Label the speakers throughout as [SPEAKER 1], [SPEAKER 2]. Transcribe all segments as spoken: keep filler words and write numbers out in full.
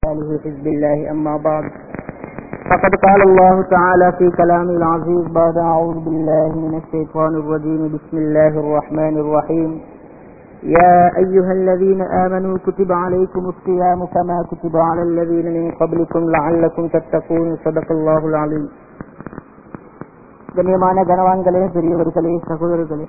[SPEAKER 1] آله حزب الله أما بعد فقد قال الله تعالى في كلامه العزيز بعد أعوذ بالله من الشيطان الرجيم بسم الله الرحمن الرحيم يا أيها الذين آمنوا كتب عليكم الصيام كما كتب على الذين من قبلكم لعلكم تتقون صدق الله العليم. கண்ணியமான கனவான்களே, பெரியவர்களே, சகோதரர்களே,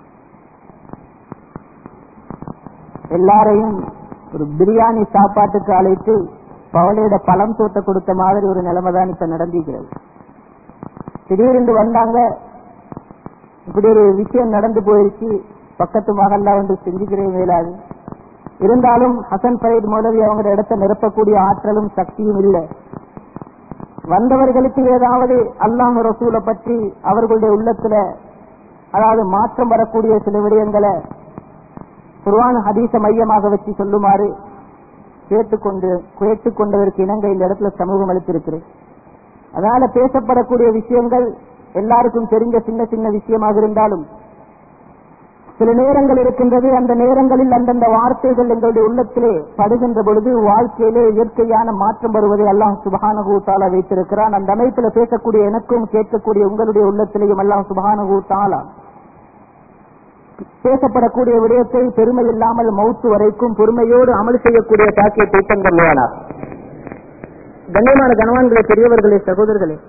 [SPEAKER 1] எல்லாரையும் ஒரு பிரியாணி சாப்பாட்டுக்கு அழைத்து பவளையோட பழம் தோட்ட கொடுத்த மாதிரி ஒரு நிலைமை தான் இப்ப நடந்திருக்கிறது. திடீரென்று வந்தாங்க, இப்படி ஒரு விஷயம் நடந்து போயிடுச்சு, பக்கத்து மகள்ல வந்து செஞ்சுக்கிறே மேலாது. இருந்தாலும் ஹசன் சயீத் மௌலவி அவங்க இடத்தை நிரப்பக்கூடிய ஆற்றலும் சக்தியும் இல்லை. வந்தவர்களுக்கு ஏதாவது அல்லாஹ் ரசூலை பற்றி அவர்களுடைய உள்ளத்துல அதாவது மாற்றம் வரக்கூடிய சில விடயங்களை குர்ஆன் ஹதீஸ மையமாக வச்சு சொல்லுமாறு கேட்டுக்கொண்டு கேட்டுக்கொண்டதற்கு இணங்க இந்த இடத்துல சமூகம் அளித்திருக்கிறேன். அதனால பேசப்படக்கூடிய விஷயங்கள் எல்லாருக்கும் தெரிஞ்ச சின்ன சின்ன விஷயமாக இருந்தாலும் சில நேரங்கள் இருக்கின்றது. அந்த நேரங்களில் அந்தந்த வார்த்தைகள் எங்களுடைய உள்ளத்திலே படுகின்ற பொழுது வாழ்க்கையிலே இயற்கையான மாற்றம் வருவதை அல்லாஹ் சுப்ஹானஹு வ தஆலா வைத்திருக்கிறான். அந்த அமைப்பில் பேசக்கூடிய எனக்கும் கேட்கக்கூடிய உங்களுடைய உள்ளத்திலேயும் அல்லாஹ் சுப்ஹானஹு வ தஆலா பேசப்படக்கூடிய விடயத்தை பெருமை இல்லாமல் மௌத்து வரைக்கும் பொறுமையோடு அமல் செய்யக்கூடிய தாக்கியத்தை தந்துள்ளார். கண்ணியமான கணவான்களே, பெரியவர்களே, சகோதரர்களே,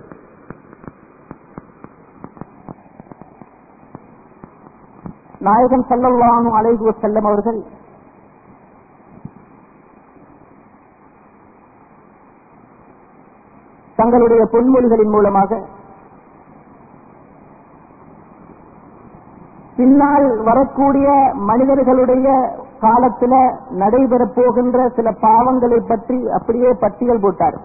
[SPEAKER 1] நாயகம் ஸல்லல்லாஹு அலைஹி வஸல்லம் அவர்கள் தங்களுடைய பொன்மொழிகளின் மூலமாக பின்னால் வரக்கூடிய மனிதர்களுடைய காலத்தில் நடைபெறப் போகின்ற சில பாவங்களை பற்றி அப்படியே பட்டியல் போட்டார்.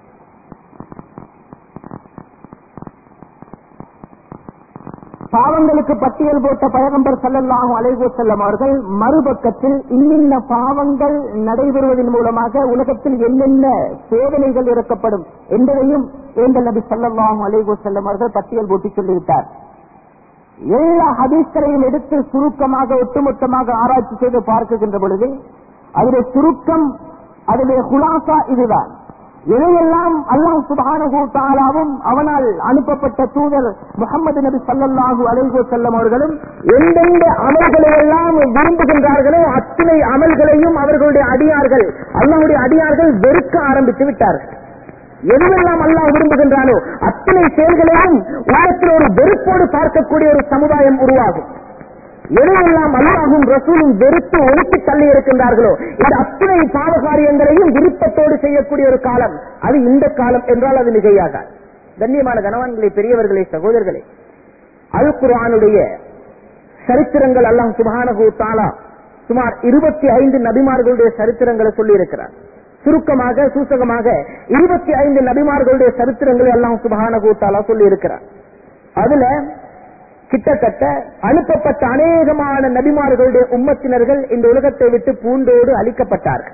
[SPEAKER 1] பாவங்களுக்கு பட்டியல் போட்ட பைகம்பர் ஸல்லல்லாஹு அலைஹி வஸல்லம் அவர்கள் மறுபக்கத்தில் இன்னின்ன பாவங்கள் நடைபெறுவதன் மூலமாக உலகத்தில் என்னென்ன சோதனைகள் இறக்கப்படும் என்பதையும் ஏந்தல் நபி ஸல்லல்லாஹு அலைஹி வஸல்லம் அவர்கள் பட்டியல் போட்டு சொல்லிவிட்டார். எல்லா ஹதீஸ்களையும் எடுத்து சுருக்கமாக ஒட்டுமொத்தமாக ஆராய்ச்சி செய்து பார்க்கின்ற பொழுது அதனுடைய சுருக்கம், அதனுடைய குலாசா இதுதான். இதையெல்லாம் அல்லாஹ் சுப்ஹானஹு வ தஆலாவும் அவனால் அனுப்பப்பட்ட தூதர் முஹம்மது நபி ஸல்லல்லாஹு அலைஹி வஸல்லம் அவர்களும் எந்தெந்த அமல்களை எல்லாம் விரும்புகின்றார்களோ அத்தனை அமல்களையும் அவர்களுடைய அடியார்கள் அல்லாஹ்வுடைய அடியார்கள் வெறுக்க ஆரம்பித்து விட்டார்கள். எதுவெல்லாம் அல்லாஹ் விரும்புகின்றானோ அத்தனை செயல்களையும் உலகத்தில் ஒரு வெறுப்போடு பார்க்கக்கூடிய ஒரு சமுதாயம் உருவாகும். எதுவெல்லாம் அல்லாஹும் ரசூலும் வெறுத்து ஒதுக்கி தள்ளி இருக்கின்றார்களோ இந்த அத்தனை பாவகாரியங்களையும் விருப்பத்தோடு செய்யக்கூடிய ஒரு காலம் அது இந்த காலம் என்றால் அது மிகையாக. கண்ணியமான கணவான்களே, பெரியவர்களே, சகோதரர்களே, அல் குர்ஆனுடைய சரித்திரங்கள் அல்லாஹ் சுப்ஹானஹு வ தஆலா சுமார் இருபத்தி ஐந்து நபிமார்களுடைய சரித்திரங்களை சொல்லி இருக்கிறார். சுருக்கமாக சூசகமாக இருபத்தி ஐந்து நபிமார்களுடைய சரித்திரங்களை அல்லாஹ் சுப்ஹானஹு வ தஆலா சொல்லி இருக்கிறார். அதுல கிட்டத்தட்ட அனுப்பப்பட்ட அநேகமான நபிமார்களுடைய உம்மத்தினர்கள் இந்த உலகத்தை விட்டு பூண்டோடு அழிக்கப்பட்டார்கள்.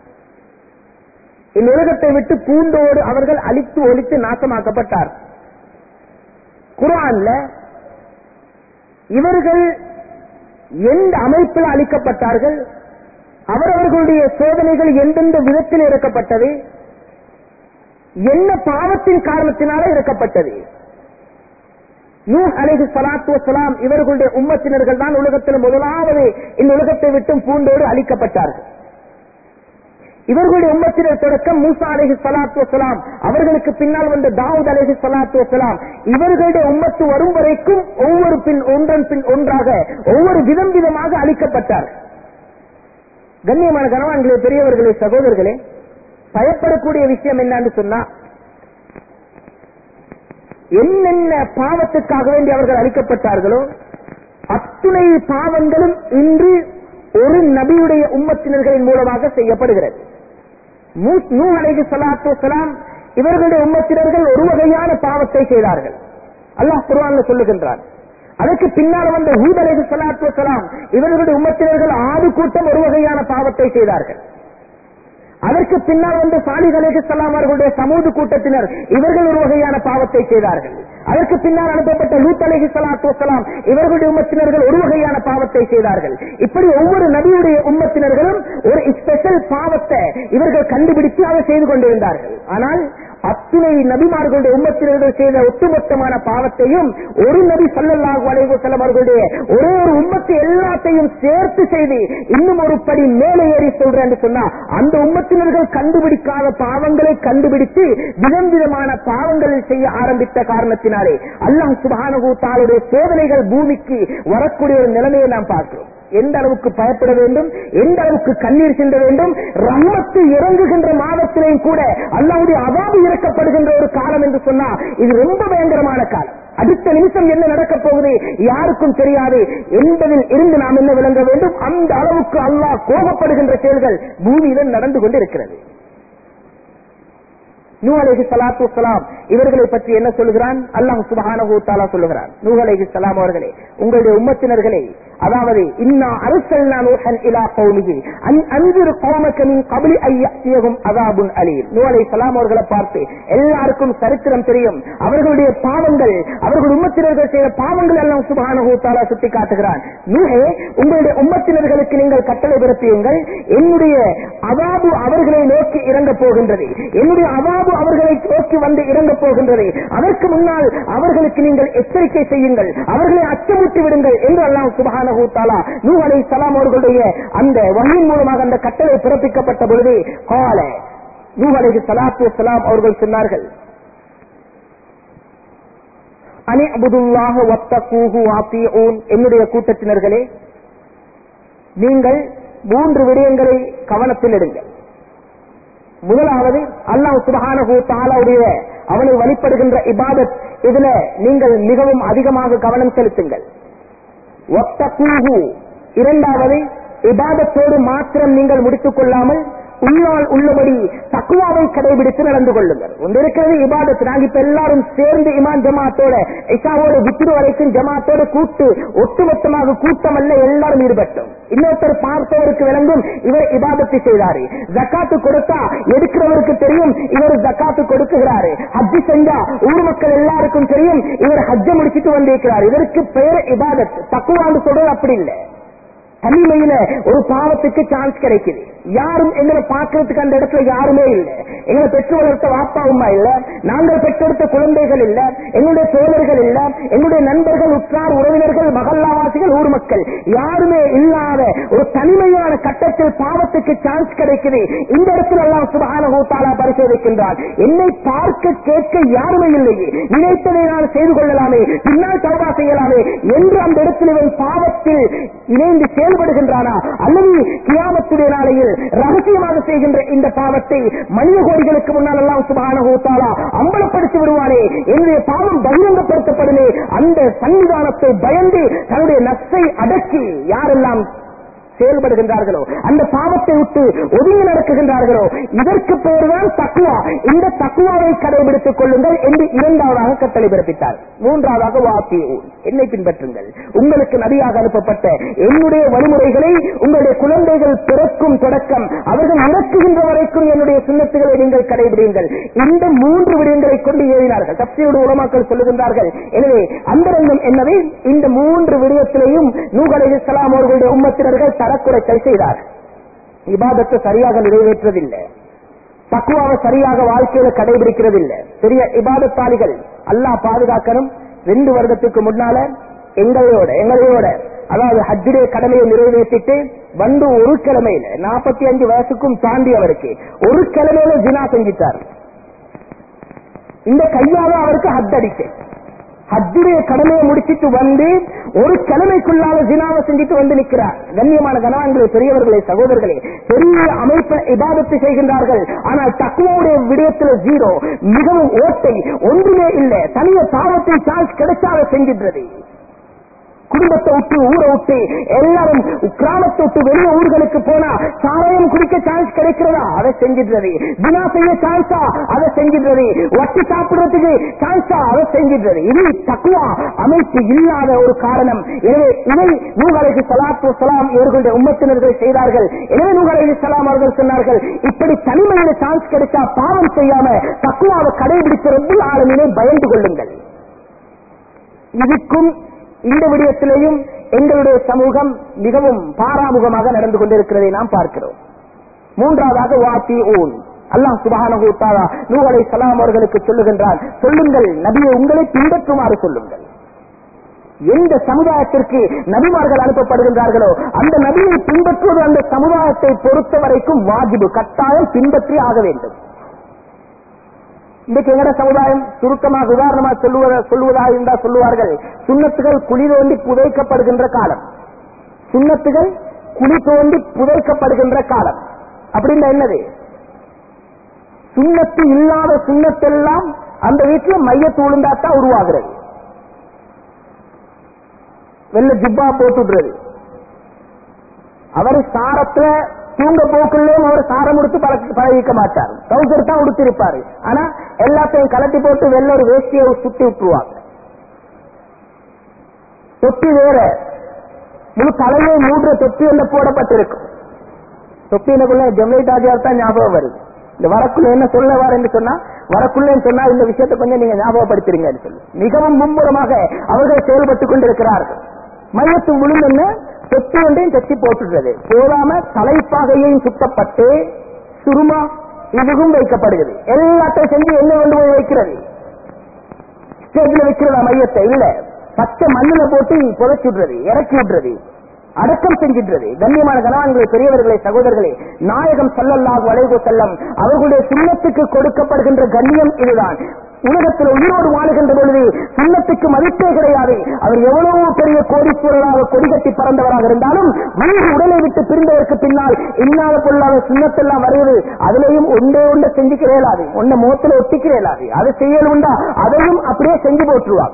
[SPEAKER 1] இந்த உலகத்தை விட்டு பூண்டோடு அவர்கள் அழித்து ஒழித்து நாசமாக்கப்பட்டார். குர்ஆன்ல இவர்கள் எந்த அமைப்பில் அழிக்கப்பட்டார்கள், அவரவர்களுடைய சோதனைகள் எந்தெந்த விதத்தில் இறக்கப்பட்டது, என்ன பாவத்தின் காரணத்தினால இறக்கப்பட்டது. நூஹ் அலைஹி ஸலாத்து வஸ்ஸலாம் இவர்களுடைய உம்மத்தினர்கள் தான் உலகத்தில் முதலாவது இந்த உலகத்தை விட்டு பூண்டோடு அழிக்கப்பட்டார்கள். இவர்களுடைய உம்மத்தினர் தொடக்கம் மூசா அலைஹி ஸலாத்து வஸ்ஸலாம், அவர்களுக்கு பின்னால் வந்த தாவூத் அலைஹி ஸலாத்து வஸ்ஸலாம், இவர்களுடைய உம்மத்து வரும் வரைக்கும் ஒவ்வொரு பின் ஒன்றன் பின் ஒன்றாக ஒவ்வொரு விதம் விதமாக அழிக்கப்பட்டார். கண்ணியமான கணவான்களே, பெரியவர்களே, சகோதரர்களே, பயப்படக்கூடிய விஷயம் என்னன்னு சொன்னா என்னென்ன பாவத்துக்காக வேண்டி அவர்கள் அழிக்கப்பட்டார்களோ அத்துணை பாவங்களும் இன்று ஒரு நபியுடைய உம்மத்தினர்களின் மூலமாக செய்யப்படுகிறது. நூஹ் அலைஹி ஸலாத்து வஸ்ஸலாம் இவர்களுடைய உம்மத்தினர்கள் ஒரு வகையான பாவத்தை செய்தார்கள். அல்லாஹ் குர்ஆன்ல சொல்லுகின்றார். அதற்கு பின்னால் வந்த ஹூத் அலைஹி ஸலாத்து வஸ்ஸலாம் இவர்களுடைய உம்மத்தினர்கள் ஆறு கூட்டம் ஒரு வகையான பாவத்தை செய்தார்கள். அதற்கு பின்னால் வந்த சாலிஹ் அலைஹிஸ்ஸலாம் அவர்களுடைய சமூக கூட்டத்தினர் இவர்கள் ஒரு வகையான பாவத்தை செய்தார்கள். அதற்கு பின்னால் அனுப்பப்பட்ட லூத் அலைஹிஸ்ஸலாத்து வஸ்ஸலாம் இவர்களுடைய உம்மத்தினர்கள் ஒரு வகையான பாவத்தை செய்தார்கள். இப்படி ஒவ்வொரு நபியுடைய உம்மத்தினர்களும் ஒரு ஸ்பெஷல் பாவத்தை இவர்கள் கண்டுபிடித்து அதை செய்து கொண்டிருந்தார்கள். ஆனால் அத்துணை நபிமார்களுடைய உம்மத்தினர்கள் செய்த ஒட்டுமொத்தமான பாவத்தையும் ஒரு நபி ஸல்லல்லாஹு அலைஹி வஸல்லம் அவர்களுடைய ஒரே ஒரு உம்மத்து எல்லாத்தையும் சேர்த்து செய்து இன்னும் ஒரு படி மேலே ஏறி சொல்றேன்னு சொன்னா அந்த உம்மத்தினர்கள் கண்டுபிடிக்காத பாவங்களை கண்டுபிடித்து விதம் விதமான பாவங்களை செய்ய ஆரம்பித்த காரணத்தினாலே அல்லாஹ் சுப்ஹானஹு வ தஆலாவுடைய சோதனைகள் பூமிக்கு வரக்கூடிய ஒரு நிலைமையை நாம் பார்க்கிறோம். எந்த அளவுக்கு பயப்பட வேண்டும், எந்த அளவுக்கு கண்ணீர் சிந்த வேண்டும். ரஹ்மத்து இறங்குகின்ற மாதத்திலேயும் கூட அல்லாஹ்வுடைய அதாபு இறக்கப்படுகின்ற ஒரு காலம் என்று சொன்னா இது ரொம்ப பயங்கரமான காலம். அடுத்த நிமிஷம் என்ன நடக்கப் போகுது யாருக்கும் தெரியாது என்பதில் இருந்து நாம் என்ன விளங்க வேண்டும், அந்த அளவுக்கு அல்லாஹ் கோபப்படுகின்ற செயல்கள் பூமியில நடந்து கொண்டு இருக்கிறது. நூஹ் அலைஹிஸ்ஸலாத்து வஸ்ஸலாம் இவர்களை பற்றி என்ன சொல்லுகிறான் அல்லாஹ் சுப்ஹானஹு வ தஆலா சொல்லுகிறான், நூஹ் அலைஹிஸ்ஸலாம் அவர்களே, உங்களுடைய உம்மத்தினர்களே, அதாவது இன்னா அர்சல்னா நூஹன் இலா கௌமிஹி அன் அன்சிர் கௌமக மின் கப்லி அன் யஅதியஹும் அஸாபுன் அலீம். நூஹ் அலைஹிஸ்ஸலாம் அவர்களை பார்த்து எல்லாருக்கும் சரித்திரம் தெரியும். அவர்களுடைய பாவங்கள், அவர்கள் உம்மத்தினர்கள் செய்த பாவங்கள் எல்லாம் சுப்ஹானஹு வ தஆலா சுட்டி காட்டுகிறான். நூஹே, உங்களுடைய உம்மத்தினர்களுக்கு நீங்கள் கட்டளை பிறப்பியுங்கள், என்னுடைய அஸாபு அவர்களை நோக்கி இறங்க போகின்றது, என்னுடைய அஸாபு அவர்களை நோக்கி வந்து இறங்க போகின்றது. அதற்கு முன்னால் அவர்களுக்கு நீங்கள் எச்சரிக்கை செய்யுங்கள், அவர்களை அச்சமூட்டி விடுங்கள் என்று அல்லாஹ் சுப்ஹானஹு வ தஆலா நூஹ் அலைஹிஸ்ஸலாம் அவர்களுடைய அந்த வஹீயின் மூலமாக அந்த கட்டளை பிறப்பிக்கப்பட்ட பொழுது கால நூஹ் அலைஹிஸ்ஸலாத்து வஸ்ஸலாம் அவர்கள் சொன்னார்கள், அனிஅ்புதுல்லாஹ வத்தகூஹு வஅதீஊன். என்னுடைய கூட்டத்தினர்களே, நீங்கள் மூன்று விடயங்களை கவனத்தில் எடுங்கள். முதலாவது அல்லாஹ் சுப்ஹானஹு வ தஆலாவுடைய அவனை வழிபடுகின்ற இபாதத், இதுல நீங்கள் மிகவும் அதிகமாக கவனம் செலுத்துங்கள். வத்தகூஹு, இரண்டாவது இபாதத்தோடு மாத்திரம் நீங்கள் முடித்துக் கொள்ளாமல் உள்ளால் உள்ளபடி தக்வாவை கடைபிடித்து நடந்து கொள்ளுங்கள். ஒன்று இருக்கிறது இபாதத், நாங்க இப்ப எல்லாரும் சேர்ந்து இமான் ஜமாத்தோட இஷாவோட வித்ரு வரைக்கும் ஜமாத்தோட கூட்டு ஒட்டுமொத்தமாக கூட்டம் அல்ல எல்லாரும் ஈடுபட்டோம். இன்னொருத்தர் பார்த்தவருக்கு விளங்கும் இவர் இபாதத்தை செய்தாரு, ஜக்காத்து கொடுத்தா எடுக்கிறவருக்கு தெரியும் இவர் ஜக்காத்து கொடுக்குகிறாரு, ஹஜ்ஜி செஞ்சா ஊர் மக்கள் எல்லாருக்கும் தெரியும் இவர் ஹஜ்ஜ முடிச்சிட்டு வந்திருக்கிறார். இதற்கு பெயர் இபாதத். தக்வான்னு சொல்றது அப்படி இல்லை. தனிமையில ஒரு பாவத்துக்கு சான்ஸ் கிடைக்குது. யாரும் எங்களை பார்க்கறதுக்கு அந்த இடத்துல யாருமே இல்லை. எங்களை பெற்று வளர்த்த வாப்பா அம்மா இல்ல, நாங்கள் பெற்றெடுத்த குழந்தைகள் இல்ல, எங்களுடைய தோழர்கள் இல்ல, எங்களுடைய நண்பர்கள், உற்றார் உறவினர்கள், மகல்லாவாசிகள், ஊர் மக்கள் யாருமே இல்லாத ஒரு தனிமையான கட்டத்தில் பாவத்துக்கு சான்ஸ் கிடைக்குது. இந்த இடத்துல அல்லாஹ் சுப்ஹானஹு வ தஆலா பரிசோதிக்கின்றான். என்னை பார்க்க கேட்க யாருமே இல்லையே, நினைத்ததை நான் செய்து கொள்ளலாமே, பின்னால் தௌபா செய்யலாமே என்று அந்த இடத்தில் இவன் பாவத்தில் இணைந்து செயல்படுகின்றானா, அல்லது கியாமத்துடைய நாளையில் ரகசியமாக செய்கின்ற இந்த பாவத்தை மனித கோடிகளுக்கு முன்னால் அல்லாஹ் சுப்ஹானஹு வ தஆலா அம்பலப்படுத்தி விடுவானே, என்னுடைய பாவம் பகிரங்கப்படுத்தப்படுமே, அந்த சன்னிதானத்தை பயந்து தன்னுடைய நஷ்டை அடக்கி யாரெல்லாம் செயல்படுகின்றார்களோ, அந்த பாவத்தை விட்டு ஒதுங்கி நடக்குகின்றார்களோ, இதற்கு பெயர்தான் தக்வா. இந்த தக்வாவை கடைபிடித்துக் கொள்ளுங்கள் என்று இரண்டாவதாக கட்டளை பிறப்பித்தார். மூன்றாவதாக வாத்தியூன், என்னை பின்பற்றுங்கள், உங்களுக்கு நபியாக அனுப்பப்பட்ட என்னுடைய வழிமுறைகளை உங்களுடைய குழந்தைகள் பிறக்கும் தொடக்கம் அவர்கள் இறக்குகின்ற வரைக்கும் என்னுடைய சுன்னத்துகளை நீங்கள் கடைபிடிங்கள். இந்த மூன்று விடயங்களை கொண்டு ஏறினார்கள். தப்சீருடைய உலமாக்கள் சொல்லுகின்றார்கள். எனவே அந்த ரங்கம் என்னவே, இந்த மூன்று விடயத்திலையும் நூஹ் அலைஹிஸ்ஸலாம் அவர்களுடைய உம்மத்தினர்கள் தரக்குறைத்தல் செய்தார். இபாதத்தை சரியாக நிறைவேற்றதில்லை, தக்வாவை சரியாக வாழ்க்கையில கடைபிடிக்கிறதில்லை. பெரிய இபாதத்தாளிகள் அல்லாஹ் பாதுகாக்கணும். ரெண்டு வருடத்துக்கு முன்னால எங்களோட எங்களோட அதாவது ஹஜ்ஜுடைய கடமையை நிறைவேற்றிட்டு வந்து ஒரு கிழமையில நாற்பத்தி அஞ்சு வயசுக்கும் தாண்டி அவருக்கு ஒரு கிழமையில ஜினா செஞ்சிட்டார். இந்த கையால அவருக்கு ஹஜ் அடிக்க ஹஜ்ஜுடைய கடமையை முடிச்சிட்டு வந்து ஒரு கிழமைக்குள்ளால ஜினாவை செஞ்சுட்டு வந்து நிற்கிறார். கண்ணியமான கனவான்களே, பெரியவர்களே, சகோதரர்களே, பெரிய அமைப்பை இபாதத்து செய்கின்றார்கள். ஆனால் தக்வாவுடைய விடயத்தில் ஜீரோ, மிகவும் ஓட்டை, ஒன்றுமே இல்லை. தனிய பாவத்தை சான்ஸ் கிடைச்சால செஞ்சின்றது. குடும்பத்தை விட்டு ஊரை விட்டு எல்லாரும் கிராமத்தை விட்டு வெளிய ஊர்களுக்கு போனா சாராயம் குடிக்க சான்ஸ் கிடைக்கிறதா, அதை செஞ்சிடுறது. தினா செய்ய சான்ஸா, அதை செஞ்சிடுறது. வட்டி சாப்பிடுறதுக்கு சான்ஸா, அதை செஞ்சிடுறது. இது தக்வா அமைப்பு இல்லாத ஒரு காரணம். எனவே இதை நூஹ் அலைஹிஸ்ஸலாத்து வஸ்ஸலாம் இவர்களுடைய உம்மத்தினர்கள் செய்தார்கள். எனவே நூஹ் அலைஹிஸ்ஸலாம் அவர்கள் சொன்னார்கள், இப்படி தனிமையில சான்ஸ் கிடைச்சா பாவம் செய்யாம தக்வாவை கடைபிடித்த ரப்புல் ஆலமீனை பயந்து கொள்ளுங்கள். இதுக்கும் இந்த விடயத்திலேயும் எங்களுடைய சமூகம் மிகவும் பாராமுகமாக நடந்து கொண்டிருக்கிறதை நாம் பார்க்கிறோம். மூன்றாவதாக வாத்தி ஊன் அல்லாஹ் சுப்ஹானஹு வ தஆலா நூஹ் அலைஹிஸ்ஸலாம் அவர்களுக்கு சொல்லுகின்றார், சொல்லுங்கள் நபியை உங்களை பின்பற்றுமாறு சொல்லுங்கள். எந்த சமுதாயத்திற்கு நபிமார்கள் அனுப்பப்படுகின்றார்களோ அந்த நபியை பின்பற்றுவது அந்த சமுதாயத்தை பொறுத்த வரைக்கும் வாஜிபு, கட்டாயம் பின்பற்றி ஆக வேண்டும். இன்றைக்கு எங்கட சமுதாயம் சுருக்கமாக உதாரணமாக சொல்லுவதா சொல்லுவதாக இருந்தால் சொல்லுவார்கள், சுன்னத்துகள் குழி தோண்டி புதைக்கப்படுகின்ற காலம், சுன்னத்துகள் குழி தோண்டி புதைக்கப்படுகின்ற காலம். அப்படின்னா என்னது? சுன்னத்து இல்லாத சுன்னத்தெல்லாம் அந்த வீட்டில் மையத்து விழுந்தாத்தான் உருவாகிறது. வெள்ள ஜிப்பா போட்டுடுறது, அவர் சாரத்துல தூங்க போக்குள்ளேயும் அவர் சாரம் உடுத்து பழகிக்க மாட்டார், டவுசர் தான் உடுத்திருப்பாரு. ஆனா எல்லாத்தையும் கலட்டி போட்டு வெள்ள ஒரு வேஷ்டியை சுத்தி விட்டுருவாங்க. தொப்பி வேற, முழு தலையை மூன்று தொப்பி ஒன்று போடப்பட்டிருக்கும். தொப்பினுக்குள்ள ஜம்லைட் ஆஜியார் தான் ஞாபகம் வருது. இந்த வரக்குள்ள என்ன சொல்ல வார் என்று சொன்னா, வரக்குள்ள சொன்னா இந்த விஷயத்தை கொஞ்சம் நீங்க ஞாபகப்படுத்துறீங்க சொல்லி மிகவும் மும்முரமாக அவர்கள் செயல்பட்டுக் கொண்டிருக்கிறார்கள். மையத்து விழுந்த தொப்பி ஒன்றையும் தச்சு போட்டுறது போதாம தலைப்பாகையையும் சுத்தப்பட்டு சுருமா இதுவும் வைக்கப்படுகிறது. எல்லாத்தையும் செஞ்சு என்ன கொண்டு போய் வைக்கிறது? ஸ்டேஜ்ல வைக்கிறதா மையத்தை? இல்ல, பச்சை மண்ணில போட்டு புதைச்சுடுறது, இறக்கி விடுறது, அடக்கம் செஞ்சிடுறது. கண்ணியமான கணவான்களே, பெரியவர்களே, சகோதரர்களே, நாயகம் ஸல்லல்லாஹு அலைஹி வஸல்லம் அவர்களுடைய சுன்னத்துக்கு கொடுக்கப்படுகின்ற கண்ணியம் இதுதான். உலகத்தில் உயிரோடு வாழுகின்ற பொழுது சுன்னத்துக்கு மதிப்பே கிடையாது. அவர் எவ்வளவு பெரிய கோடீஸ்வரராக கொடிகட்டி பறந்தவராக இருந்தாலும் உயிர் உடலை விட்டு பிரிந்ததற்கு பின்னால் இன்னாத பொருளாத சுன்னத்தெல்லாம் வருவது, அதிலையும் ஒன்றே ஒன்றை செஞ்சுக்க இயலாது, ஒன்ன முகத்தில் ஒட்டிக்க இயலாது. அதை செய்யல் உண்டா அதையும் அப்படியே செஞ்சு போட்டுருவாங்க.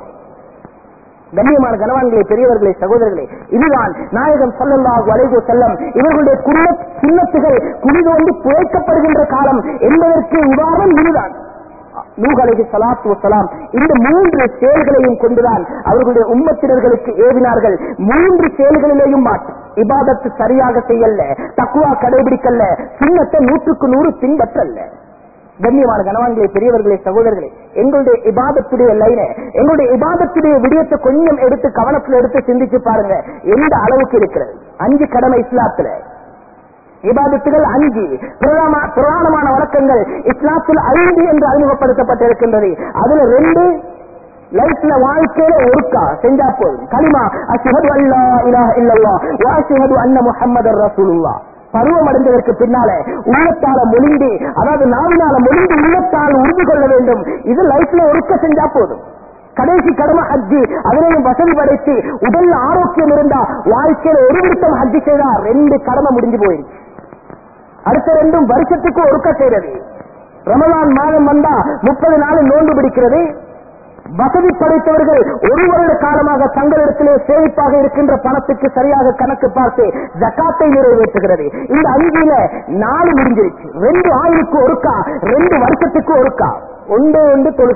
[SPEAKER 1] கண்ணியமான கணவான்களே, பெரியவர்களே, சகோதரர்களே, இதுதான் நாயகம் ஸல்லல்லாஹு அலைஹி வஸல்லம் இவர்களுடைய சுன்னத்துகள் குடிதோண்டி புதைக்கப்படுகின்ற காலம் என்பதற்கு உதாரணம் இதுதான். நூஹ் அலைஹிஸ்ஸலாத்து வஸ்ஸலாம் இந்த மூன்று செயல்களையும் கொண்டுதான் அவர்களுடைய உம்மத்தினர்களுக்கு ஏவினார்கள். மூன்று செயல்களிலேயும் மாற்றம், இபாதத்து சரியாக செய்யல, தக்வா கடைபிடிக்கல, சுன்னத்தை நூற்றுக்கு நூறு பின்பற்றல்ல. கண்ணியமான கணவான்களே, பெரியவர்களே, சகோதரர்களே, எங்களுடைய இபாதத்துடைய லைன, எங்களுடைய இபாதத்துடைய விடயத்தை கொஞ்சம் எடுத்து கவனத்தில் எடுத்து சிந்திச்சு பாருங்க, எந்த அளவுக்கு இருக்கிறது. அஞ்சு கடமை இஸ்லாத்துல, இபாதத்துகள் அஞ்சு, புராணமான வழக்கங்கள் இஸ்லாத்தில் ஐந்து என்று அறிமுகப்படுத்தப்பட்டிருக்கின்றது. அதுல ரெண்டு லைஃப்ல வாழ்க்கையில ஒருக்கா செஞ்சா போதும். கலிமா அஷ்ஹது அல்லா இலாஹ இல்லல்லாஹ் வ அஷ்ஹது அன்ன முஹம்மதர் ரசூலுல்லாஹ். பருவம் அடைந்ததற்கு பின்னால உள்ளத்தால மொழிந்து, அதாவது நாவினால மொழிந்து உள்ளத்தால் உறுதி கொள்ள வேண்டும். இது லைஃப்ல ஒருக்க செஞ்சா போதும். கடைசி கடமை ஹஜ்ஜி, அதனையும் வசதி படைத்து உடல் ஆரோக்கியம் இருந்தா வாழ்க்கையில ஒரு விருத்தம் ஹஜ்ஜி செய்தா ரெண்டு கடமை முடிஞ்சு போயிடுச்சு. அடுத்த ரெண்டும் வருஷத்துக்கு ஒருக்க செய்யறது. ரமலான் மாதம் வந்தா முப்பது நாள் நோன்பு பிடிக்கிறது. வசதி படைத்தவர்கள் ஒரு வருட காலமாக தங்களிடத்திலே சேமிப்பாக இருக்கின்ற பணத்துக்கு சரியாக கணக்கு பார்த்து ஜகாத்தை நிறைவேற்றுகிறது. இந்த அஞ்சில நாலு முடிஞ்சிருச்சு. ரெண்டு ஆயுளுக்கு ஒருக்கா, ரெண்டு வருஷத்துக்கு ஒருக்கா. ஒன்று ஒன்று தொழுக,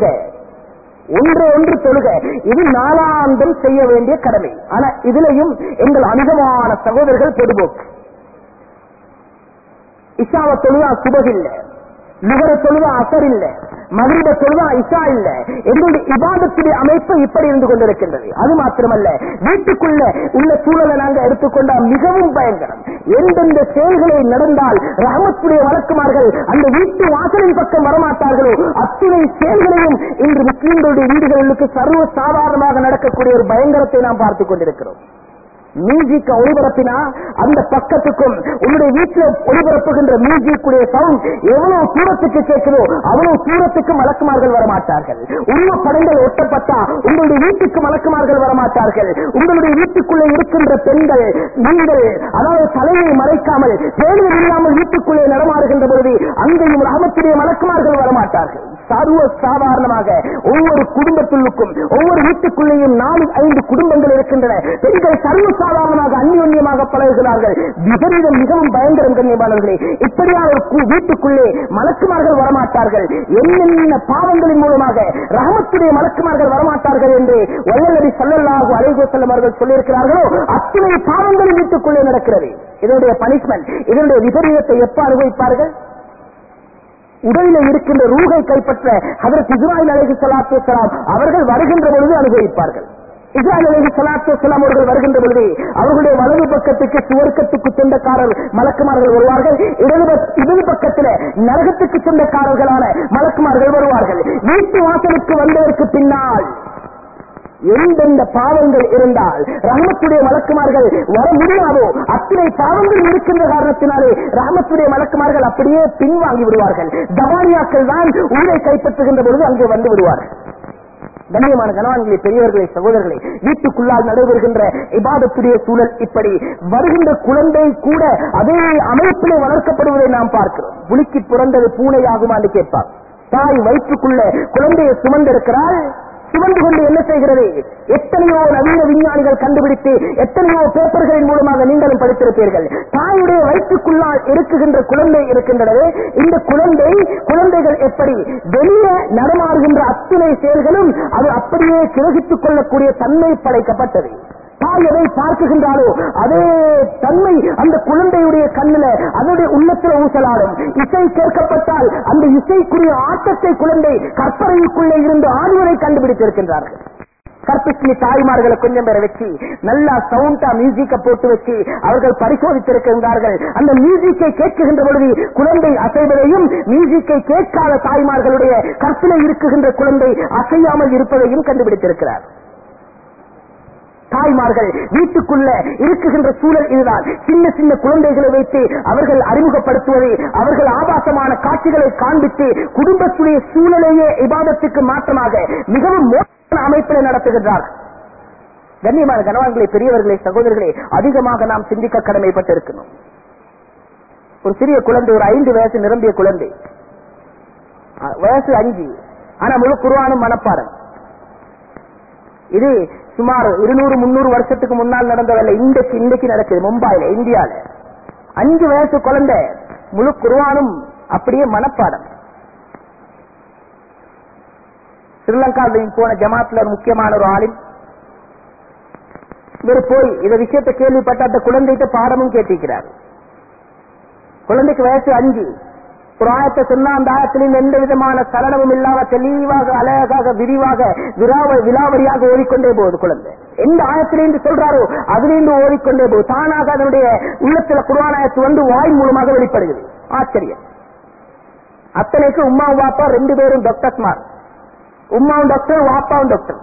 [SPEAKER 1] ஒன்று ஒன்று தொழுக. இது நாலாந்தம் செய்ய வேண்டிய கடமை. ஆனா இதுலயும் எங்கள் அனுகமான சகோதரர்கள் பொதுபோக்கு. இஷாவை தொழுதா சுபஹ் இல்ல, லுஹரை தொழுதா அசர் இல்ல, மக்ரிபை தொழுதா இஷா இல்ல. எங்களுடைய இபாதத்துடைய அமைப்பு இப்படி இருந்து கொண்டிருக்கின்றது. அது மாத்திரமல்ல, வீட்டுக்குள்ள உள்ள சூழலை நாங்கள் எடுத்துக்கொண்டா மிகவும் பயங்கரம். எந்தெந்த செயல்களை நடந்தால் ரஹமத்துடைய வழக்குமார்கள் அந்த வீட்டு வாசலின் பக்கம் வரமாட்டார்களோ அத்துணை செயல்களையும் இன்று முஸ்லிம்களுடைய வீடுகளுக்கு சர்வ சாதாரணமாக நடக்கக்கூடிய ஒரு பயங்கரத்தை நாம் பார்த்துக் கொண்டிருக்கிறோம். மியூசிக் ஒளிபரப்பினா அந்த பக்கத்துக்கும் உங்களுடைய வீட்டில் ஒளிபரப்புகின்ற மியூசிக்குடைய சவுண்ட் எவ்வளவு தூரத்துக்கு கேட்கிறோ அவ்வளவு தூரத்துக்கு மலக்குமார்கள் வரமாட்டார்கள். உருவ படங்கள் ஒட்டப்பட்டா உங்களுடைய வீட்டுக்கு மலக்குமார்கள் வரமாட்டார்கள். உங்களுடைய வீட்டுக்குள்ளே இருக்கின்ற பெண்கள் நீங்கள் அதாவது தலையை மறைக்காமல் பேணுதல் இல்லாமல் வீட்டுக்குள்ளே நடமாடுகின்ற பொழுது அங்கேயும் ரஹமத்துடைய மலக்குமார்கள் வரமாட்டார்கள். சர்வ சாதாரணமாக ஒவ்வொரு குடும்பத்துள்ளுக்கும் ஒவ்வொரு வீட்டுக்குள்ளேயும் நாலு ஐந்து குடும்பங்கள் இருக்கின்றன. பெண்கள் சர்வ சாதாரணமாக அந்யோன்யமாக பழகுகிறார்கள். விபரீதம் மிகவும் பயங்கரம் கண்ணியமானவர்களே. இப்படியான ஒரு வீட்டுக்குள்ளே மலக்குமார்கள் வரமாட்டார்கள். என்னென்ன பாவங்களின் மூலமாக ரஹமத்துடைய மலக்குமார்கள் வரமாட்டார்கள் என்று வல்லல் நபி ஸல்லல்லாஹு அலைஹி வஸல்லம் அவர்கள் சொல்லியிருக்கிறார்களோ அத்தனை பாவங்களும் வீட்டுக்குள்ளே நடக்கிறது. இதனுடைய பனிஷ்மெண்ட், இதனுடைய விபரீதத்தை எப்ப அனுபவிப்பார்கள்? உடலில் இருக்கின்ற ரூகை கைப்பற்ற ஹஜ்ரத் இஸ்மாயில் அலைஹிஸ்ஸலாத்து வஸ்ஸலாம் அவர்கள் வருகின்ற பொழுது அனுபவிப்பார்கள். இஸ்ராயீல் அலைஹிஸ்ஸலாத்து வஸ்ஸலாம் அவர்கள் வருகின்ற பொழுது அவர்களுடைய வலது பக்கத்துக்கு சுவர்க்கத்துக்கு சொந்தக்காரர் மலக்குமார்கள் வருவார்கள், இடது இடது பக்கத்தில் நரகத்துக்கு சொந்தக்காரர்களான மலக்குமார்கள் வருவார்கள். வீட்டு வாசலுக்கு வந்ததற்கு பின்னால் எந்தெந்த பாவங்கள் இருந்தால் ரஹ்மத்துடைய மலக்குமார்கள் வர முடியாதோ அத்தனை பாவங்கள் இருக்கின்ற காரணத்தினாலே ரஹ்மத்துடைய மலக்குமார்கள் அப்படியே பின்வாங்கி விடுவார்கள். தவானியாக்கள் தான் ஊரை கைப்பற்றுகின்ற பொழுது அங்கே வந்து விடுவார்கள். கண்ணியமான கணவான்களே, பெரியவர்களே, சகோதரர்களே, வீட்டுக்குள்ளால் நடைபெறுகின்ற இபாதத்துடைய சூழல் இப்படி. வருகின்ற குழந்தை கூட அதே அமைப்பிலே வளர்க்கப்படுவதை நாம் பார்க்கிறோம். புலிக்கு பிறந்தது பூனையாகுமா என்று கேட்பார். தாய் வயிற்றுக்குள்ள குழந்தையை சுமந்திருக்கிறாள், சுமந்து கொண்டு என்ன செய்கிறது? எத்தனையோ நவீன விஞ்ஞானிகள் கண்டுபிடித்து எத்தனையோ பேப்பர்களின் மூலமாக நீங்களும் படித்திருப்பீர்கள். தாயுடைய வயிற்றுக்குள்ளால் இருக்குகின்ற குழந்தை இருக்கின்றது. இந்த குழந்தை குழந்தைகள் எப்படி வெளியே நடமாறுகின்ற அத்தனை செயல்களும் அது அப்படியே கிரகித்துக் கொள்ளக்கூடிய தன்மை படைக்கப்பட்டது. தாய் எதை பார்க்குகின்றாலோ அதே தன்மை அந்த குழந்தையுடைய கண்ணில அதனுடைய உள்ளத்தில் ஊசலாடும். இசை கேட்கப்பட்டால் அந்த இசைக்குரிய ஆட்டத்தை குழந்தை கற்பனைக்குள்ளே இருந்து ஆடுவதை கண்டுபிடித்திருக்கின்றார்கள். கற்பிஸ்லி தாய்மார்களை கொஞ்சம் பேரை வச்சு நல்லா சவுண்டா மியூசிக்க போட்டு வச்சு அவர்கள் பரிசோதித்திருக்கின்றார்கள். அந்த மியூசிக்கை கேட்குகின்ற பொழுது குழந்தை அசைவதையும் மியூசிக்கை கேட்காத தாய்மார்களுடைய கற்பிலே இருக்குகின்ற குழந்தை அசையாமல் இருப்பதையும் கண்டுபிடித்திருக்கிறார். தாய்மார்கள் வீட்டுக்குள்ள இருக்குகின்ற சூழல் இதுதான். சின்ன சின்ன குழந்தைகளை வைத்து அவர்கள் அறிமுகப்படுத்துவதை, அவர்கள் ஆபாசமான காட்சிகளை காண்பித்து குடும்பத்துடைய சூழலையே இபாதத்துக்கு மாற்றமாக மிகவும் மோசமான அமைப்பில் நடத்துகின்றார்கள். கண்ணியமான கணவான்களே, பெரியவர்களே, சகோதரர்களே, அதிகமாக நாம் சிந்திக்க கடமைப்பட்டிருக்கணும். ஒரு சிறிய குழந்தை, ஒரு ஐந்து வயசு நிரம்பிய குழந்தை, வயசு அஞ்சு, ஆனா முழு குர்ஆனும் மனப்பாடம். இது சுமார் இருநூறு முன்னூறு வருஷத்துக்கு முன்னால் நடந்ததல்ல, இன்றைக்கு இன்றைக்கு நடக்குது. மும்பாயில, இந்தியால அஞ்சு வயசு குழந்தை முழு குர்ஆனும் அப்படியே மனப்பாடம். ஸ்ரீலங்காவில் போன ஜமாத்ல ஒரு முக்கியமான ஒரு ஆளின் இவர் போய் இந்த விஷயத்தை கேள்விப்பட்ட அந்த குழந்தைகிட்ட பாடமும் கேட்டிருக்கிறார். குழந்தைக்கு வயசு அஞ்சு. ஒரு ஆயத்தை சொன்னா அந்த ஆயத்திலிருந்து எந்த விதமான சலனமும் இல்லாம தெளிவாக அழகாக விரிவாக விலாவரியாக ஓடிக்கொண்டே போகுது குழந்தை. எந்த ஆயத்திலிருந்து சொல்றாரோ அதிலிருந்து ஓடிக்கொண்டே போகுது. தானாக அதனுடைய உள்ளத்துல குர்ஆன் ஆயத்து வந்து வாய் மூலமாக வெளிப்படுகிறது. ஆச்சரியம். அத்தனைக்கு உம்மாவும் வாப்பா ரெண்டு பேரும் டாக்டர்ஸ்மார். உம்மாவும் டாக்டர், வாப்பாவும் டாக்டர்.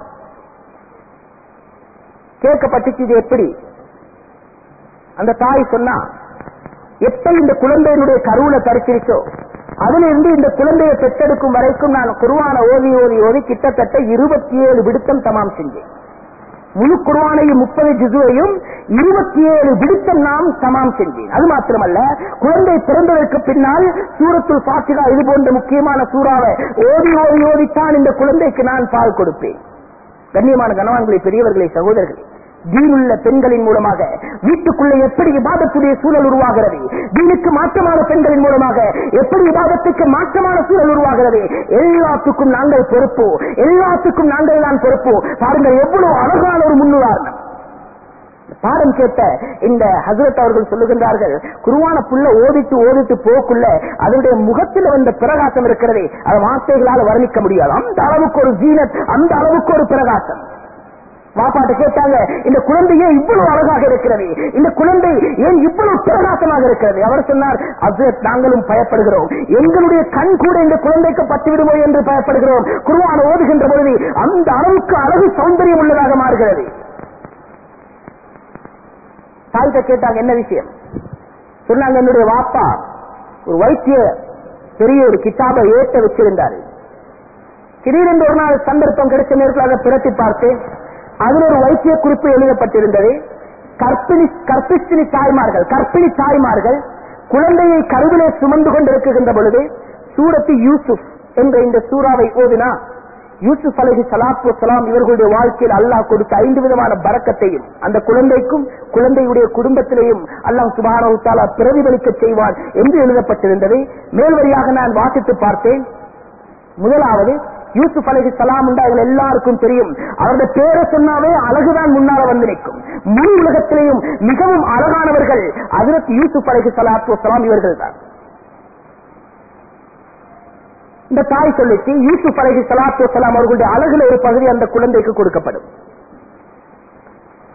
[SPEAKER 1] கேட்கப்பட்டுச்சு இது எப்படி? அந்த தாய் சொன்னா, எப்ப இந்த குழந்தையினுடைய கருவுல தரிச்சிருச்சோ அதிலிருந்து இந்த குழந்தையை பெற்றெடுக்கும் வரைக்கும் நான் குர்ஆனை ஓதி ஓதி ஓதி கிட்டத்தட்ட இருபத்தி ஏழு விடுத்தம் தமாம் செஞ்சேன். முழு குர்ஆனையும் முப்பது ஜுசுவையும் இருபத்தி ஏழு விடுத்தம் நாம் தமாம் செஞ்சேன். அது மாத்திரமல்ல, குழந்தை பிறந்ததற்கு பின்னால் சூரத்துல் ஃபாத்திஹா இது போன்ற முக்கியமான சூறாவை ஓதி ஓதி ஓதித்தான் இந்த குழந்தைக்கு நான் பால் கொடுப்பேன். கண்ணியமான கணவான்களே, பெரியவர்களே, சகோதரர்களே, தீனுள்ள பெண்களின் மூலமாக வீட்டுக்குள்ளே எப்படி இபாதத்துடைய சூழல் உருவாகிறது, தீனுக்கு மாற்றமான பெண்களின் மூலமாக எப்படி இபாதத்துக்கு மாற்றமான சூழல் உருவாகிறது. எல்லாத்துக்கும் நாங்கள் பொறுப்பு, எல்லாத்துக்கும் நாங்கள் தான் பொறுப்பு. பாருங்கள், எவ்வளவு அழகான ஒரு முன்னுதாரணம். பாடம் கேட்ட இந்த ஹஜ்ரத் அவர்கள் சொல்லுகின்றார்கள், குர்ஆன புள்ள ஓதிட்டு ஓதிட்டு போக்குள்ள அதனுடைய முகத்தில் வந்த பிரகாசம் இருக்கிறதே, அது வார்த்தைகளால் வர்ணிக்க முடியாது. அந்த அளவுக்கு ஒரு ஜீனத், அந்த அளவுக்கு ஒரு பிரகாசம். வாப்பாட்ட கேட்டாங்க, இந்த குழந்தையே இவ்வளவு அழகாக இருக்கிறது, இந்த குழந்தை ஏன் இவ்வளவு பிரகாசமாக இருக்கிறது? அவர் சொன்னார், ஹஜ்ரத், நாங்களும் பயப்படுகிறோம், எங்களுடைய கண் கூட இந்த குழந்தைக்கு பட்டுவிடுமோ என்று பயப்படுகிறோம். குர்ஆன் ஓதுகின்ற பொழுது அந்த அளவுக்கு அழகு சௌந்தரியம் உள்ளதாக மாறுகிறது. தாய்கிட்ட கேட்டாங்க, என்ன விஷயம்? சொன்னாங்க, என்னுடைய வாப்பா ஒரு வைத்திய பெரிய ஒரு கிதாபை ஏற்ற வச்சிருந்தாரு. திடீரென்று ஒரு நாள் சந்தர்ப்பம் கிடைச்ச நேரத்தில் அதை பிரட்டி பார்த்து அதில் ஒரு வைத்திய குறிப்பு எழுதப்பட்டிருந்தது. கற்பிணி கற்பிஸ்தினி தாய்மார்கள் கற்பிணி தாய்மார்கள் குழந்தையை கருவிலே சுமந்து கொண்டிருக்கின்ற பொழுது சூரத்து யூசுப் என்ற இந்த சூறாவை ஓதினா யூசுப் அலைஹிஸ்ஸலாத்து வஸ்ஸலாம் இவர்களுடைய வாழ்க்கையில் அல்லாஹ் கொடுத்த ஐந்து விதமான பரக்கத்தையும் அந்த குழந்தைக்கும் குழந்தையுடைய குடும்பத்திலேயும் அல்லாஹ் சுப்ஹானஹு வ தஆலா பிரதிபலிக்க செய்வான் என்று எழுதப்பட்டிருந்தது. மேல்வரியாக நான் வாசித்து பார்த்தேன். முதலாவது, யூசுப் அலைஹிஸ்ஸலாம் உண்டார்கள் எல்லாருக்கும் தெரியும். அவருடைய பேரை சொன்னாவே அழகுதான் முன்னால வந்து நிற்கும். முழு உலகத்திலேயும் மிகவும் அழகானவர்கள் ஹஜ்ரத் யூசுப் அலைஹிஸ்ஸலாத்து வஸ்ஸலாம் இவர்கள் தான். இந்த தாய் சொல்லிச்சு, யூசுப் அலைஹிஸ்ஸலாத்து வஸ்ஸலாம் அவர்களுடைய அழகுல ஒரு பகுதி அந்த குழந்தைக்கு கொடுக்கப்படும்.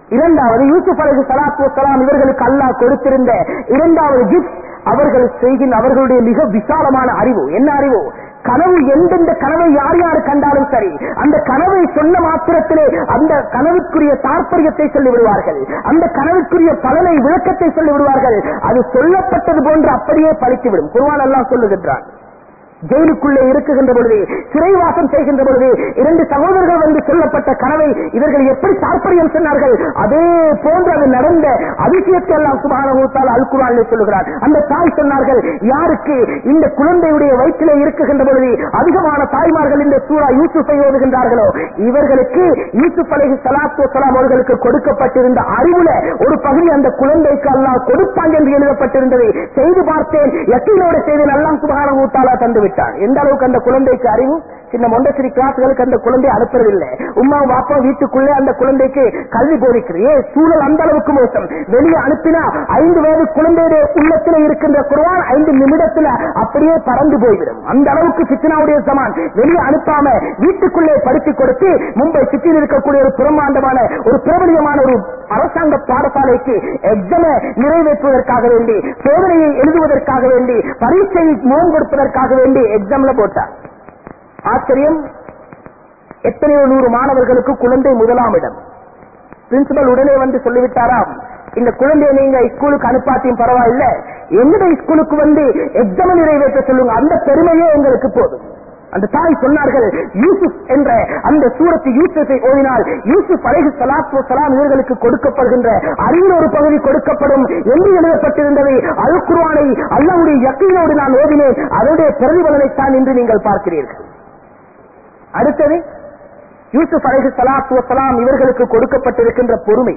[SPEAKER 1] இரண்டாவது யூசுப் அலைஹி ஸலாத்து வஸ்ஸலாம் இவர்களுக்கு அல்லாஹ் கொடுத்திருந்த இரண்டாவது கிஃப்ட் அவர்கள் செய்கின்ற அவர்களுடைய மிக விசாலமான அறிவு. என்ன அறிவு? கனவு, எந்தெந்த கனவை யார் யார் கண்டாலும் சரி, அந்த கனவை சொன்ன மாத்திரத்திலே அந்த கனவுக்குரிய தாற்பயத்தை சொல்லி விடுவார்கள், அந்த கனவுக்குரிய பலனை விளக்கத்தை சொல்லி விடுவார்கள். அது சொல்லப்பட்டது போன்று அப்படியே பழித்துவிடும். குர்ஆன் அல்லாஹ் சொல்லுகின்றான், ஜெயிலுக்குள்ளே இருக்குகின்ற பொழுது, சிறைவாசம் செய்கின்ற பொழுது இரண்டு சகோதரர்கள் வந்து சொல்லப்பட்ட கனவை இவர்கள் எப்படி தாற்பயம் சொன்னார்கள், அதே போன்று அது நடந்த அதிசயத்தை எல்லாம் சுப்ஹானஹு வ தஆலா அல் குர்ஆனிலே சொல்லுகிறார். அந்த தாய் சொன்னார்கள், யாருக்கு இந்த குழந்தையுடைய வயிற்றிலே இருக்குகின்ற பொழுது அதிகமான தாய்மார்கள் இந்த சூரா யூசுஃபை ஓதுகின்றார்களோ இவர்களுக்கு யூசுப் அலைஹி ஸலாத்து வஸ்ஸலாம் அவர்களுக்கு கொடுக்கப்பட்டிருந்த அறிவுல ஒரு பகுதி அந்த குழந்தைக்கு அல்லாஹ் கொடுப்பான் என்று எழுதப்பட்டிருந்தது. செய்து பார்த்தேன், யக்கீனோடு செய்தேன், அல்லாஹ் சுப்ஹானஹு வ தஆலா தந்து விட்டார். எந்த அளவுக்கு அந்த குழந்தைக்கு அறிவு! சின்ன மொண்டசிரி கிளாஸ்களுக்கு அந்த குழந்தை அனுப்புறதில்லை. உமா பாப்பா வீட்டுக்குள்ளே அந்த குழந்தைக்கு கல்வி போதிக்கிறே. சூழல் அந்த அளவுக்கு மோசம். வெளியே அனுப்பினா ஐந்து வயது குழந்தையுடைய உள்ளத்தில் இருக்கின்ற குர்ஆன் ஐந்து நிமிடத்தில் அப்படியே பறந்து போய்விடும். அந்த அளவுக்கு ஃபித்னாவுடைய ஜமான். வெளியே அனுப்பாம வீட்டுக்குள்ளே படித்துக் கொடுத்து மும்பை சிட்டியில் இருக்கக்கூடிய ஒரு பிரம்மாண்டமான ஒரு பிரபலியமான ஒரு அரசாங்க பாடசாலைக்கு எக்ஸாமை நிறைவேற்றுவதற்காக வேண்டி, சோதனையை எழுதுவதற்காக வேண்டி, பரீட்சையை முகம் கொடுப்பதற்காக வேண்டி எக்ஸாம்ல போட்டார். ஆச்சரியம், எத்தனையோ நூறு மாணவர்களுக்கு குழந்தை முதலாம் இடம். பிரின்சிபல் உடனே வந்து சொல்லிவிட்டாராம், இந்த குழந்தையை நீங்க ஸ்கூலுக்கு அனுப்பாத்தையும் பரவாயில்ல, எங்களுடைய ஸ்கூலுக்கு வந்து எக்ஸாம் நிறைவேற்ற சொல்லுங்க, அந்த பெருமையே எங்களுக்கு போதும். அந்த தாய் சொன்னார்கள், யூசுப் என்ற அந்த சூரத்து யூசுஃபை ஓதினால் யூசுப் அலைஹி ஸலாத்து வஸ்ஸலாம் இவர்களுக்கு கொடுக்கப்படுகின்ற அறிவின் ஒரு பகுதி கொடுக்கப்படும் என்று எழுதப்பட்டிருந்ததை அல் குர்ஆனை அல்லாஹ்வுடைய யக்கீனோடு நான் ஓதினேன். அதனுடைய பிரதிபலனைத்தான் இன்று நீங்கள் பார்க்கிறீர்கள். அடுத்தது யூசுப் அலைஹி ஸலாத்து வஸ்ஸலாம் இவர்களுக்கு கொடுக்கப்பட்டிருக்கின்ற பொறுமை.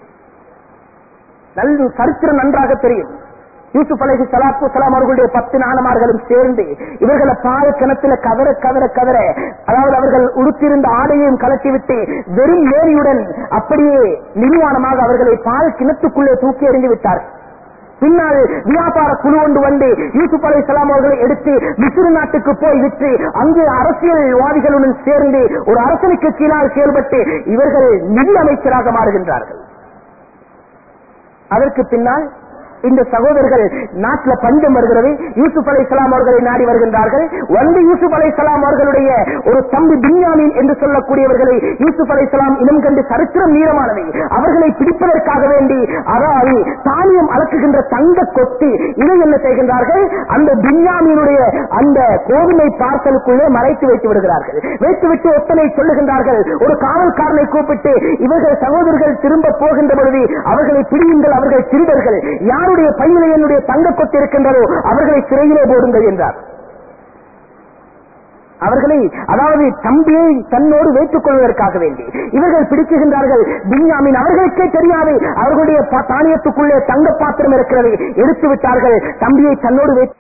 [SPEAKER 1] நல்ல சரித்திரம் நன்றாக தெரியும். யூசுப் அலைஹி ஸலாத்து வஸ்ஸலாம் அவர்களுடைய பத்து நானமார்களும் சேர்ந்து இவர்களை பால் கிணத்துல கதற கதற கதற, அதாவது அவர்கள் உடுத்திருந்த ஆடையையும் கலட்டிவிட்டு வெறும் மேரியுடன் அப்படியே நிர்வாணமாக அவர்களை பால் கிணத்துக்குள்ளே தூக்கி எறிந்து விட்டார். பின்னால் வியாபார குழு கொண்டு வந்து யூசுப் அலைஹிஸ்ஸலாம் அவர்களை எடுத்து மிஸ்ர் நாட்டுக்கு போய் விற்று அங்கே அரசியல்வாதிகளுடன் சேர்ந்து ஒரு அரசனுக்கு கீழால் செயல்பட்டு இவர்கள் நிதி அமைச்சராக மாறுகின்றார்கள். அதற்கு பின்னால் இந்த சகோதரர்கள் நாட்டில் பஞ்சம் வருகிறது, யூசுப் அலைஹிஸ்ஸலாம் அவர்களை நாடி வருகின்றார்கள். வந்து யூசுப் அலைஹிஸ்ஸலாம் அவர்களுடைய ஒரு தம்பி பின்யாமீன் என்று சொல்லக்கூடியவர்களை யூசுப் அலைஹிஸ்ஸலாம் இனம் கண்டு சரித்திரம் நீளமானவை. அவர்களை பிடிப்பதற்காக வேண்டி அதாவது தானியம் அளக்குகின்ற தங்க கொத்தி இதை என்ன செய்கின்றார்கள், அந்த பின்யாமீனுடைய அந்த கோதுமை பார்சலுக்குள்ளே மறைத்து வைத்து விடுகிறார்கள். வைத்துவிட்டு ஒத்தனை சொல்லுகின்றார்கள், ஒரு காவல்காரனை கூப்பிட்டு இவர்கள் சகோதரர்கள் திரும்ப போகின்ற பொழுது அவர்களை பிடியுங்கள், அவர்கள் திருடர்கள், யார் பையிலே என்னுடைய தங்க கொத்து இருக்கின்றதோ அவர்களை சிறையிலே போடுங்கள் என்றார். அவர்களை அதாவது தம்பியை தன்னோடு வைத்துக் கொள்வதற்காக வேண்டி இவர்கள் பிடிக்குகின்றார்கள். பின்யாமீன் அவர்களுக்கே தெரியாது அவர்களுடைய தானியத்துக்குள்ளே தங்க பாத்திரம் இருக்கிறது, எடுத்து விட்டார்கள். தம்பியை தன்னோடு வைத்து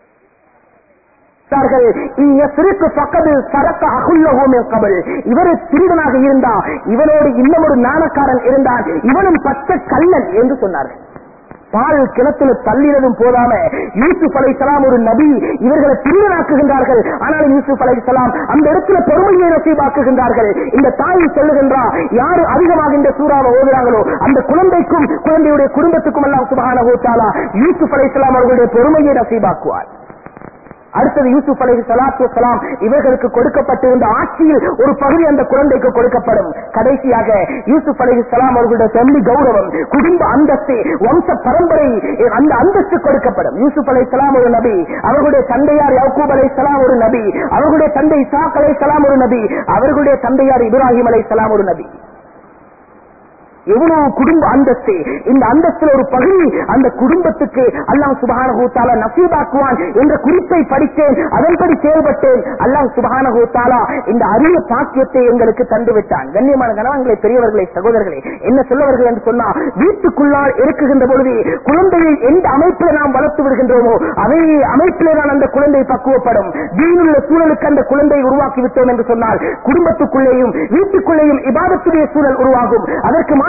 [SPEAKER 1] இவர் திருடனாக இருந்தா, இவனோடு இன்னும் ஒரு நாணக்காரன் இருந்தான், இவனும் பச்சை கள்ளன் என்று சொன்னார்கள். பால் கிணத்துல தள்ளினதும் போதாம யூசுப் அலைஹிஸ்ஸலாம் ஒரு நபி, இவர்களை திருடனாக்குகின்றார்கள். ஆனால் யூசுப் அலைஹிஸ்ஸலாம் அந்த இடத்துல பொறுமையை நசீபாக்குகின்றார்கள். இந்த தாய் சொல்லுகின்றா, யாரு அதிகமாக இந்த சூறாவை ஓதுறாங்களோ அந்த குழந்தைக்கும் குழந்தையுடைய குடும்பத்துக்கும் எல்லாம் சுப்ஹானஹு வ தஆலா யூசுப் அலைஹிஸ்ஸலாம் அவர்களுடைய பொறுமையை நசீபாக்குவார். அடுத்தது யூசுப் அலைஹி ஸலாத்து வஸ்ஸலாம் இவர்களுக்கு கொடுக்கப்பட்டிருந்த ஆட்சியில் ஒரு பகுதி அந்த குழந்தைக்கு கொடுக்கப்படும். கடைசியாக யூசுப் அலைஹி ஸலாம் அவர்களுடைய ஃபேமிலி கௌரவம், குடும்ப அந்தஸ்து, வம்ச பரம்பரை, அந்த அந்தஸ்து கொடுக்கப்படும். யூசுப் அலைஹிஸ்ஸலாம் ஒரு நபி, அவர்களுடைய தந்தையார் யாக்கூப் அலைஹிஸ்ஸலாம் ஒரு நபி, அவர்களுடைய தந்தை இஸ்ஹாக் அலைஹிஸ்ஸலாம் ஒரு நபி, அவர்களுடைய தந்தையார் இப்ராஹிம் அலைஹிஸ்ஸலாம் ஒரு நபி. எவ்வளவு குடும்ப அந்தஸ்து! இந்த அந்தஸ்தில் ஒரு பகுதி அந்த குடும்பத்துக்கு அல்லாஹ் சுப்ஹானஹு வ தஆலா நசீபாக்குவான் என்ற குறிப்பை படித்தேன், அதன்படி செயல்பட்டேன். அல்லாஹ் சுப்ஹானஹு வ தஆலா இந்த அரிய பாக்கியத்தை எங்களுக்கு தந்துவிட்டான். கண்ணியமான கணவன்களே, பெரியவர்களே, சகோதரர்களே, என்ன சொல்லவர்கள் என்று சொன்னா, வீட்டுக்குள்ளால் இருக்குகின்ற பொழுது குழந்தையை எந்த அமைப்பில் நாம் வளர்த்து விடுகின்றோமோ அதே அமைப்பிலே தான் அந்த குழந்தை பக்குவப்படும். தீனுள்ள சூழலுக்கு அந்த குழந்தை உருவாக்கி விட்டோம் என்று சொன்னால் குடும்பத்துக்குள்ளேயும் வீட்டுக்குள்ளேயும் இபாதத்துடைய சூழல் உருவாகும். அதற்கு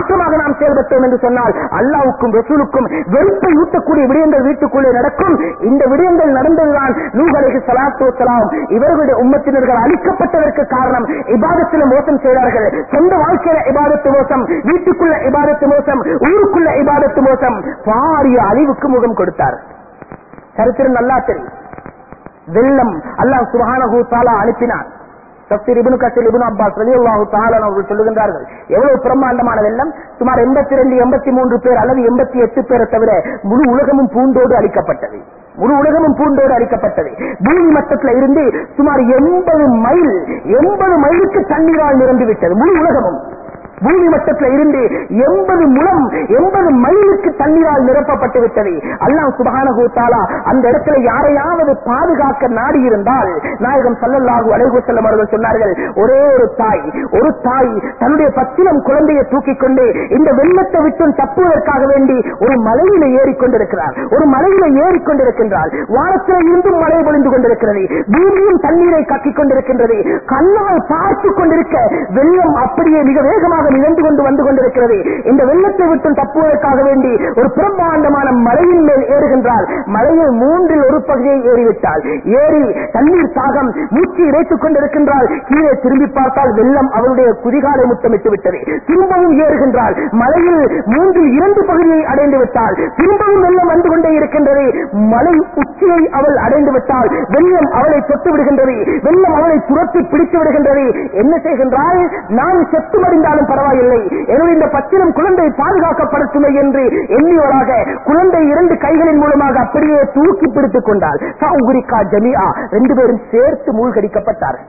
[SPEAKER 1] மாற்றமாக நாம் செயல்பட்டோம் என்று சொன்னால் அல்லாஹ்வுக்கும் ரசூலுக்கும் வெறுப்பை ஊட்டக்கூடிய விடயங்கள் வீட்டுக்குள்ளே நடக்கும். இந்த விடயங்கள் நடந்ததுதான் நூஹ் அலைஹிஸ்ஸலாத்து வஸ்ஸலாம் இவர்களுடைய உம்மத்தினர்கள் அழிக்கப்பட்டதற்கு காரணம். இபாதத்தில் மோசம் செய்தார்கள், சொந்த வாழ்க்கையில இபாதத்து மோசம், வீட்டுக்குள்ள இபாதத்து மோசம், ஊருக்குள்ள இபாதத்து மோசம், பாரிய அழிவுக்கு முகம் கொடுத்தார். சரித்திரம் நல்லா தெரியும். வெள்ளம் அல்லாஹ் சுப்ஹானஹு தஆலா அனுப்பினான். தஃப்சீர் இப்னு கஸீர் இப்னு அப்பாஸ் ரலியல்லாஹு தஆலா அவர்கள் சொல்லுகின்றார்கள், எவ்வளவு பிரம்மாண்டமான வெள்ளம்! சுமார் எண்பத்தி ரெண்டு எண்பத்தி மூன்று பேர் அல்லது எண்பத்தி எட்டு பேரை தவிர முழு உலகமும் பூண்டோடு அழிக்கப்பட்டது. முழு உலகமும் பூண்டோடு அழிக்கப்பட்டது. பூமி மட்டத்தில் இருந்து சுமார் எண்பது மைல் எண்பது மைலுக்கு தண்ணீரால் நிரம்பி விட்டது. முழு உலகமும் பூமி மட்டத்தில் இருந்து எண்பது முழம் எண்பது மைலுக்கு தண்ணீரால் நிரப்பப்பட்டு விட்டது. அல்லாஹ் சுப்ஹானஹு தஆலா அந்த இடத்துல யாரையாவது பாதுகாக்க நாடி இருந்தால் நாயகம் ஸல்லல்லாஹு அலைஹி வஸல்லம் அவர்கள் சொன்னார்கள், ஒரே ஒரு தாய் ஒரு தாய் தன்னுடைய பச்சிளம் குழந்தையை தூக்கிக் கொண்டு இந்த வெள்ளத்தை விட்டு தப்புவதற்காக வேண்டி ஒரு மலையில ஏறிக்கொண்டிருக்கிறார். ஒரு மலையில ஏறிக்கொண்டிருக்கின்றார். வானத்தில் இருந்தும் மழை பொழிந்து கொண்டிருக்கிறது, பூமியும் தண்ணீரை கக்கிக் கொண்டிருக்கின்றது. கண்ணால் பார்த்துக் கொண்டிருக்க வெள்ளம் அப்படியே மிக வேகமாக நிகழ்ந்து கொண்டு வந்து கொண்டிருக்கிறது. இந்த வெள்ளத்தை விட்டு தப்புவதற்காக வேண்டி ஒரு பிரம்மாண்டமான மலையின் மேல் ஏறுகின்றால் மலையில் மூன்றில் ஒரு பகுதியை ஏறிவிட்டால் ஏறி தண்ணீர் தாகம் மூச்சு இறைத்துக் கொண்டிருக்கின்றால் கீழே திரும்பி பார்த்தால் வெள்ளம் அவருடைய குதிகாலை முத்தமிட்டு விட்டது. திரும்பவும் ஏறுகின்றால் மலையில் மூன்றில் இரண்டு பகுதியை அடைந்து விட்டால் திரும்பவும் வெள்ளம் வந்து கொண்டே இருக்கின்றது. மலை உச்சியை அவள் அடைந்து விட்டால் வெள்ளம் அவளை தொட்டு விடுகின்றது. வெள்ளம் அவளை துரத்தி பிடித்து விடுகின்றது. என்ன செய்கின்றால், நான் செத்து மடிந்தாலும் பரவாயில்லை, என்னுடைய இந்த பச்சிலம் குழந்தை பாதுகாக்கப்படட்டுமே என்று எண்ணியவராக குழந்தை இரண்டு கைகளின் மூலமாக அப்படியே தூக்கி பிடித்துக் கொண்டால் ஜமிஆ ரெண்டு பேரும் சேர்த்து மூழ்கடிக்கப்பட்டார்கள்.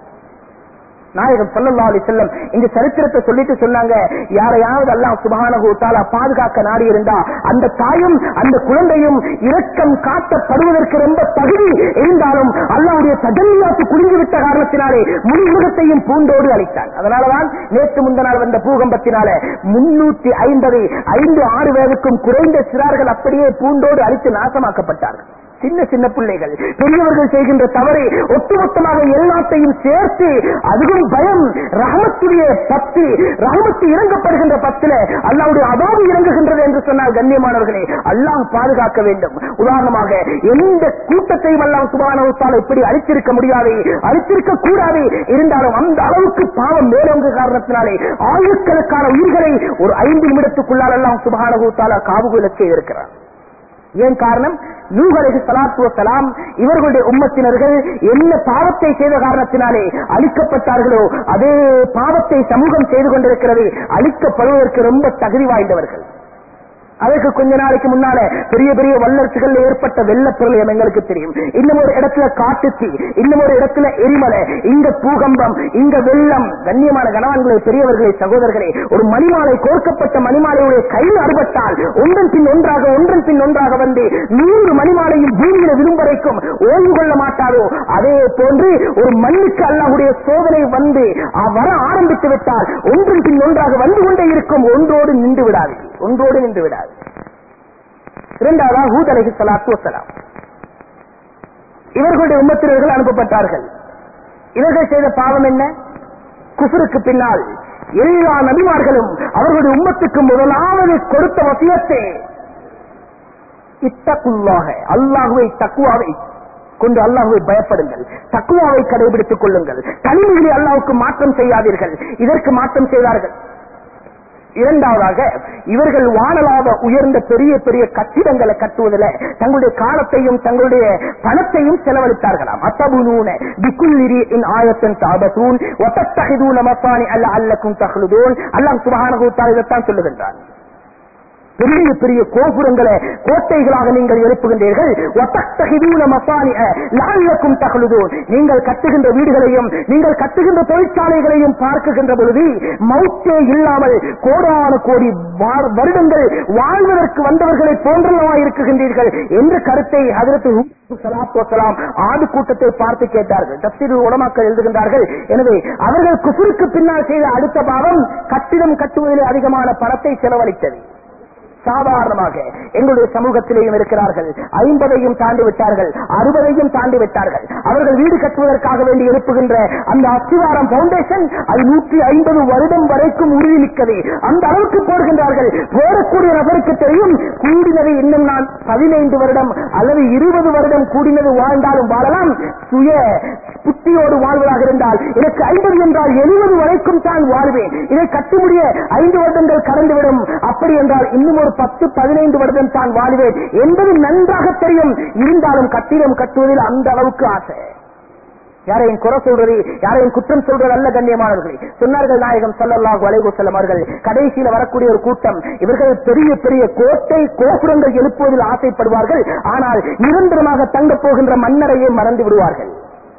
[SPEAKER 1] நாயகம் ஸல்லல்லாஹு அலைஹி வஸல்லம் இந்த சரித்திரத்தை சொல்லிட்டு சொன்னாங்க, யாரையாவது அல்லாஹ் சுப்ஹானஹு தஆலா பாதுகாக்க நாடி இருந்தா அந்த தாயும் அந்த குழந்தையும் இரக்கம் காட்டப்படுவதற்கு ரொம்ப தகுதி இருந்தாலும் அல்லாஹ்வுடைய தஜல்லியாத்து குளிர்ந்து விட்ட காரணத்தினாலே முழு உலகத்தையும் பூண்டோடு அழித்தான். அதனாலதான் நேற்று முந்தநாள் வந்த பூகம்பத்தினால முன்னூத்தி ஐம்பது ஐந்து ஆறு வயதுக்கும் குறைந்த சிறார்கள் அப்படியே பூண்டோடு அழித்து நாசமாக்கப்பட்டார்கள். சின்ன சின்ன பிள்ளைகள், பெரியவர்கள் செய்கின்ற தவறை ஒட்டுமொத்தமாக எல்லாத்தையும் சேர்த்து அதுவும் பயம், ரஹமத்துடைய பத்து ரஹமத்து இறங்கப்படுகின்ற பத்துல அல்லாஹ்வுடைய அதாபு இறங்குகின்றது என்று சொன்னால் கண்ணியமானவர்களே, அல்லாஹ் பாதுகாக்க வேண்டும். உதாரணமாக எந்த கூட்டத்தையும் அல்லாஹ் சுப்ஹானஹு வ தஆலா இப்படி அழித்திருக்க முடியாது, அழித்திருக்க கூடாது. இருந்தாலும் அந்த அளவுக்கு பாவம் மேலோங்க காரணத்தினாலே ஆயிரக்கணக்கான உயிர்களை ஒரு ஐந்து நிமிடத்துக்குள்ளால் அல்லாஹ் சுப்ஹானஹு வ தஆலா காபூலுக்கு இருக்கிறார். ஏன் காரணம்? நூஹ் அலைஹிஸ்ஸலாத்து வஸ்ஸலாம் இவர்களுடைய உம்மத்தினர்கள் என்ன பாவத்தை செய்த காரணத்தினாலே அழிக்கப்பட்டார்களோ அதே பாவத்தை சமூகம் செய்து கொண்டிருக்கிறது. அழிக்கப்படுவதற்கு ரொம்ப தகுதி வாய்ந்தவர்கள். அதற்கு கொஞ்ச நாளைக்கு முன்னால பெரிய பெரிய வல்லரசுகள் ஏற்பட்ட வெள்ள பிரளயம் எங்களுக்கு தெரியும். இன்னும் ஒரு இடத்துல காட்டுத்தீ, இன்னும் ஒரு இடத்துல எரிமலை, இங்க பூகம்பம், இங்க வெள்ளம். கண்ணியமான கணவான்களே, பெரியவர்களே, சகோதரர்களே, ஒரு மணிமாலை கோர்க்கப்பட்ட மணிமாலையுடைய கையில் அறுபட்டால் ஒன்றன் பின் ஒன்றாக ஒன்றன் பின் ஒன்றாக வந்து நூறு மணிமாலையில் பூமியில விழும் வரைக்கும் ஓய்வு கொள்ள மாட்டாரோ அதே போன்று ஒரு மண்ணுக்கு அல்லாஹ்வுடைய சோதனை வந்து வர ஆரம்பித்து விட்டால் ஒன்றன் பின் ஒன்றாக வந்து கொண்டே இருக்கும். ஒன்றோடு நின்று விடாது, ஒன்றோடு நின்று விடாது. இரண்டாவதாக ஹூத் அலைஹிஸ்ஸலாத்து வஸ்ஸலாம் இவர்களுடைய உம்மத்தினர்கள் அனுப்பப்பட்டார்கள். இவர்கள் செய்த பாவம் என்ன? குஃப்ருக்கு பின்னால் எல்லா நபிமார்களும் அவர்களுடைய உம்மத்துக்கு முதலாவது கொடுத்த வசியத்தை இத்தகுல்லாஹ், அல்லாஹ்வை தக்வாவை கொண்டு அல்லாஹ்வை பயப்படுங்கள், தக்வாவை கடைபிடித்துக் கொள்ளுங்கள், தனிமையிலே அல்லாஹ்வுக்கு மாற்றம் செய்யாதீர்கள். இதற்கு மாற்றம் செய்தார்கள். இரண்டாவதாக இவர்கள் வானலாக உயர்ந்த பெரிய பெரிய கட்டிடங்களை கட்டுவதில் தங்களுடைய காலத்தையும் தங்களுடைய பணத்தையும் செலவழித்தார்களாம். அத்தபுனூன பிகுல்லி ரிஇன் ஆயத்தன் தஅபதூன் வ தத்தஹிதூன மசானி அல்லக்கும் தஹ்லுதூன். அல்லாஹ் சுப்ஹானஹு வ தஆலா இதைத்தான் சொல்லுகின்றார். பெரிய பெரிய கோபுரங்களை கோட்டைகளாக நீங்கள் எழுப்புகின்றீர்கள். நீங்கள் கட்டுகின்ற வீடுகளையும் நீங்கள் கட்டுகின்ற தொழிற்சாலைகளையும் பார்க்குகின்ற பொழுது மௌத்தே இல்லாமல் கோடான கோடி வருடங்கள் வாழ்வதற்கு வந்தவர்களை போன்றவா இருக்குகின்றீர்கள் என்ற கருத்தை ஹஜ்ரத் ஸல்லல்லாஹு அலைஹி வஸல்லம் ஆது கூட்டத்தை பார்த்து கேட்டார்கள். தஃசீர் உலமாக்கள் எழுதுகின்றார்கள், எனவே அவர்கள் குஃப்ருக்கு பின்னால் செய்த அடுத்த பாவம் கட்டிடம் கட்டுவதில் அதிகமான பணத்தை செலவழித்தது. சாதாரணமாக எங்களுடைய சமூகத்திலேயும் இருக்கிறார்கள். ஐம்பதையும் தாண்டி விட்டார்கள், அறுபதையும் தாண்டி விட்டார்கள். அவர்கள் வீடு கட்டுவதற்காக வேண்டி எழுப்புகின்ற அந்த அஸ்திவாரம் பவுண்டேஷன் அது நூற்றி ஐம்பது வருடம் வரைக்கும் உறுதிமிக்கது. அந்த அளவுக்கு போடுகின்றார்கள். போடக்கூடிய நபருக்கு தெரியும் கூடினது இன்னும் நான் பதினைந்து வருடம் அல்லது இருபது வருடம் கூடினது வாழ்ந்தாலும் வாழலாம். சுய புத்தியோடு வாழ்வதாக இருந்தால் எனக்கு ஐம்பது என்றால் எழுபது வரைக்கும் தான் வாழ்வேன், இதை கட்டி முடிய ஐந்து வருடங்கள் கடந்துவிடும். அப்படி என்றால் இன்னும் ஒரு பத்து பதினைந்து வருடம் தான் வாழ்வேன் என்பது நன்றாக தெரியும். இருந்தாலும் கட்டிடம் கட்டுவதில் அந்த அளவுக்கு ஆசை. யாரையும் குறை சொல்றது, யாரையும் குற்றம் சொல்றது அல்ல கண்ணியமானவர்களே. சொன்னார்கள் நாயகம் ஸல்லல்லாஹு அலைஹி வஸல்லம் அவர்கள், கடைசியில் வரக்கூடிய ஒரு கூட்டம் இவர்கள் பெரிய பெரிய கோட்டை கோபுரங்கள் எழுப்புவதில் ஆசைப்படுவார்கள், ஆனால் நிரந்தரமாக தங்கப் போகின்ற மன்னரையே மறந்து விடுவார்கள்.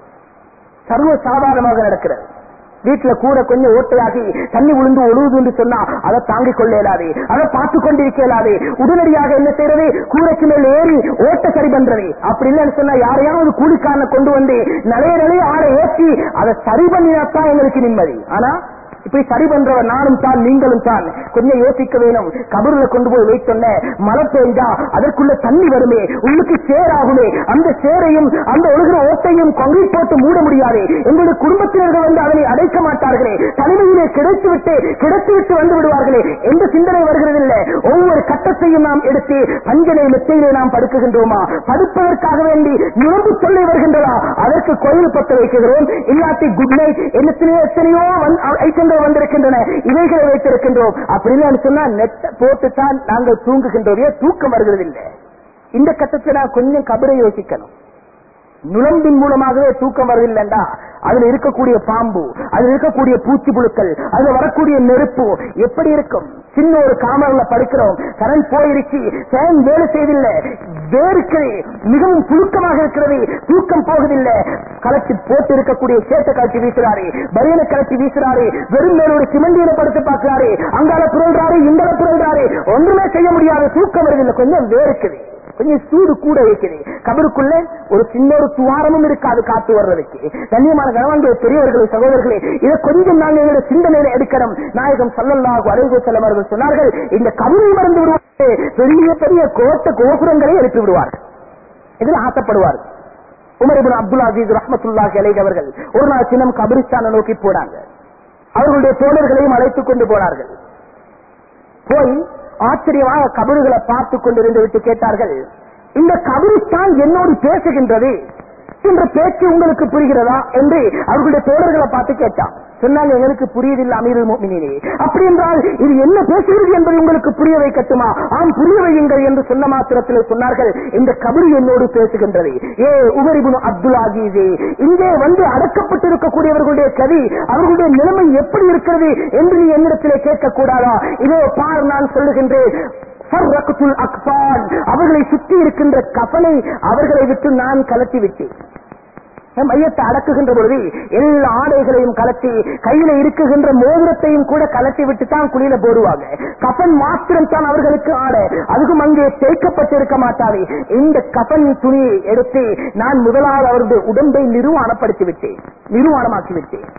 [SPEAKER 1] சர்வ சாதாரணமாக நடக்கிறது. வீட்டுல கூட கொஞ்சம் ஓட்டையாகி தண்ணி விழுந்து ஒழுகுது என்று சொன்னா அதை தாங்கிக் கொள்ள இயலாது, அதை பார்த்து கொண்டிருக்க இயலாது. உடனடியாக என்ன செய்யறது, கூரைக்கு மேல் ஏறி ஓட்ட சரி பண்றது. அப்படி இல்லைன்னு சொன்னா யாரையாவது கூலிக்காரனை கொண்டு வந்து நிலைய நிலைய ஆளை ஏற்றி அதை சரி பண்ணினாத்தான் எங்களுக்கு நிம்மதி. ஆனா இப்படி சரி பண்றவர் நானும் தான் நீங்களும் தான். கொஞ்சம் யோசிக்க வேணும். கபூர்ல கொண்டு போய் வைத்தோன்ன மழை பெய்தா அதற்குள்ள தண்ணி வருமே, உள்ளுக்கு சேராகுமே, அந்த சேரையும் அந்த ஒழுகிற ஓட்டையும் கான்கிரீட் போட்டு மூட முடியாது. எங்களுடைய குடும்பத்தினர்கள் வந்து அதனை அடைக்க மாட்டார்களே, தனிமையிலே கிடைத்து விட்டு கிடைத்து விட்டு வந்து விடுவார்களே எந்த சிந்தனை வருகிறதில்லை. ஒவ்வொரு கட்டத்தையும் நாம் எடுத்து பஞ்சனை மெத்தையிலே நாம் படுக்குகின்றோமா, படுப்பதற்காக வேண்டி நுழம்பு தொல்லை வருகின்றதா, அதற்கு கோயில் பத்த வைக்கிறோம். இல்லாட்டி குட் நைட் எத்தனையோ எத்தனையோ ஐட்டங்கள் வந்திருக்கின்றன, இவைகளை வைத்திருக்கின்றோம். அப்படின்னு சொன்னா நெட்ட போட்டுத்தான் நாங்கள் தூங்குகின்றோம், தூக்கம் வருகிறதில்லை. இந்த கட்டத்தில் நான் கொஞ்சம் கபரை யோசிக்கணும். நுழம்பின் மூலமாகவே தூக்கம் வருதில்லைண்டா அதுல இருக்கக்கூடிய பாம்பு, அதுல இருக்கக்கூடிய பூச்சி புழுக்கள், அதுல வரக்கூடிய நெருப்பு எப்படி இருக்கும்? சின்ன ஒரு காமர்ல படுக்கிறோம், கரண்ட் போயிருச்சு, ஃபேன் வேலை செய்தில்லை, வேர்க்கிறது, மிகவும் புழுக்கமாக இருக்கிறது, தூக்கம் போகுதில்லை. கலட்டி போட்டு இருக்கக்கூடிய சேட்டை கலட்டி வீசுறாரு, பரியனை கலட்டி வீசுறாரு, வெறும் மேல ஒரு சிமெண்டியில படுத்து பார்க்கிறாரு, அங்கால புரள்றாரு, இங்கால புரள்றாரு, ஒன்றுமே செய்ய முடியாது, தூக்கம் வருதில்லை, கொஞ்சம் வேர்க்குது, கொஞ்சம் சூடு கூட இருக்குது. கபருக்குள்ள ஒரு சின்ன ஒரு துவாரமும் இருக்காது காத்து வர்றதுக்கு. கண்ணியமான கணவன்கள், பெரியவர்களே, சகோதரர்களே, இதை கொஞ்சம் நாங்கள் எங்களுடைய சிந்தனையில எடுக்கணும். நாயகம் ஸல்லல்லாஹு அலைஹி வஸல்லம் அவர்கள் சொன்னார்கள், இந்த கபரை மறந்து விடுவார்கள், பெரிய பெரிய கோட்டை கோபுரங்களை எழுப்பி விடுவார்கள், இதில் ஆசைப்படுவார்கள். உமர் இப்னு அப்துல் அசீஸ் ரஹ்மத்துல்லாஹி அலைஹி அவர்கள் ஒரு நாள் சின்னம் கபிரிஸ்தானை நோக்கி போனாங்க. அவர்களுடைய தோழர்களையும் அழைத்துக் கொண்டு போனார்கள். போய் ஆச்சரியமாக கபறுகளை பார்த்துக் கொண்டிருந்து விட்டு கேட்டார்கள், இந்த கபிரிஸ்தான் என்னோடு பேசுகின்றது என்ற பேச்சு உங்களுக்கு புரிகிறதா என்று அவர்களுடைய தோழர்களை பார்த்து கேட்டான். சொன்னாங்க, எங்களுக்கு புரியதில்லை அமீருல் முஃமினீனே. அப்படி என்றால் இது என்ன பேசுகிறது என்பதை உங்களுக்கு புரிய வைக்கட்டுமா? ஆம், புரிய வையுங்கள் என்று சொன்ன மாத்திரத்தில் சொன்னார்கள், இந்த கபரு என்னோடு பேசுகின்றது. ஏ உமர் இப்னு அப்துல் அசீஸே, இங்கே வந்து அடக்கப்பட்டிருக்கக்கூடியவர்களுடைய கதி, அவர்களுடைய நிலைமை எப்படி இருக்கிறது என்று நீ என்னிடத்திலே கேட்கக்கூடாதா? இதோ பார், நான் சொல்லுகின்றேன், அவர்களை சுற்றி இருக்கின்ற கஃனை அவர்களை விட்டு நான் கலட்டி விட்டேன். மையத்தை அடக்குகின்ற பொழுது எல்லா ஆடைகளையும் கலட்டி, கையில இருக்குகின்ற மோதிரத்தையும் கூட கலட்டி விட்டு தான் குளியில போடுவாங்க. கஃன் மாத்திரம் தான் அவர்களுக்கு ஆடை, அதுக்கும் அங்கே தேய்க்கப்பட்டிருக்க மாட்டாது. இந்த கஃன் துணியை எடுத்து நான் முதலாவது அவருடைய உடம்பை நிர்வாணப்படுத்தி விட்டேன், நிர்வாணமாக்கி விட்டேன்.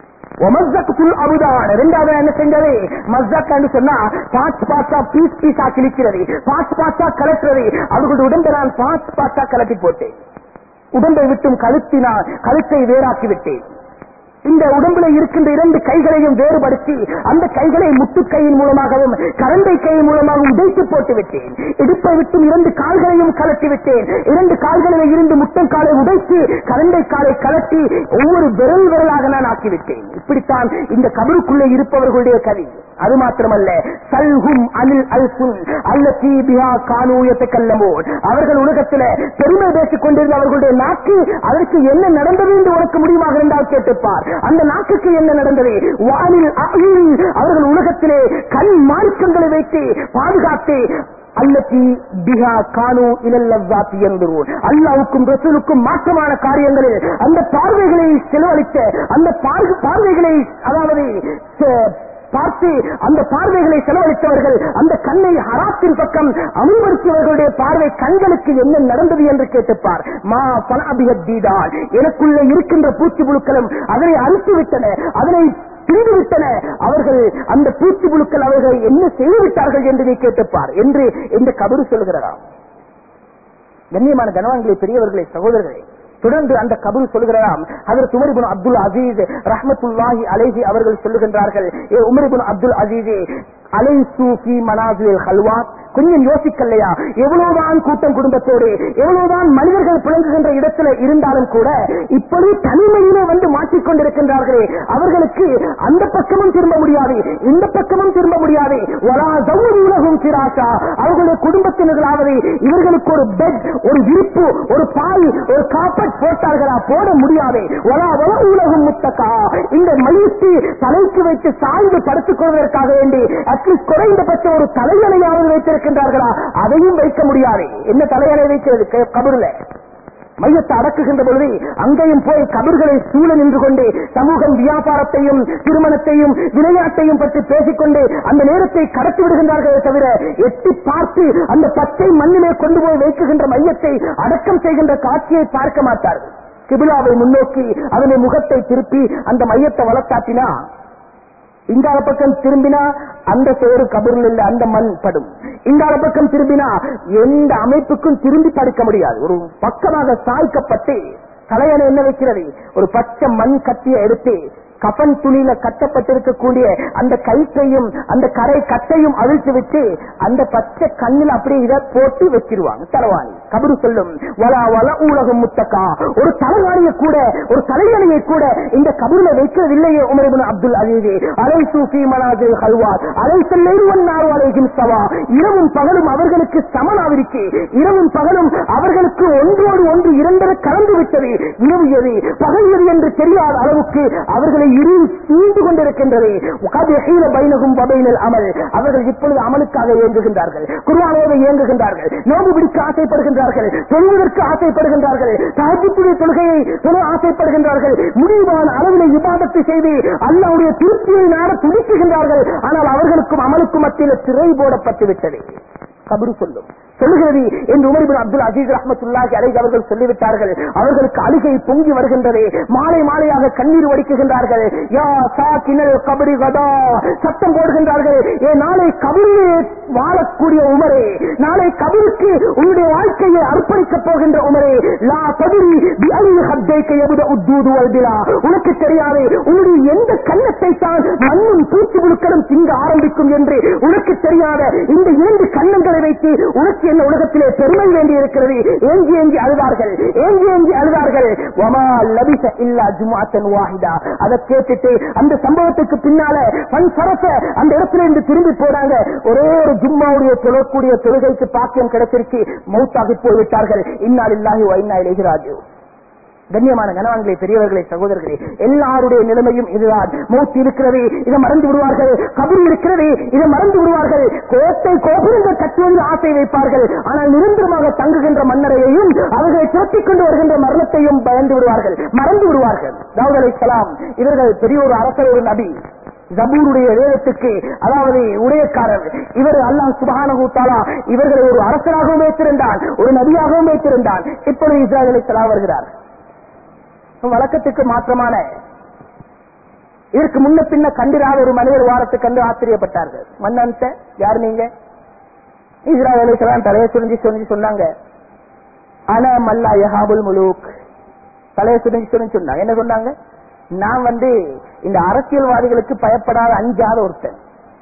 [SPEAKER 1] இரண்டாவது என்ன செஞ்சது? மஸ்ஸக் என்று சொன்னா பாட்ஸ் பாட்ஸா பீஸ் பீஸா கிழிக்கிறது, பாட்ஸ் பாட்ஸா கலட்டுறது. அவர்களுடைய உடம்பை நான் பாட்ஸ் பாட்ஸா கலட்டி போட்டேன். உடம்பை விட்டும் கழுத்தினால் கழுத்தை வேறாக்கி விட்டேன். இந்த உடம்புல இருக்கின்ற இரண்டு கைகளையும் வேறுபடுத்தி அந்த கைகளை முட்டுக்கையின் மூலமாகவும் கரண்டை கையின் மூலமாக உடைத்து போட்டு விட்டேன். இடுப்பை விட்டும் இரண்டு கால்களையும் கலட்டி விட்டேன். இரண்டு கால்களில் இருந்து முட்டங்காலை உடைத்து கரண்டை காலை கலட்டி ஒவ்வொரு விரல் விரலாக நான் ஆக்கிவிட்டேன். இப்படித்தான் இந்த கபருக்குள்ளே இருப்பவர்களுடைய கதை. அது மாத்திரமல்ல, சல்ஹும் அனில் அல்சுன் அல்லதி பிஹா கானூ யதகல்லமூன். அவர்கள் உலகத்தில் பெருமை பேசிக் கொண்டிருந்த அவர்களுடைய நாக்கு, அதற்கு என்ன நடந்தது என்று உனக்கு முடியுமாக இருந்தால் கேட்டுப்பார். அந்த நாக்குக்கு என்ன நடந்தது? வானில் அஹ்லின், அவர்கள் உலகத்திலே கண் மாணிக்கங்களை வைத்து பாதுகாத்து அல்லதி பிஹா கானூ இலல் லவ்வாத்தி யன்துரூன், அல்லாஹ்வுக்கும் ரசூலுக்கும் மாற்றமான காரியங்களில் அந்த பார்வைகளை செலவழித்த, அந்த பார்வைகளை அதாவது பார்த்து அந்த பார்வைகளை செலவழித்தவர்கள், அந்த கண்ணை ஹராத்தின் பக்கம் அமல்படுத்தியவர்களுடைய பார்வை கண்களுக்கு என்ன நடந்தது என்று கேட்டுப்பார். மா பலாபிகத்தீதான், எனக்குள்ள இருக்கின்ற பூச்சி புழுக்களும் அதனை அறுத்து விட்டன, அதனை தின்றுவிட்டன, அவர்கள் அந்த பூச்சி புழுக்கள் அவர்கள் என்ன செய்துவிட்டார்கள் என்று நீ கேட்டுப்பார் என்று இந்த கபரு சொல்கிறாராம். கண்ணியமான கனவான்களே, பெரியவர்களே, சகோதரர்களே, தொடர்ந்து அந்த கபரு சொல்கிறாராம். ஹஜ்ரத் உமர் இப்னு அப்துல் அசீஸ் ரஹ்மத்துல்லாஹி அலைஹி அவர்கள் சொல்லுகின்றார்கள், ஏ உமர் இப்னு அப்துல் அசீஸே, அலைசு ஃபீ மனாசில் ஹல்வாத், கொஞ்சம் யோசிக்கலையா? எவ்வளவுதான் கூட்டம் குடும்பத்தோடு, எவ்வளவுதான் மனிதர்கள் புழங்குகின்ற இடத்துல இருந்தாலும் கூட இப்படி தனிமையிலே வந்து மாற்றிக்கொண்டிருக்கின்றார்களே, அவர்களுக்கு அந்த பக்கமும் திரும்ப முடியாது, இந்த பக்கமும் திரும்ப முடியாது. வலா ஜௌருலஹும் ஃபிராஷா, அவர்களுடைய குடும்பத்தினர்களாவது இவர்களுக்கு ஒரு பெட், ஒரு விரிப்பு, ஒரு பாய், ஒரு காப்பட் போட்டார்களா? போட முடியாது. வலா வலா உலகும் முத்தகா, இந்த மையத்தை தலைக்கு வைத்து சாய்ந்து படுத்துக் கொள்வதற்காக வேண்டி அட்லீஸ்ட் குறைந்தபட்சம் ஒரு தலையணையாவது வைத்திருக்கின்றார்களா? அதையும் வைக்க முடியாது. என்ன தலையணை வைக்கிறது? கபருல மையத்தை அடக்குகின்ற பொழுது அங்கேயும் போய் கபர்களை சூழ நின்று கொண்டு சமூகம் வியாபாரத்தையும் திருமணத்தையும் விளையாட்டையும் பற்றி பேசிக்கொண்டு அந்த நேரத்தை கடத்தி விடுகின்றார்களே தவிர எட்டி பார்த்து அந்த பச்சை மண்ணிலே கொண்டு போய் வைக்குகின்ற மையத்தை அடக்கம் செய்கின்ற காட்சியை பார்க்க மாட்டார்கள். கிபிலாவை முன்னோக்கி அதனை முகத்தை திருப்பி அந்த மையத்தை வளர்த்தாட்டினா, இங்கால பக்கம் திரும்பினா அந்த சேரு கபரில் இல்ல, அந்த மண் படும். இங்கால பக்கம் திரும்பினா எந்த அமைப்புக்கும் திரும்பி படுக்க முடியாது. ஒரு பக்கமாக சாய்க்கப்பட்டு தலையணை என்ன வைக்கிறது? ஒரு பச்சை மண் கட்டிய எடுத்து கபன் துணியில கட்டப்பட்டிருக்கக்கூடிய அந்த கயிற்றையும் அந்த கரை கட்டையும் அவிழ்த்து விட்டு அந்த பச்சை கண்ணில் அப்படியே இதை போட்டு வச்சிருவாங்க. தலைவாணி கபரு சொல்லும், வலா வல ஊலகம் முத்தக்கா, ஒரு தலைவாணியை கூட, ஒரு தலையணையை கூட இந்த கபருல வைக்கவில்லையே உமர் இப்னு அப்துல் அசீஸ். அலைசு ஃபீ மனாசில் ஹல்வாத் அலைஸல் லைலு வன்னாரு அலைஹிம் ஸவா, இரவும் பகலும் அவர்களுக்கு சமனாவிருக்கு, இரவும் பகலும் அவர்களுக்கு ஒன்றோடு ஒன்று இரண்டரை கலந்து விட்டது. இரவு எது பகல் எது என்று தெரியாத அளவுக்கு அவர்களை இருள் சீண்டு கொண்டிருக்கின்றது. அமல், அவர்கள் இப்பொழுது அமலுக்காக இயங்குகின்றார்கள், குர்ஆனோடு இயங்குகின்றார்கள், நோன்பு பிடிக்க ஆசைப்படுகின்றார்கள், தொழுவதற்கு ஆசைப்படுகின்றார்கள், தஹஜ்ஜுடைய தொழுகையை தொழ ஆசைப்படுகின்றார்கள், முடிவான அளவில் இபாதத்தை செய்து அல்லாஹ்வுடைய திருப்தியை நாட துடிக்குகின்றார்கள். ஆனால் அவர்களுக்கும் அமலுக்கும் மத்தியில் திரை போடப்பட்டு விட்டது. கபரு சொல்லும் சொல்லுகிறது என்று உமர் இப்னு அப்துல் அசீஸ் ரஹ்மத்துல்லாஹி அலைஹி அவர்கள் சொல்லிவிட்டார்கள். அவர்களுக்கு அழுகை பொங்கி வருகின்றது, மாலை மாலையாக கண்ணீர் வடிக்குகின்றார்கள். யா சாகினல் கபரி கதா, சத்தம் போடுகின்றார்கள், ஏ நாளை கபரிலே வாழக்கூடிய உமரே, நாளை கபருக்கு உன்னுடைய வாழ்க்கையை அர்ப்பணிக்கப் போகின்ற உமரே, லா தத்ரி பி ஐ ஹத்தைக யபத உத்தூது வல் பிலா, உனக்கு தெரியாது உன்னுடைய எந்த கன்னத்தை தான் மண்ணும் பூச்சி புழுக்களும் திங்க ஆரம்பிக்கும் என்று உனக்கு தெரியாத இந்த இரண்டு கன்னங்களை வைத்து உனக்கு என்ன உலகத்திலே பெருமை வேண்டி இருக்கிறது. ஏங்கி ஏங்கி அழுதார்கள், ஏங்கி ஏங்கி அழுதார்கள். வமா லபிஸ இல்லா ஜும்ஆத்தன் வாஹிதா, அதை கேட்டுட்டு அந்த சம்பவத்துக்கு பின்னால பன்சரச அந்த இடத்துல இருந்து திரும்பி போறாங்க. ஒரே ஒரு ஜும்மாவுடைய தொழக்கூடிய தொழுகைக்கு பாக்கியம் கிடைச்சிருக்கு, மௌத்தாகி போய்விட்டார்கள். இன்னா லில்லாஹி வ இன்னா இலைஹி ராஜிஊன். கண்ணியமான கனவான்களே, பெரியவர்களே, சகோதரர்களே, எல்லாருடைய நிலைமையும் இதுதான். மௌத் இருக்கிறது, இதை மறந்து விடுவார்கள். கபர் இருக்கிறது, இதை மறந்து விடுவார்கள். கோட்டை கோபுரங்கள் கட்டுவதில் ஆசை வைப்பார்கள். ஆனால் நிரந்தரமாக தங்குகின்ற மன்னரையையும் அவர்களை துரத்திக் கொண்டு வருகின்ற மரணத்தையும் பயந்து விடுவார்கள், மறந்து விடுவார்கள். தாவூத் அலைஹிஸ்ஸலாம் இவர்கள் பெரிய ஒரு அரசர், ஒரு நபி, ஜபூருடைய வேதத்துக்கு அதாவது உடையக்காரர். இவர் அல்லாஹ் சுப்ஹானஹு வ தஆலா இவர்களை ஒரு அரசராகவும் வைத்திருந்தான், ஒரு நபியாகவும் வைத்திருந்தான். இப்பொழுது இஸ்ராயேல் அலைஹிஸ்ஸலாம் வருகிறார். வழக்கத்துக்கு மாற்றமான, இதற்கு முன்ன பின்ன கண்டிராத ஒரு மனிதர் வாரத்துக்கு கண்டு ஆச்சரியப்பட்டார்கள். மன்னன் யார் நீங்க? இஸ்ராயேல் அலைஹிஸ்ஸலாம் தலையை சுரிஞ்சி சுரிஞ்சி சொன்னாங்க, அன மல்லா யஹாபுல் முலூக். தலையை சுரிஞ்சி சுரிஞ்சி சொன்னாங்க. என்ன சொன்னாங்க? நான் வந்து இந்த அரசியல்வாதிகளுக்கு பயப்படாத அஞ்சாத ஒருத்தன்.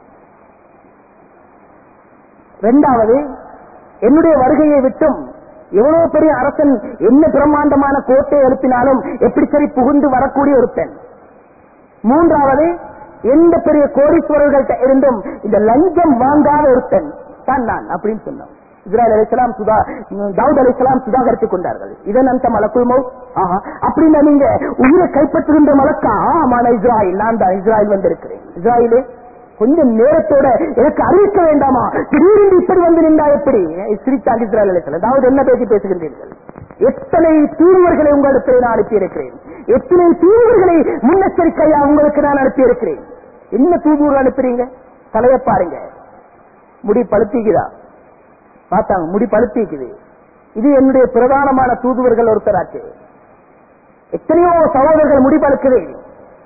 [SPEAKER 1] இரண்டாவது, என்னுடைய வருகையை விட்டும் எவ்வளவு பெரிய அரசன் என்ன பிரம்மாண்டமான கோட்டை எழுப்பினாலும் எப்படி சரி புகுந்து வரக்கூடிய ஒருத்தன். மூன்றாவது, எந்த பெரிய கோடீஸ்வரர்கள்ட்ட இருந்தும் இந்த லஞ்சம் வாங்காத ஒருத்தன் தான் நான் அப்படின்னு சொன்னான். இஸ்ராயேல் அலைஹிஸ்ஸலாம் சுதா தாவூத் அலைஹிஸ்ஸலாம் சுதாகரித்துக் கொண்டார்கள். இதன் அந்த மலக்குல் மௌத். ஆஹா, அப்படின்னா நீங்க உயிரை கைப்பற்றுகின்ற மலக்கா? ஆமான இஸ்ராயேல், நான் தான் இஸ்ராயேல் வந்திருக்கிறேன். இஸ்ராயேலே கொஞ்சம் நேரத்தோட எனக்கு அறிவிக்க வேண்டாமா? திடீரென்று இப்படி வந்து நின்றா எப்படி? சிரித்தால் இஸ்ராயேல் அலைஹிஸ்ஸலாம், அதாவது என்ன பேசி பேசுகின்றீர்கள்? எத்தனை தூதுவர்களை உங்களுக்கு நான் அனுப்பியிருக்கிறேன், எத்தனை தூதுவர்களை முன்னெச்சரிக்கையா உங்களுக்கு நான் அனுப்பியிருக்கிறேன். என்ன தூதுவர் அனுப்புறீங்க? தலைய பாருங்க, முடி பழுத்திக்குதா? பார்த்தாங்க, முடி பழுத்திக்குது. இது என்னுடைய பிரதானமான தூதுவர்கள் ஒருத்தராச்சு. எத்தனையோ சகோதரர்கள் முடி பழுக்குது,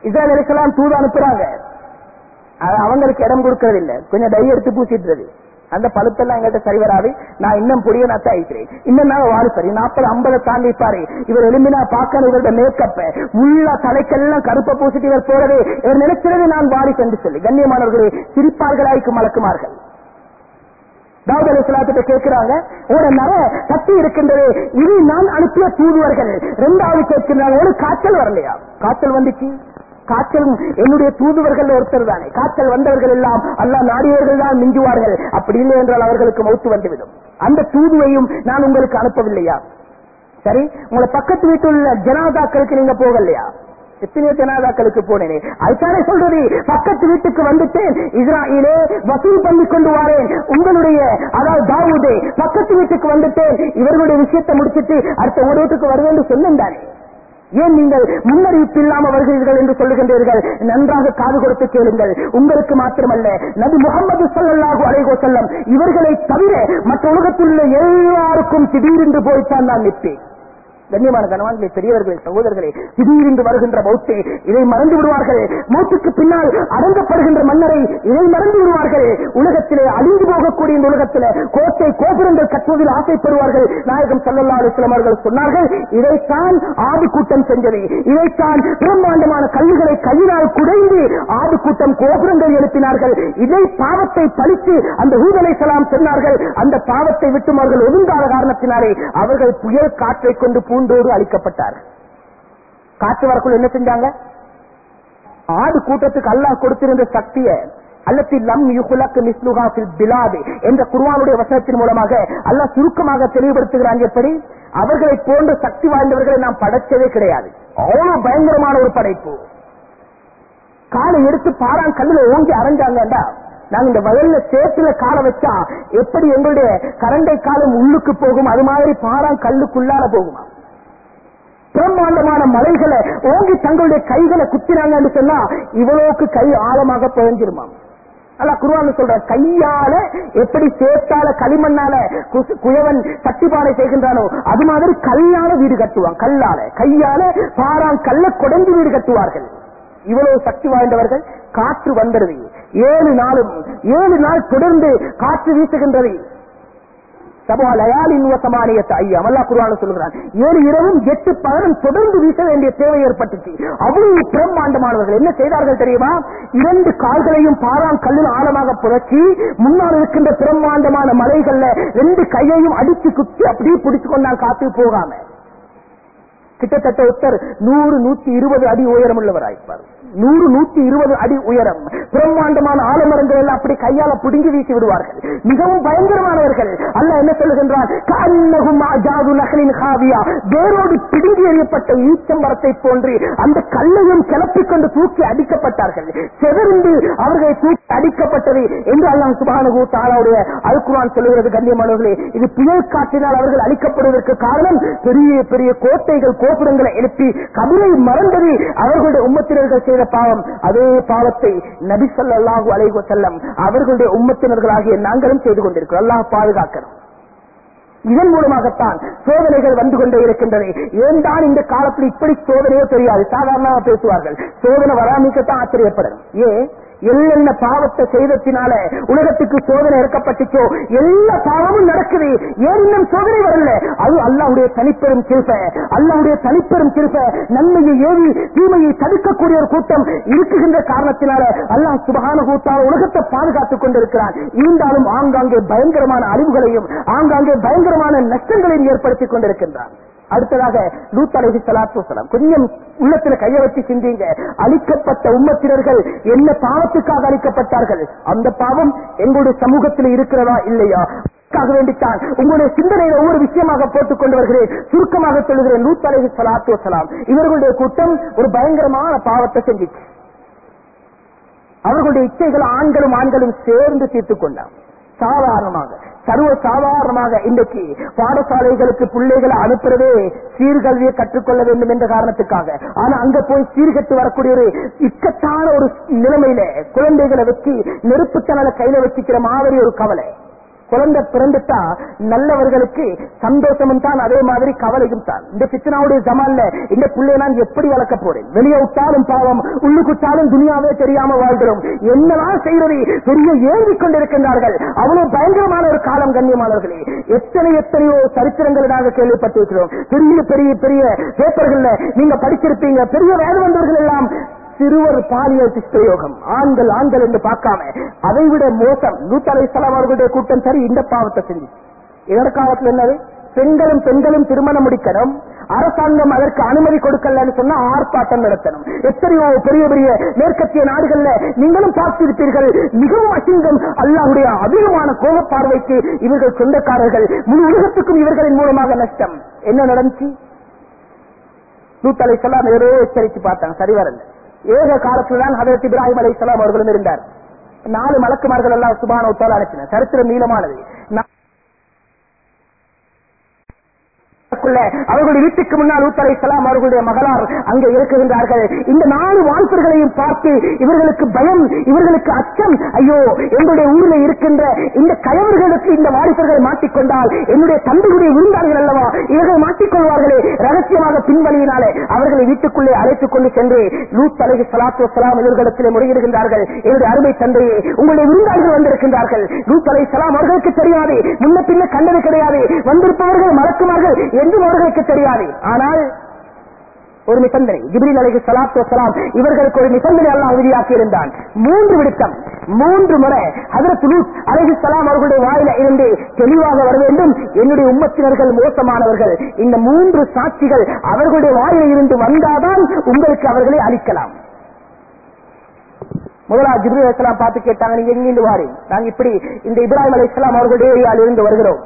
[SPEAKER 1] இஸ்ரேல் அலைஹிஸ்ஸலாம் தூது அனுப்புறாங்க, அவங்களுக்கு இடம் கொடுக்கறது இல்ல, கொஞ்சம் டை எடுத்து பூசிட்டுறது. அந்த பழுத்தெல்லாம் எங்கிட்ட சரி வராது, நான் இன்னும் புடிய நான் ஆயிக்கிறேன், இன்னும் நான் வாலிப்பறி நாற்பது ஐம்பது தாண்டி இருப்பாரு, இவர் எலும்பினா பார்க்கணும், இவருடைய மேக்கப்ப உள்ள தலைக்கெல்லாம் கருப்பை பூசிட்டு இவர் போறது, இவர் நினைக்கிறது நான் வாலிப் என்று சொல்லி கண்ணியமானவர்களே சிரிப்பார்களாய்க்கு மலக்குமார்கள். தாவூத் அலைஹிஸ்ஸலாத்திட்ட கேட்கிறாங்க, ஒரு நர கட்டி இருக்கின்றது, இது நான் அனுப்பிய தூதுவர்கள். இரண்டாவது கேட்கிறாங்க, ஒரு காய்ச்சல் வரலையா? காய்ச்சல் வந்துச்சு, காய்ச்சல் என்னுடைய தூதுவர்கள் ஒருத்தர் தானே, காய்ச்சல் வந்தவர்கள் எல்லாம் அல்லாஹ் நாடியவர்கள் தான் மிஞ்சுவார்கள், அப்படி இல்லை என்றால் அவர்களுக்கு மௌத்து வந்துவிடும். அந்த தூதுவையும் நான் உங்களுக்கு அனுப்பவில்லையா? சரி, உங்களை பக்கத்து வீட்டில் உள்ள ஜனாதாக்களுக்கு நீங்க போகலையா? எத்தனையோ ஜனாதாக்களுக்கு போனேனே, அதுதானே சொல்றது, பக்கத்து வீட்டுக்கு வந்துட்டேன், இஸ்ராயேலே வசூல் பண்ணி கொண்டு வாரேன், உங்களுடைய அதாவது தாவூதே பக்கத்து வீட்டுக்கு வந்துட்டேன், இவர்களுடைய விஷயத்தை முடிச்சிட்டு அடுத்த ஒரு வீட்டுக்கு வருவேன் சொன்னேன் தானே. ஏன் நீங்கள் முன்னறிவிப்பு இல்லாமல் வருகிறீர்கள் என்று சொல்லுகின்றீர்கள்? நன்றாக காது கொடுத்து கேளுங்கள். உங்களுக்கு மாத்திரமல்ல, நபி முஹம்மது ஸல்லல்லாஹு அலைஹி வஸல்லம் இவர்களை தவிர மற்ற உலகத்தில் உள்ள எல்லாருக்கும் திடீரென்று போய்த்தான் நான் நிற்பேன். கண்ணியமான கணவான்களே, பெரியவர்களே, சகோதரர்களே, திடீரென்று வருகின்ற மௌத்தை இதை மறந்து விடுவார்கள். மௌத்துக்கு பின்னால் அடங்கப்படுகின்ற மன்னரை இதை மறந்து விடுவார்கள். உலகத்திலே அழிந்து போகக்கூடிய இந்த உலகத்திலே கோட்டை கோபுரங்கள் கட்டுவதில் ஆசைப்படுவார்கள். நாயகம் ஸல்லல்லாஹு அலைஹி வஸல்லம் அவர்கள் சொன்னார்கள், இதைத்தான் ஆடு கூட்டம் செஞ்சது, இதைத்தான் பிரம்மாண்டமான கல்லுகளை கையினால் குடைந்து ஆடு கூட்டம் கோபுரங்கள் எழுப்பினார்கள். இதை பாவத்தை பழித்து அந்த ஹூத் அலைஹிஸ்ஸலாம் சொன்னார்கள். அந்த பாவத்தை விட்டு அவர்கள் ஒதுங்காத காரணத்தினாலே அவர்கள் புயல் காற்றை கொண்டு பூண்டோடு அழிக்கப்பட்டார். காற்று வரக்குள் என்ன செஞ்சாங்க? ஆடு கூட்டத்துக்கு அல்லாஹ் கொடுத்திருந்த சக்தியை அல்லத்தி லம் யுஹ்லக் மிஸ்லுஹா ஃபில் பிலாத் என்ற குர்ஆனுடைய வசனத்தின் மூலமாக அல்லாஹ் சுருக்கமாக தெளிவுபடுத்துகிறான். எப்படி அவர்களை போன்ற சக்தி வாய்ந்தவர்களை நாம் படைச்சதே கிடையாது. அவ்வளவு பயங்கரமான ஒரு படைப்பு. காலை எடுத்து பாறான் கல்லுல ஓங்கி அரைஞ்சாங்கடா, நாங்க இந்த வயல்ல சேத்துல காலை வச்சா எப்படி எங்களுடைய கரண்டை காலம் உள்ளுக்கு போகும், அது மாதிரி பாறான் கல்லுக்குள்ளால போகுமா? பிரம்மாண்டமான மலைகளை ஓங்கி தங்களுடைய கைகளை குத்தினாங்க என்று சொன்னா இவ்வளவுக்கு கை ஆழமாக புயஞ்சிருமா? அல்லாஹ் குர்ஆன்ல சொல்ற, கையால எப்படி சேத்தால களிமண்ணால குயவன் சட்டிப்பானை செய்கின்றானோ அது மாதிரி கல்லால வீடு கட்டுவான். கல்லால கையால பாறான் கல்ல கொடைந்து வீடு கட்டுவார்கள். இவ்வளவு சக்தி வாய்ந்தவர்கள். காற்று வந்தது, ஏழு நாளும் ஏழு நாள் தொடர்ந்து காற்று வீசுகின்றது. ஏழு இரவும் எட்டு பகலும் தொடர்ந்து வீச வேண்டிய தேவை ஏற்பட்டுச்சு. அவ்வளவு பிரம்மாண்டமானவர்கள் என்ன செய்தார்கள் தெரியுமா? இரண்டு கால்களையும் பாறான் கல்லில் ஆழமாக புரட்சி முன்னால் இருக்கின்ற பிரம்மாண்டமான மலைகள்ல ரெண்டு கையையும் அடிச்சு குத்தி அப்படியே பிடிச்சு கொண்டான், காத்து போகாம. கிட்டத்தட்ட ஒருத்தர் நூறு நூத்தி இருபது அடி உயரம் உள்ளவராயிருப்பார். நூறு நூத்தி இருபது அடி உயரம், பிரம்மாண்டமான ஆலமரங்கள் எல்லாம் அப்படி கையால பிடுங்கி வீசி விடுவார்கள். மிகவும் பயங்கரமானவர்கள். அல்லாஹ் என்ன சொல்லுகின்றான்? வேரோடு பிடுங்கி எறியப்பட்ட ஈச்சம்பரத்தை போன்று அந்த கல்லையும் கிளப்பிக் கொண்டு தூக்கி அடிக்கப்பட்டார்கள். செதறிந்து அவர்களை தூக்கி அடிக்கப்பட்டது என்று அல்லாஹ் சுப்ஹானஹு வ தஆலாவுடைய அல் குர்ஆன் சொல்லுகிறது. கண்ணியமானவர்களே, இது புயல் காற்றினால் அவர்கள் அழிக்கப்படுவதற்கு காரணம் பெரிய பெரிய கோட்டைகள் கோபுரங்களை எழுப்பி கபிரை மறந்தது அவர்களுடைய உம்மத்தினர்கள் செய்த பாவம். அதே பாவத்தை நபி ஸல்லல்லாஹு அலைஹி வஸல்லம் அவர்களுடைய உம்மத்தினர்களாகிய நாங்களும் செய்து கொண்டிருக்கிறோம். அல்லாஹ் பாதுகாக்கணும். இதன் மூலமாகத்தான் சோதனைகள் வந்து கொண்டே இருக்கின்றது. ஏன் தான் இந்த காலத்தில் இப்படி சோதனையோ தெரியாது, சாதாரணமாக பேசுவார்கள். சோதனை வராமிக்கத்தான் ஆச்சரியப்படணும். ஏன் என்னென்ன பாவத்தை செய்தத்தினால உலகத்துக்கு சோதனை இறக்கப்பட்டுச்சோ எல்லா பாவமும் நடக்குது. ஏன் இன்னும் சோதனை வரல? அது அல்லாஹ்வுடைய தனிப்பெரும் கிருபை. அல்லாஹ்வுடைய தனிப்பெரும் கிருபை. நன்மையை ஏவி தீமையை தடுக்கக்கூடிய ஒரு கூட்டம் இருக்குகின்ற காரணத்தினால அல்லாஹ் சுப்ஹானஹு வ தஆலா உலகத்தை பாதுகாத்துக் கொண்டிருக்கிறான். இருந்தாலும் ஆங்காங்கே பயங்கரமான அழிவுகளையும் ஆங்காங்கே பயங்கரமான நஷ்டங்களையும் ஏற்படுத்திக் கொண்டிருக்கின்றான். அடுத்ததாக லூத் அலைஹிஸ்ஸலாத்து வஸலாம், கொஞ்சம் உள்ளத்தில் கையை வச்சு சிந்திங்க. அழிக்கப்பட்ட உம்மத்தினர்கள் என்ன பாவத்துக்காக அழிக்கப்பட்டார்கள்? அந்த பாவம் எங்களுடைய சமூகத்தில் இருக்கிறதா இல்லையா வேண்டித்தான் உங்களுடைய சிந்தனையை ஒவ்வொரு விஷயமாக போட்டுக் கொண்டு வருகிறேன். சுருக்கமாக சொல்லுகிறேன். லூத் அலைஹிஸ்ஸலாத்து வஸலாம் இவர்களுடைய கூட்டம் ஒரு பயங்கரமான பாவத்தை செஞ்சிச்சு. அவர்களுடைய இச்சைகள் ஆண்களும் ஆண்களும் சேர்ந்து தீர்த்துக் கொண்டார். சாதாரணமாக சர்வ சாதாரணமாக இன்றைக்கு பாடசாலைகளுக்கு பிள்ளைகளை அனுப்புறதே சீர்கல்வியை கற்றுக்கொள்ள வேண்டும் என்ற காரணத்துக்காக. ஆனா அங்க போய் சீர்கட்டு வரக்கூடிய ஒரு இக்கட்டான ஒரு நிலைமையில குழந்தைகளை வச்சு நெருப்புத்தனல கையில வச்சுக்கிற மாதிரி ஒரு கவலை. குழந்தை பிறந்துட்டா நல்லவர்களுக்கு சந்தோஷமும் தான், அதே மாதிரி கவலையும் தான். இந்த பித்தனாவுடைய ஜமான்ல இந்த பிள்ளைய நான் எப்படி வளர்க்க போறேன்? வெளியே விட்டாலும் பாவம், உள்ளுக்குட்டாலும் துனியாவே தெரியாம வாழ்கிறோம். என்னதான் செய்யறது? பெரிய ஏறிக் கொண்டிருக்கின்றார்கள். அவ்வளவு பயங்கரமான ஒரு காலம் கண்ணியமானவர்களே. எத்தனை எத்தனையோ சரித்திரங்களை நாங்கள் கேள்விப்பட்டிருக்கிறோம். பெரிய பெரிய பெரிய பேப்பர்கள்ல நீங்க படிச்சிருப்பீங்க. பெரிய வேதவந்தவர்கள் எல்லாம் சிறுவர் பாலியல் துஷ்பிரயோகம், ஆண்கள் ஆண்கள் என்று பார்க்காம அதை விட மோசம். லூத் அலைஹிஸ்ஸலாம் அவர்களுடைய கூட்டம் சரி இந்த பாவத்தை செஞ்சு எதிர்காலத்தில் என்னது? பெண்களும் பெண்களும் திருமணம் முடிக்கணும், அரசாங்கம் அதற்கு அனுமதி கொடுக்கலன்னு சொன்னா ஆர்ப்பாட்டம் நடத்தணும். எத்தனையோ பெரிய பெரிய மேற்கத்திய நாடுகள்ல நீங்களும் பார்த்திருப்பீர்கள். மிகவும் அசிங்கம். அல்லாஹ்வுடைய அதிகமான கோப பார்வைக்கு இவர்கள் சொந்தக்காரர்கள். முழு உலகத்துக்கும் இவர்களின் மூலமாக நஷ்டம். என்ன நடந்துச்சு? லூத் அலைஹிஸ்ஸலாம் ஏதோ எச்சரித்து பார்த்தாங்க, சரி வரல. ஏக காலத்தில்தான் ஹஜரத் இப்ராஹிம் அலைஹிஸ்ஸலாம் அவர்களும் இருந்தார். நாலு மலக்குமார்கள் எல்லாம் சுப்ஹானஹு வ தஆலா அனுப்பினார். சரித்திரம் நீளமானது. அவர்களுடைய வீட்டுக்கு முன்னால் லூத் அலைஹிஸ்ஸலாம் அவர்களுடைய மகளார் அங்கே இருக்குகின்றார்கள். இந்த நாலு வாலிபர்களையும் பார்த்து இவர்களுக்கு பயம், இவர்களுக்கு அச்சம். ஐயோ, எங்களுடைய ஊரில் இருக்கின்ற இந்த கயவர்களுக்கு இந்த வாலிபர்கள் மாட்டிக்கொண்டால் என்னுடைய தந்தையுடைய விருந்தாளிகள் அல்லவா, இவர்கள் மாட்டிக்கொள்வார்களே. ரகசியமாக பின்வழியினாலே அவர்களை வீட்டுக்குள்ளே அழைத்துக் கொண்டு சென்று லூத் அலைஹிஸ்ஸலாத்து வஸ்ஸலாம் இவர்களிடத்திலே முறையிடுகின்றார்கள். என்னுடைய அருமை தந்தையே, உங்களுடைய விருந்தாளிகள் வந்திருக்கின்றார்கள். லூத் அலைஹிஸ்ஸலாம் அவர்களுக்கு தெரியாது, முன்ன பின்ன கண்டது கிடையாது. வந்திருப்பவர்கள் மலக்குமார்கள் என்றும் அவர்களுக்கு தெரியாது. ஆனால் ஒரு நிபந்தனை, ஜிப்ரீல் அலைஹிஸ்ஸலாத்து வஸ்ஸலாம் இவர்களுக்கு ஒரு நிபந்தனை அல்லாஹ் விதியாக்கி இருந்தான். மூன்று விடுத்தம், மூன்று முறை ஹஜ்ரத் லூத் அலைஹிஸ்ஸலாம் அவர்களுடைய வாயில இருந்து தெளிவாக வர வேண்டும், என்னுடைய உம்மத்தினர்கள் மோசமானவர்கள். இந்த மூன்று சாட்சிகள் அவர்களுடைய வாயில இருந்து வந்தாதான் உங்களுக்கு அவர்களை அளிக்கலாம். முதலாவது ஜிப்ரீல் அலைஹிஸ்ஸலாம் பார்த்து கேட்டாங்க, நீங்க எங்கிருந்து வாரி? நாங்க இப்படி இந்த இப்ராஹிம் அலைஹிஸ்ஸலாம் அவர்களுடைய ஏரியாவில் இருந்து வருகிறோம்.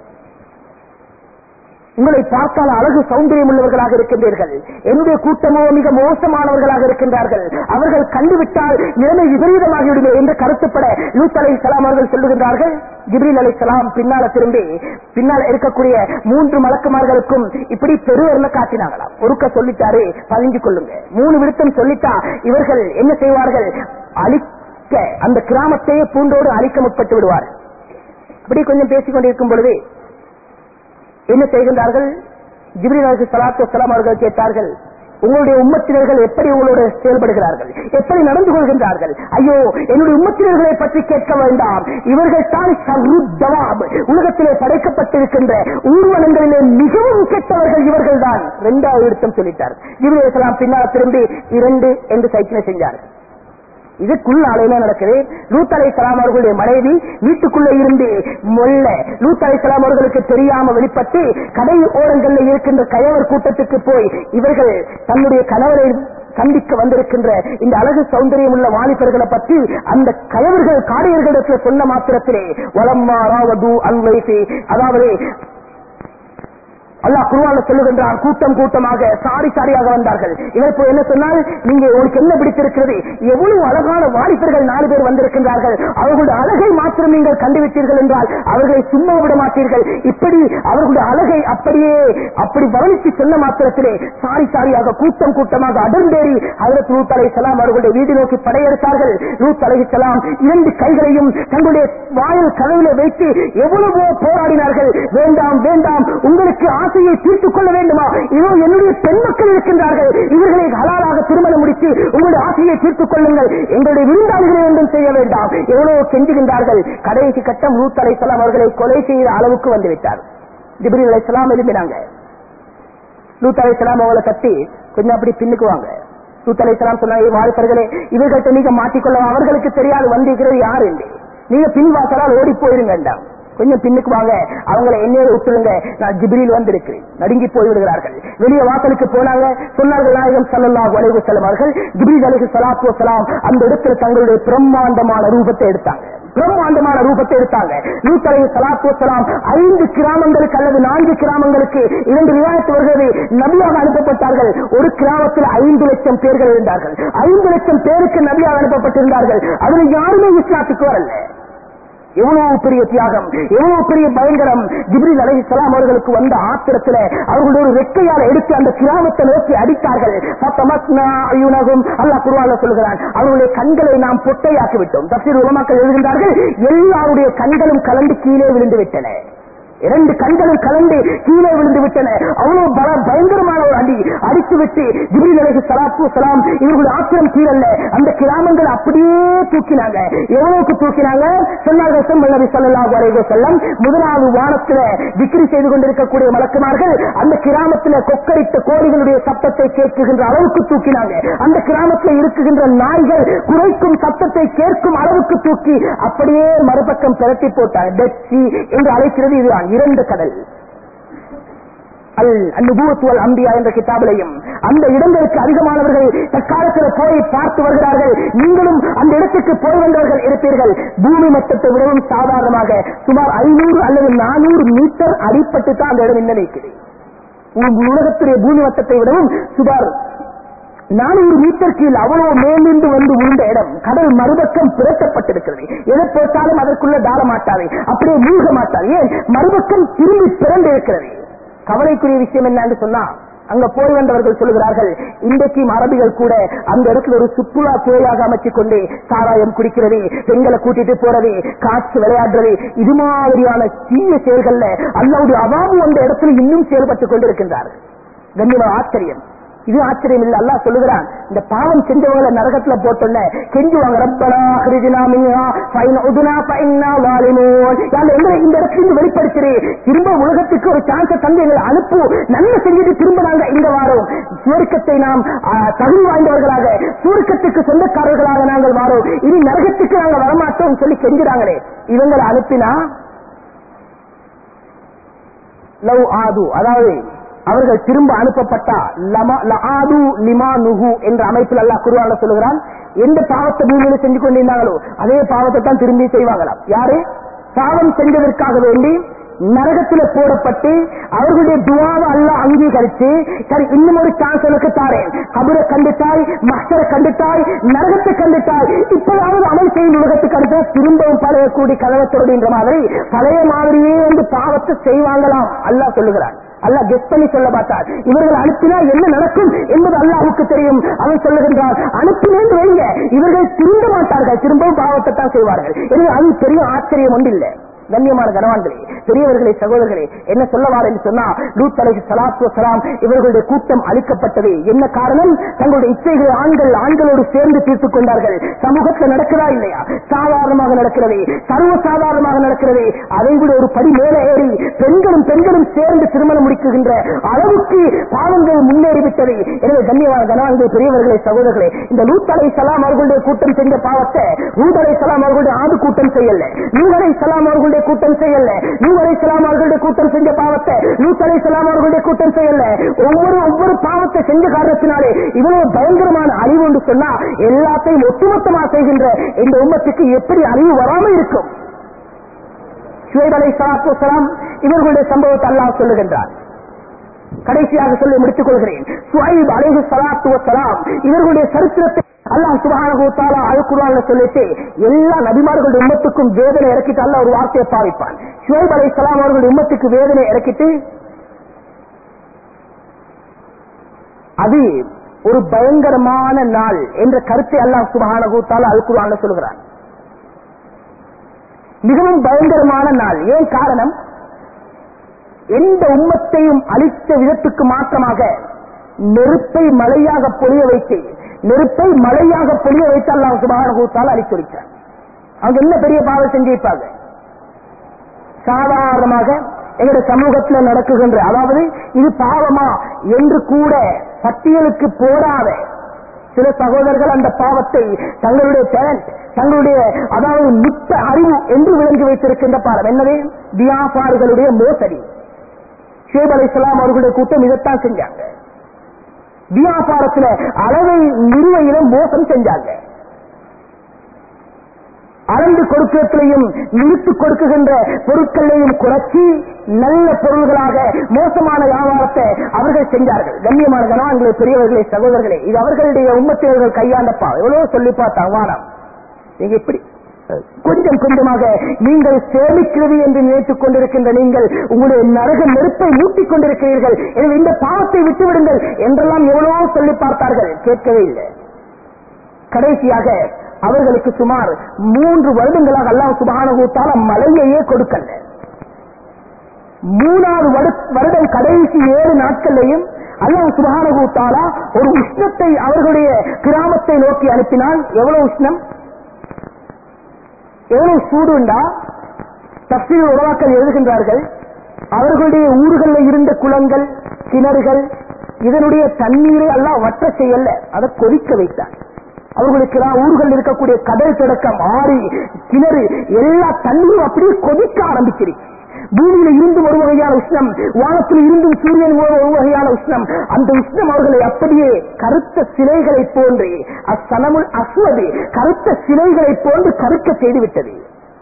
[SPEAKER 1] உங்களை பார்த்தால் அழகு சௌந்தரியம் உள்ளவர்களாக இருக்கின்றீர்கள். என்னுடைய கூட்டமோ மிக மோசமானவர்களாக இருக்கின்றார்கள். அவர்கள் கண்டுவிட்டால் நிலைமை விபரீதமாகிவிடுமே என்று கருத்துப்பட லூத் அலைஹிஸ்ஸலாம் அவர்கள் சொல்லுகின்றார்கள். ஜிப்ரீல் அலைஹிஸ்ஸலாம் பின்னால திரும்பி பின்னால் இருக்கக்கூடிய மூன்று மலக்குமார்களுக்கும் இப்படி பெருவர்ல காட்டினாங்களாம். ஒருக்க சொல்லிட்டாரு, பதிஞ்சு கொள்ளுங்க. மூணு விடுத்தம் சொல்லிட்டா இவர்கள் என்ன செய்வார்கள்? அழிக்க, அந்த கிராமத்தையே பூண்டோடு அழிக்க முற்பட்டு விடுவார். இப்படி கொஞ்சம் பேசிக் கொண்டிருக்கும் பொழுது என்ன செய்கின்றார்கள்? ஜிப்ரீல் அலைஹிஸ்ஸலாத்து வஸ்ஸலாம் அவர்கள் கேட்டார்கள், உங்களுடைய உம்மத்தினர்கள் எப்படி உங்களோட செயல்படுகிறார்கள், எப்படி நடந்து கொள்கின்றார்கள்? ஐயோ, என்னுடைய உம்மத்தினர்களை பற்றி கேட்க வேண்டாம், இவர்கள் தான் ஷர்ருத்தவாப், உலகத்திலே படைக்கப்பட்டிருக்கின்ற ஊர்வலங்களிலே மிகவும் கெட்டவர்கள் இவர்கள் தான். இரண்டாவது விடுத்தம் சொல்லிட்டார். ஜிப்ரீல் அலைஹிஸ்ஸலாம் பின்னால் திரும்பி இரண்டு என்று சைக்கிளை செஞ்சார்கள். இதுக்குள்ள அலையில நடக்குது. லூத் அலைஹிஸ்ஸலாம் அவர்களுடைய மனைவி வீட்டுக்குள்ள இருந்து மொல்ல லூத் அலைஹிஸ்ஸலாம் அவர்களுக்கு தெரியாம வெளிப்பட்டு கடை ஓரங்களில் இருக்கின்ற கயவர் கூட்டத்துக்கு போய் இவர்கள் தன்னுடைய கணவரை சந்திக்க வந்திருக்கின்ற இந்த அழகு சௌந்தரியம் உள்ள வாலிபர்களை பற்றி அந்த கயவர்கள் காடையர்களிடத்தில் சொன்ன மாத்திரத்திலே வலம்மா ராவது அன்வைசி, அதாவது அல்லாஹ் குர்ஆன்ல சொல்லுகின்றான், கூட்டம் கூட்டமாக சாரி சாரியாக வந்தார்கள். இவர் போய் என்ன சொன்னால், நீங்க உங்களுக்கு என்ன பிடித்திருக்கிறது? எவ்வளவு அழகான வாலிபர்கள் நாலு பேர் வந்திருக்கின்றார்கள், அவர்களுடைய அழகை மாத்திரம் நீங்கள் கண்டுவிட்டீர்கள் என்றால் அவர்களை சும்மா விட மாட்டீர்கள். இப்படி அவர்களுடைய அழகை அப்படியே அப்படி வர்ணித்து சொன்ன மாத்திரத்திலே சாரி சாரியாக கூட்டம் கூட்டமாக அடர்ந்தேறி ஹஜ்ரத் லூத் அலைஹிஸ்ஸலாம் அவர்களுடைய வீடு நோக்கி படையெடுத்தார்கள். லூத் அலைஹிஸ்ஸலாம் இரண்டு கைகளையும் தங்களுடைய வாயில் கதவிலே வைத்து எவ்வளவோ போராடினார்கள். வேண்டாம் வேண்டாம், உங்களுக்கு ஆசையை தீர்த்துக் கொள்ள வேண்டுமா? இதோ என்னுடைய பெண் மக்கள் இருக்கின்றார்கள், இவர்களை ஹலாலாக திருமணம் முடித்து உங்களுடைய ஆசையை தீர்த்துக் கொள்ளுங்கள், எங்களுடைய விருந்தாளிகளை ஒன்றும் செய்ய வேண்டாம். எவ்வளவு கெஞ்சுகின்றார்கள். கடைசி கட்டம் லூத் அலைஹிஸ்ஸலாம் அவர்களை கொலை செய்கிற அளவுக்கு வந்துவிட்டார். ஜிப்ரீல் அலைஹிஸ்ஸலாம் எழுப்பினாங்க. லூத் அலைஹிஸ்ஸலாம் அவங்களை கட்டி கொஞ்சம் அப்படி பின்னுக்குவாங்க. லூத் அலைஹிஸ்ஸலாம் சொன்னாங்க, வாலிபர்களே, இவர்கள்ட்ட நீங்க மாட்டிக்கொள்ள, அவர்களுக்கு தெரியாது வந்திருக்கிறது யாரு என்று, நீங்க பின்வாசலால் ஓடி போயிருங்க, கொஞ்சம் பின்னுக்கு வாங்க, அவங்களை என்னையோட விட்டுருங்க, நான் ஜிப்ரீல் வந்திருக்கிறேன். நடுங்கி போய்விடுகிறார்கள். வெளியே வாசலுக்கு போனாங்க. சொன்னார்கள், நாயகம் ஸல்லல்லாஹு அலைஹி வஸல்லம் அவர்கள் ஜிப்ரீல் அலைஹிஸ்ஸலாத்து வஸ்ஸலாம் அந்த இடத்துல தங்களுடைய பிரம்மாண்டமான ரூபத்தை எடுத்தாங்க. பிரம்மாண்டமான ரூபத்தை எடுத்தாங்க. லூத் அலைஹிஸ்ஸலாத்து வஸ்ஸலாம் ஐந்து கிராமங்களுக்கு அல்லது நான்கு கிராமங்களுக்கு இரண்டு ரிவாயத் வருகிறது நபியாக அனுப்பப்பட்டார்கள். ஒரு கிராமத்தில் ஐந்து லட்சம் பேர்கள் இருந்தார்கள். ஐந்து லட்சம் பேருக்கு நபியாக அனுப்பப்பட்டிருந்தார்கள். அதில் யாருமே இஸ்லாத்துக்கு வரல. எவ்வளவு பெரிய தியாகம், எவ்வளவு பெரிய பயங்கரம். ஜிப்ரீல் அலைஹிஸ்ஸலாம் அவர்களுக்கு வந்த ஆத்திரத்தில் அவர்களுடைய ஒரு ரெக்கையால் எடுத்து அந்த கிராமத்தை நோக்கி அடித்தார்கள். அல்லாஹ் குர்ஆன்ல சொல்கிறான், அவர்களுடைய கண்களை நாம் பொட்டையாக்கி விட்டோம். தஃசீர் உலமாக்கள் எழுதுகின்றார்கள், எல்லாருடைய கண்களும் கலந்து கீழே விழுந்து விட்டன. இரண்டு கண்களும் கலந்து கீழே விழுந்து விட்டன. அவ்வளவு பயங்கரமான ஒரு அடி அடித்துவிட்டு ஜிப்ரீல் அலைஹிஸ்ஸலாத்து வஸ்ஸலாம் இவர்களுடைய ஆத்திரம் கீழல்ல, அந்த கிராமங்கள் அப்படியே தூக்கினாங்க. எவ்வளவுக்கு தூக்கினாங்க சொன்னார்கள் நபி ஸல்லல்லாஹு அலைஹி வஸல்லம், முதலாவது வானத்தில் விக்ரி செய்து கொண்டிருக்கக்கூடிய மலக்குமார்கள் அந்த கிராமத்தில் கொக்கரித்த கோழிகளுடைய சத்தத்தை கேட்குகின்ற அளவுக்கு தூக்கினாங்க. அந்த கிராமத்தில் இருக்குகின்ற நாய்கள் குறைக்கும் சத்தத்தை கேட்கும் அளவுக்கு தூக்கி அப்படியே மறுபக்கம் பிரட்டி போட்டாங்க. டெட் சீ என்று அழைக்கிறது இதுதான், இரண்டு கடல். அல் அம்பியா என்ற கிதாபிலையும் அந்த இடங்களுக்கு அதிகமானவர்கள் தற்காலத்தில் போய் பார்த்து வருகிறார்கள். நீங்களும் அந்த இடத்துக்கு போய் வந்தவர்கள் இருப்பீர்கள். பூமி மட்டத்தை விடவும் சாதாரணமாக சுமார் ஐநூறு அல்லது நானூறு மீட்டர் அடிப்பட்டு தான் அந்த இடம் என்ன நிற்கிறது. உலகத்துடைய பூமி மட்டத்தை விடவும் சுமார் நானூறு மீட்டர் கீழ் அவ்வளவு மேலிருந்து வந்து விழுந்த இடம். கடல் மறுபக்கம் புரட்டப்பட்டிருக்கிறது. எதை போட்டாலும் அதற்குள்ள தாழ மாட்டாது, அப்படியே மூழ்க மாட்டாது. ஏன் மறுபக்கம் திரும்பி பிறந்து இருக்கிறது. கவலைக்குரிய விஷயம் என்னன்னு சொன்னா, அங்க போய் வந்தவர்கள் சொல்லுகிறார்கள், இன்றைக்கும் அரபிகள் கூட அந்த இடத்துல ஒரு சுற்றுலா துறையாக அமைச்சுக் கொண்டு சாராயம் குடிக்கிறது, பெண்களை கூட்டிட்டு போறது, காற்று விளையாடுறது, இது மாதிரியான தீய செயல்கள்ல அல்லாஹ்வுடைய அவாபு அந்த இடத்துல இன்னும் செயல்பட்டுக் கொண்டிருக்கின்றார்கள். கண்ணியமான ஆச்சரியம். இது ஆச்சரியம் இல்ல. அல்லாஹ் சொல்லுகிறான், இந்த பாவம் செஞ்சவங்களை நரகத்துல போட்டோன்ன கெஞ்சுவாங்க, ரப்பனா அஹ்ரிஜ்னா மின்ஹா ஃபைன் உதுனா ஃபைன்னா வாலிமூன். இந்த இடத்துல வெளிப்படுத்துறே, திரும்ப உலகத்துக்கு ஒரு சான்ஸ் தந்து எங்களை அனுப்பு, நன்மை செஞ்சுட்டு திரும்ப நாங்க இந்த வாரம் சுவர்க்கத்தை நாம் தகுதி வாய்ந்தவர்களாக, சுவர்க்கத்துக்கு சொந்தக்காரர்களாக நாங்கள் வாரோம், இனி நரகத்துக்கு நாங்க வரமாட்டோம் சொல்லி கெஞ்சுறாங்களே. இவங்களை அனுப்பினா லவ் ஆது, அதாவது அவர்கள் திரும்ப அனுப்பப்பட்டா என்ற அமைப்பில் அல்லாஹ் குர்ஆன்ல சொல்லுகிறான், எந்த பாவத்தை பூமியில செஞ்சு கொண்டிருந்தாங்களோ அதே பாவத்தை தான் திரும்பி செய்வாங்களாம். யாரு பாவம் செஞ்சதற்காக வேண்டி நரகத்தில் போடப்பட்டு அவர்களுடைய துவாவை அல்லாஹ் அங்கீகரித்து, சரி இன்னும் ஒரு சான்ஸ் எனக்கு தாரேன், கபரை கண்டுட்டாய், மஹ்ஷரை கண்டுட்டாய், நரகத்தை கண்டுட்டாய், இப்போதாவது அமல் செய்யும் உலகத்துக்கு அடுத்த திரும்பவும் பழைய கூடி கலவத்தோடு என்ற மாதிரி பழைய மாதிரியே வந்து பாவத்தை செய்வாங்களாம் அல்லாஹ் சொல்லுகிறான். அல்லாஹ் கெஸ் பண்ணி சொல்ல மாட்டார். இவர்கள் அனுப்பினால் என்ன நடக்கும் என்பது அல்லாஹ்வுக்கு தெரியும். அவன் சொல்லுகின்றார், அனுப்பினேன் வைங்க, இவர்கள் திரும்ப மாட்டார்கள், திரும்பவும் பாவத்தை தான் செய்வார்கள். எனவே அது பெரிய ஆச்சரியம் ஒன்றில்லை. கண்ணியமான கனவான்களே, பெரியவர்களே, சகோதரர்களே, என்ன சொல்லவார் என்று சொன்னா, லூத் அலைஹிஸ்ஸலாத்து வஸ்ஸலாம் இவர்களுடைய கூட்டம் அழிக்கப்பட்டது. என்ன காரணம்? தங்களுடைய இச்சைகளை ஆண்கள் ஆண்களோடு சேர்ந்து தீர்த்துக் கொண்டார்கள். சமூகத்தில் நடக்கிறதா இல்லையா? சாதாரணமாக நடக்கிறது, சர்வ சாதாரணமாக நடக்கிறது. அதை விட ஒரு படி மேலே ஏறி பெண்களும் பெண்களும் சேர்ந்து திருமணம் முடிக்குகின்ற அளவுக்கு பாவங்கள் முன்னேறிவிட்டது. எனவே கண்ணியமான கனவான்களே, பெரியவர்களே, சகோதரர்களே, இந்த லூத் அலைஹிஸ்ஸலாம் அவர்களுடைய கூட்டம் செஞ்ச பாவத்தை ஹூத் அலைஹிஸ்ஸலாம் அவர்களுடைய ஆடு கூட்டம் செய்யல, நூஹ் அலைஹிஸ்ஸலாம் அவர்களுடைய கூட்டம் செய்யல, நூஹ் அலைஹிஸ்ஸலாம் அவர்களுடைய கூட்டம் செஞ்ச பாவத்தை லூத் அலைஹிஸ்ஸலாம் அவர்களுடைய கூட்டம் செய்யல. ஒவ்வொரு ஒவ்வொரு பாவத்தை செஞ்ச காரணத்தினாலே இவ்வளவு பயங்கரமான அழிவு என்று சொன்னா, எல்லாத்தையும் ஒட்டுமொத்தமாக செய்கின்ற இந்த உம்மத்துக்கு எப்படி அழிவு வராமல் இருக்கும்? ஷுவைப் அலைஹிஸ்ஸலாத்து வஸ்ஸலாம் இவர்களுடைய சம்பவத்தை அல்லாஹ் சொல்லுகின்றார். கடைசியாக சொல்லி முடித்துக் கொள்கிறேன். ஷுவைப் அலைஹிஸ்ஸலாத்து வஸ்ஸலாம் இவர்களுடைய சரித்திரத்தை அல்லாஹ் சுப்ஹானஹு வ தஆலா அல் குர்ஆன்ல சொல்லிட்டு எல்லா நபிமார்களுடைய உம்மத்துக்கும் வேதனை இறக்கிட்டு அல்லாஹ் ஒரு வார்த்தையை பாவிப்பான். ஷுவைப் அலைஹிஸ்ஸலாம் அவர்களுடைய உம்மத்துக்கு வேதனை இறக்கிட்டு அது ஒரு பயங்கரமான நாள் என்ற கருத்தை அல்லாஹ் சுப்ஹானஹு வ தஆலா அல் குர்ஆன்ல சொல்கிறான். மிகவும் பயங்கரமான நாள். ஏன் காரணம்? எந்த உம்மத்தையும் அழித்த விதத்துக்கு மாற்றமாக நெருப்பை மழையாக பொழிய வைத்து நெருப்பை மழையாக பொழிய வைத்து அல்லாஹ் சுப்ஹானஹு வ தஆலா அழித்துரைத்தார். அவங்க என்ன பெரிய பாவம் செஞ்சிருப்பாங்க? சாதாரணமாக எங்களுடைய சமூகத்தில் நடக்குகின்ற, அதாவது இது பாவமா என்று கூட பட்டியலுக்கு போடாத சில சகோதரர்கள் அந்த பாவத்தை தங்களுடைய டேலண்ட், தங்களுடைய அதாவது மிக்க அறிவு என்று விளங்கி வைத்திருக்கின்ற பாவம் என்னது? வியாபாரிகளுடைய மோசடி. ஷுவைப் அலைஹிஸ்ஸலாம் அவர்களுடைய கூட்டம் இதைத்தான் செஞ்சாங்க. வியாபாரத்தில் அளவை நிறுவையில மோசம் செஞ்சாங்க. அளந்து கொடுக்கத்திலையும் நிறுத்து கொடுக்குகின்ற பொருட்களையும் குறைச்சி நல்ல பொருள்களாக மோசமான வியாபாரத்தை அவர்கள் செஞ்சார்கள். கண்ணியமான கனவான்களே, பெரியவர்களே, சகோதரர்களே, இது அவர்களுடைய உம்மத்தினர்கள் கையாண்டப்பா. எவ்வளவு சொல்லி பார்த்தா வாரம் நீங்க எப்படி கொஞ்சம் கொஞ்சமாக நீங்கள் சேமிக்கிறது என்று நினைத்துக் கொண்டிருக்கின்ற நீங்கள் உங்களுடைய நரக நெருப்பை மூட்டிக் கொண்டிருக்கிறீர்கள். எனவே இந்த பாவத்தை விட்டுவிடுங்கள் என்றெல்லாம் எவ்வளவோ சொல்லி பார்த்தார்கள், கேட்கவே இல்லை. கடைசியாக அவர்களுக்கு சுமார் மூன்று வருடங்களாக அல்லாஹ் சுப்ஹானஹு வ தஆலா மழையையே கொடுக்கல. மூணாவது வருடம் கடைசி ஏழு நாட்களையும் அல்லாஹ் சுப்ஹானஹு வ தஆலா ஒரு உஷ்ணத்தை அவர்களுடைய கிராமத்தை நோக்கி அனுப்பினால். எவ்வளவு உஷ்ணம், எவ்வளவு சூடுண்டா தஃசீர் உலமாக்கள் எழுதுகின்றார்கள். அவர்களுடைய ஊர்களில் இருந்த குளங்கள், கிணறுகள், இதனுடைய தண்ணீரை அல்லாஹ் வற்ற செய்யல, அதை கொதிக்க வைத்தார். அவர்களுக்கு ஊர்கள் இருக்கக்கூடிய கடல் தொடக்கம் ஆறு கிணறு எல்லா தண்ணீரும் அப்படியே கொதிக்க ஆரம்பிச்சிருக்கு. பூமியில இருந்து ஒரு வகையான உஷ்ணம், வானத்தில் இருந்தும் சூரியன் ஒரு வகையான உஷ்ணம். அந்த உஷ்ணம் அவர்களை அப்படியே கருத்த சிலைகளை போன்று, அசனமுல் அஸ்வது கருத்த சிலைகளை போன்று கருக்க செய்துவிட்டது.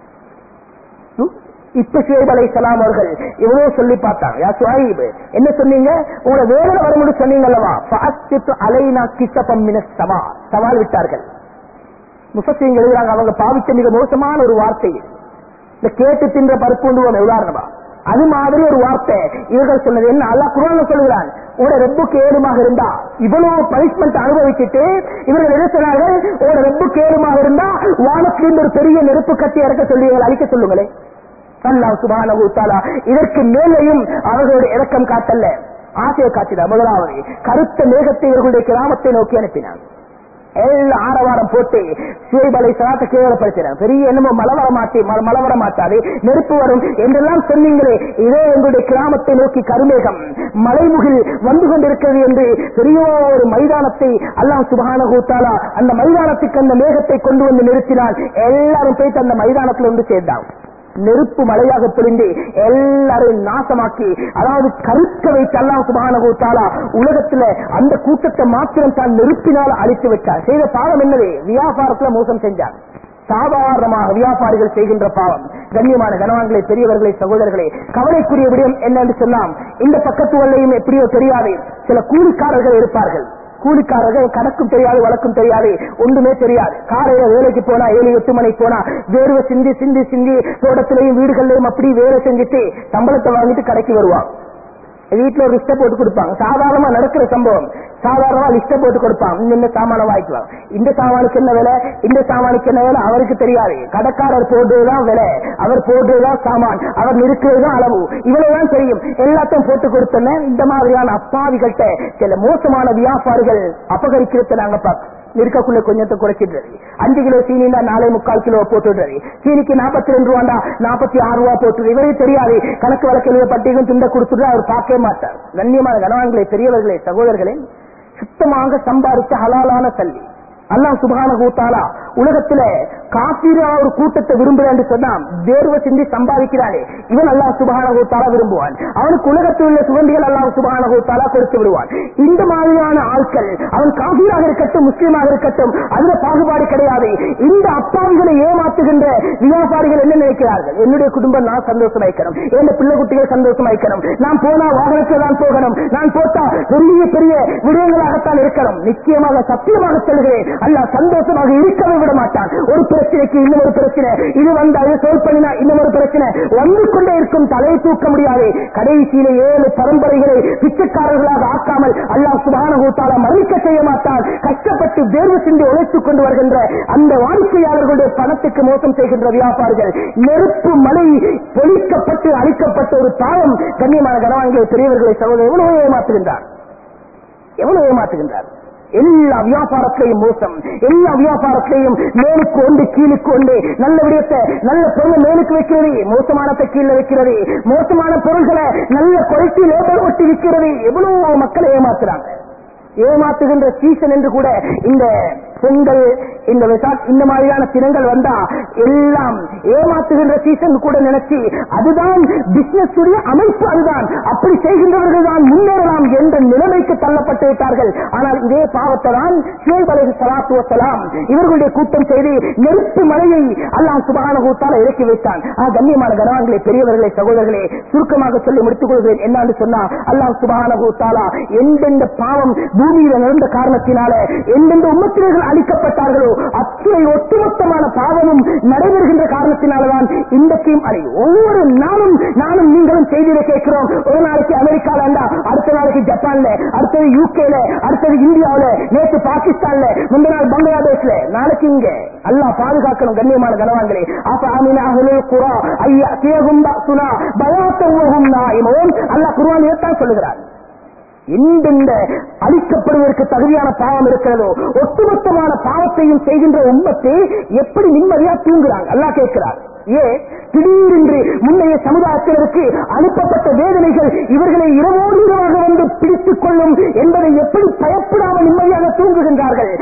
[SPEAKER 1] இப்ப ஷுஐப் அலைஹிஸ்ஸலாம் அவர்கள் எவ்வளவு சொல்லி பார்த்தாங்க. யா ஷுஐப், என்ன சொன்னீங்க? உங்களை வேதனை வரும்போது சொன்னீங்க அல்லவா, ஃபஅஸ்தித் அலைனா கிஸபம் மினஸ் ஸமா, சவால் விட்டார்கள். முஃபஸ்ஸீர்கள் எழுதுறாங்க, அவங்க பாவித்த மிக மோசமான ஒரு வார்த்தை இந்த கேட்டு தின்ற பருப்புண்டுவோம் உதாரணமா, அது மாதிரி ஒரு வார்த்தை இவர்கள் சொன்னது. என்ன அல்லாஹ் குர்ஆன்ல சொல்லுகிறான், உங்களோட ரெப்புக்கு ஏழுமாக இருந்தா இவ்வளவு பனிஷ்மெண்ட் அனுபவிச்சுட்டு இவர்கள் என்ன சொன்னார்கள், உங்களோட ரெப்புக்கு ஏழுமாக இருந்தா வானத்திலிருந்து ஒரு பெரிய நெருப்பு கட்டி இறக்க சொல்லி அழிக்க சொல்லுங்களே. அல்லாஹ் சுப்ஹானஹு வ தஆலா இதற்கு மேலேயும் அவர்களுடைய இரக்கம் காட்டல்ல, ஆசையை காட்டினார். முதலாவது கருத்த மேகத்தை இவர்களுடைய கிராமத்தை நோக்கி அனுப்பினார். எல்லா ஆரவாரம் போட்டு ஷுஐப் அலைஹிஸ்ஸலாத்தை கேவலப்படுத்தினார். பெரிய என்னமோ மழை வர மாட்டே மழை வர மாட்டாது, நெருப்பு வரும் என்றெல்லாம் சொன்னீங்களே, இதே எங்களுடைய கிராமத்தை நோக்கி கருமேகம் மலைமுகில் வந்து கொண்டிருக்கிறது என்று பெரிய ஒரு மைதானத்தை அல்லாஹ் சுப்ஹானஹு வ தஆலா அந்த மைதானத்துக்கு அந்த மேகத்தை கொண்டு வந்து நிறுத்தினால் எல்லாரும் போயிட்டு அந்த மைதானத்தில் வந்து சேர்ந்தாங்க. நெருப்பு மழையாக பொழிந்து எல்லாரையும் நாசமாக்கி, அதாவது கருக்க வைத்து அல்லாஹ் சுப்ஹானஹு வ தஆலா உலகத்துல அந்த கூட்டத்தை மாத்திரம் தான் நெருப்பினால் அழித்து வச்சார். செய்த பாவம் என்னது? வியாபாரத்துல மோசம் செஞ்சார். சாதாரணமாக வியாபாரிகள் செய்கின்ற பாவம். கண்ணியமான கனவான்களே, பெரியவர்களே, சகோதரர்களே, கவலைக்குரிய விடயம் என்னன்னு சொல்லாம், இந்த பக்கத்து வல்லையும் எப்படியோ தெரியாது சில கூலிக்காரர்கள் இருப்பார்கள். கூலிக்காரர்கள் கணக்கும் தெரியாது, வழக்கும் தெரியாது, ஒன்றுமே தெரியாது. காலையில வேலைக்கு போனா ஏழு எட்டு மணிக்கு போனா வேர்வை சிந்தி சிந்தி சிந்தி தோட்டத்திலையும் வீடுகள்லையும் அப்படி வேலை செஞ்சுட்டு சம்பளத்தை வாங்கிட்டு கடைக்கு வருவான். வீட்டுல ஒரு லிஸ்ட போட்டு கொடுப்பாங்க. சாதாரணமா நடக்கிற சம்பவம். சாதாரணமா லிஸ்ட போட்டு கொடுப்பாங்க, இந்த சாமான வாங்கிக்கலாம், இந்த சாமானுக்கு என்ன விலை, இந்த சாமானுக்கு என்ன விலை அவருக்கு தெரியாது. கடைக்காரர் போடுறதுதான் விலை, அவர் போடுறதுதான் சாமான், அவர் நிற்கிறதுதான் அளவு, இவ்வளவுதான் தெரியும். எல்லாத்தையும் போட்டு கொடுத்தன. இந்த மாதிரியான அப்பாவிகள்கிட்ட சில மோசமான வியாபாரிகள் அபகரிக்கிறத நாங்க பார்க்க இருக்கக்குள்ள கொஞ்சத்தை குறைச்சிடுறது. அஞ்சு கிலோ சீனினா நாலே முக்கால் கிலோ போட்டுடுறது. சீனிக்கு நாற்பத்தி ரெண்டு ரூபாண்டா நாற்பத்தி ஆறு ரூபா போட்டு இவரே தெரியாது. கணக்கு வழக்கு பட்டியலும் துண்ட கொடுத்துட்டு அவர் பார்க்கவே மாட்டார். கண்ணியமான கனவான்களே, பெரியவர்களே, சகோதரர்களே, சுத்தமாக சம்பாதிச்ச ஹலாலான சல்லி அல்லாஹ் சுப்ஹானஹு வ தஆலா உலகத்துல காபீரா ஒரு கூட்டத்தை விரும்புறான்னு சொன்னா தேர்வை செஞ்சு சம்பாதிக்கிறானே, இவன் அல்லாஹ் சுப்ஹானஹு வ தஆலா விரும்புவான். அவனுக்கு உலகத்தில் உள்ள சுகண்டிகள் அல்லாஹ் சுப்ஹானஹு வ தஆலா கொடுத்து விடுவான். இந்த மாதிரியான ஆட்கள், அவன் காபீராக இருக்கட்டும் முஸ்லீமாக இருக்கட்டும், அதுல பாகுபாடு கிடையாது. இந்த அப்பாவிகளை ஏமாத்துகின்ற வியாபாரிகள் என்ன நினைக்கிறார்கள்? என்னுடைய குடும்பம் நான் சந்தோஷமாய்க்கணும், என் பிள்ளை குட்டிகள் சந்தோஷமாய்க்கணும், நான் போனா வாகனத்தில் தான் போகணும், நான் போட்டா பெரிய பெரிய விடயங்களாகத்தான் இருக்கணும். நிச்சயமாக சத்தியமாக சொல்கிறேன், அல்லாஹ் சந்தோஷமாக இருக்கவே விட மாட்டான். ஒரு பிரச்சனைக்கு இன்னும் ஒரு பிரச்சனை, இது வந்தா இது சோல் பண்ணினா இன்னும் ஒரு பிரச்சனை வந்து கொண்டே இருக்கும். தலை தூக்க முடியாது. கடைசியில ஏழு பரம்பரைகளை பிச்சைக்காரர்களாக ஆக்காமல் அல்லாஹ் சுப்ஹானஹு வ தஆலா மறுக்க செய்ய மாட்டான். கஷ்டப்பட்டு தேர்வு சிந்தி உழைத்துக் கொண்டு வருகின்ற அந்த வாடிக்கையாளர்களுடைய பணத்துக்கு மோசம் செய்கின்ற வியாபாரிகள், நெருப்பு மழை பொழிக்கப்பட்டு அழிக்கப்பட்ட ஒரு பாவம். கண்ணியமான கனவான்களை, பெரியவர்களை, சகோதரர் எவ்வளவு ஏமாற்றுகின்றார், எவ்வளவு ஏமாற்றுகின்றார். எல்லா வியாபாரத்திலையும் மோசம், எல்லா வியாபாரத்திலையும் மேலுக்கு ஒன்று கீழுக்கு ஒன்று. நல்ல விடயத்தை நல்ல பொருள் மேலுக்கு வைக்கிறது, மோசமானத்தை கீழே வைக்கிறது, மோசமான பொருள்களை நல்ல குறைச்சி லேபர் ஒட்டி விற்கிறது. எவ்வளவு மக்களை ஏமாத்துறாங்க. ஏமாத்துகின்ற சீசன் என்று கூட இந்த பொங்கல், இந்த இந்த மாதிரியான தினங்கள் வந்தா எல்லாம் ஏமாத்துகின்ற சீசன் கூட நினைச்சு அதுதான் பிசினஸ் அமைப்பு, அதுதான் அப்படி செய்கின்றவர்கள் தான் முன்னேறலாம் என்ற நிலைமைக்கு தள்ளப்பட்டு விட்டார்கள். ஆனால் இதே பாவத்தை தான் ஷுஐப் அலைஹிஸ்ஸலாத்து வஸ்ஸலாம் இவர்களுடைய கூட்டம் செய்து நெருப்பு மலையை அல்லாஹ் சுப்ஹானஹு வ தஆலா இறக்கி வைத்தான். கண்ணியமான கனவான்களே, பெரியவர்களே, சகோதரர்களே, சுருக்கமாக சொல்லி முடித்துக் கொள்கிறேன். என்னன்னு சொன்னா, அல்லாஹ் சுப்ஹானஹு வ தஆலா எந்தெந்த பாவம் பூமியில நடந்த காரணத்தினால எந்தெந்த உம்மத்தினர்கள் அழிக்கப்பட்டார்களோ இருக்கிறதோ அத்தனை ஒட்டுமொத்தமான பாவமும் நடைபெறுகின்ற காரணத்தினால்தான் இன்றைக்கும் அறிவு. ஒவ்வொரு நாளும் நானும் நீங்களும் செய்தியை கேட்கிறோம். ஒரு நாளைக்கு அமெரிக்கால இருந்தா அடுத்த நாளைக்கு ஜப்பான்ல, அடுத்தது யூகேல, அடுத்தது இந்தியாவில, நேற்று பாகிஸ்தான்ல, முந்த நாள் பங்களாதேஷ்ல, நாளைக்கு இங்க. அல்லாஹ் பாதுகாக்கணும் கண்ணியமான கனவான்களே. அப்ப அமினாஹுல் குரா ஐயா கேகும் சுனா பயாத்தவும் நாயிமோன் அல்லாஹ் குர்ஆன் இதைத்தான் சொல்லுகிறார். இந்த அழிக்கப்படுவதற்கு தகுதியான பாவம் இருக்கிறதோ ஒட்டுமொத்தமான பாவத்தையும் செய்கின்ற உம்மத்தை எப்படி நிம்மதியா தூங்குறாங்க அல்லாஹ் கேட்கிறார். ஏ திடீரென்று முன்னைய சமுதாயத்தினருக்கு அனுப்பப்பட்ட வேதனைகள் இவர்களை இரவோடு இரவாக வந்து பிடித்துக் கொள்ளும் என்பதை எப்படி பயப்படாமல் நிம்மதியாக தூங்குகின்றார்கள்.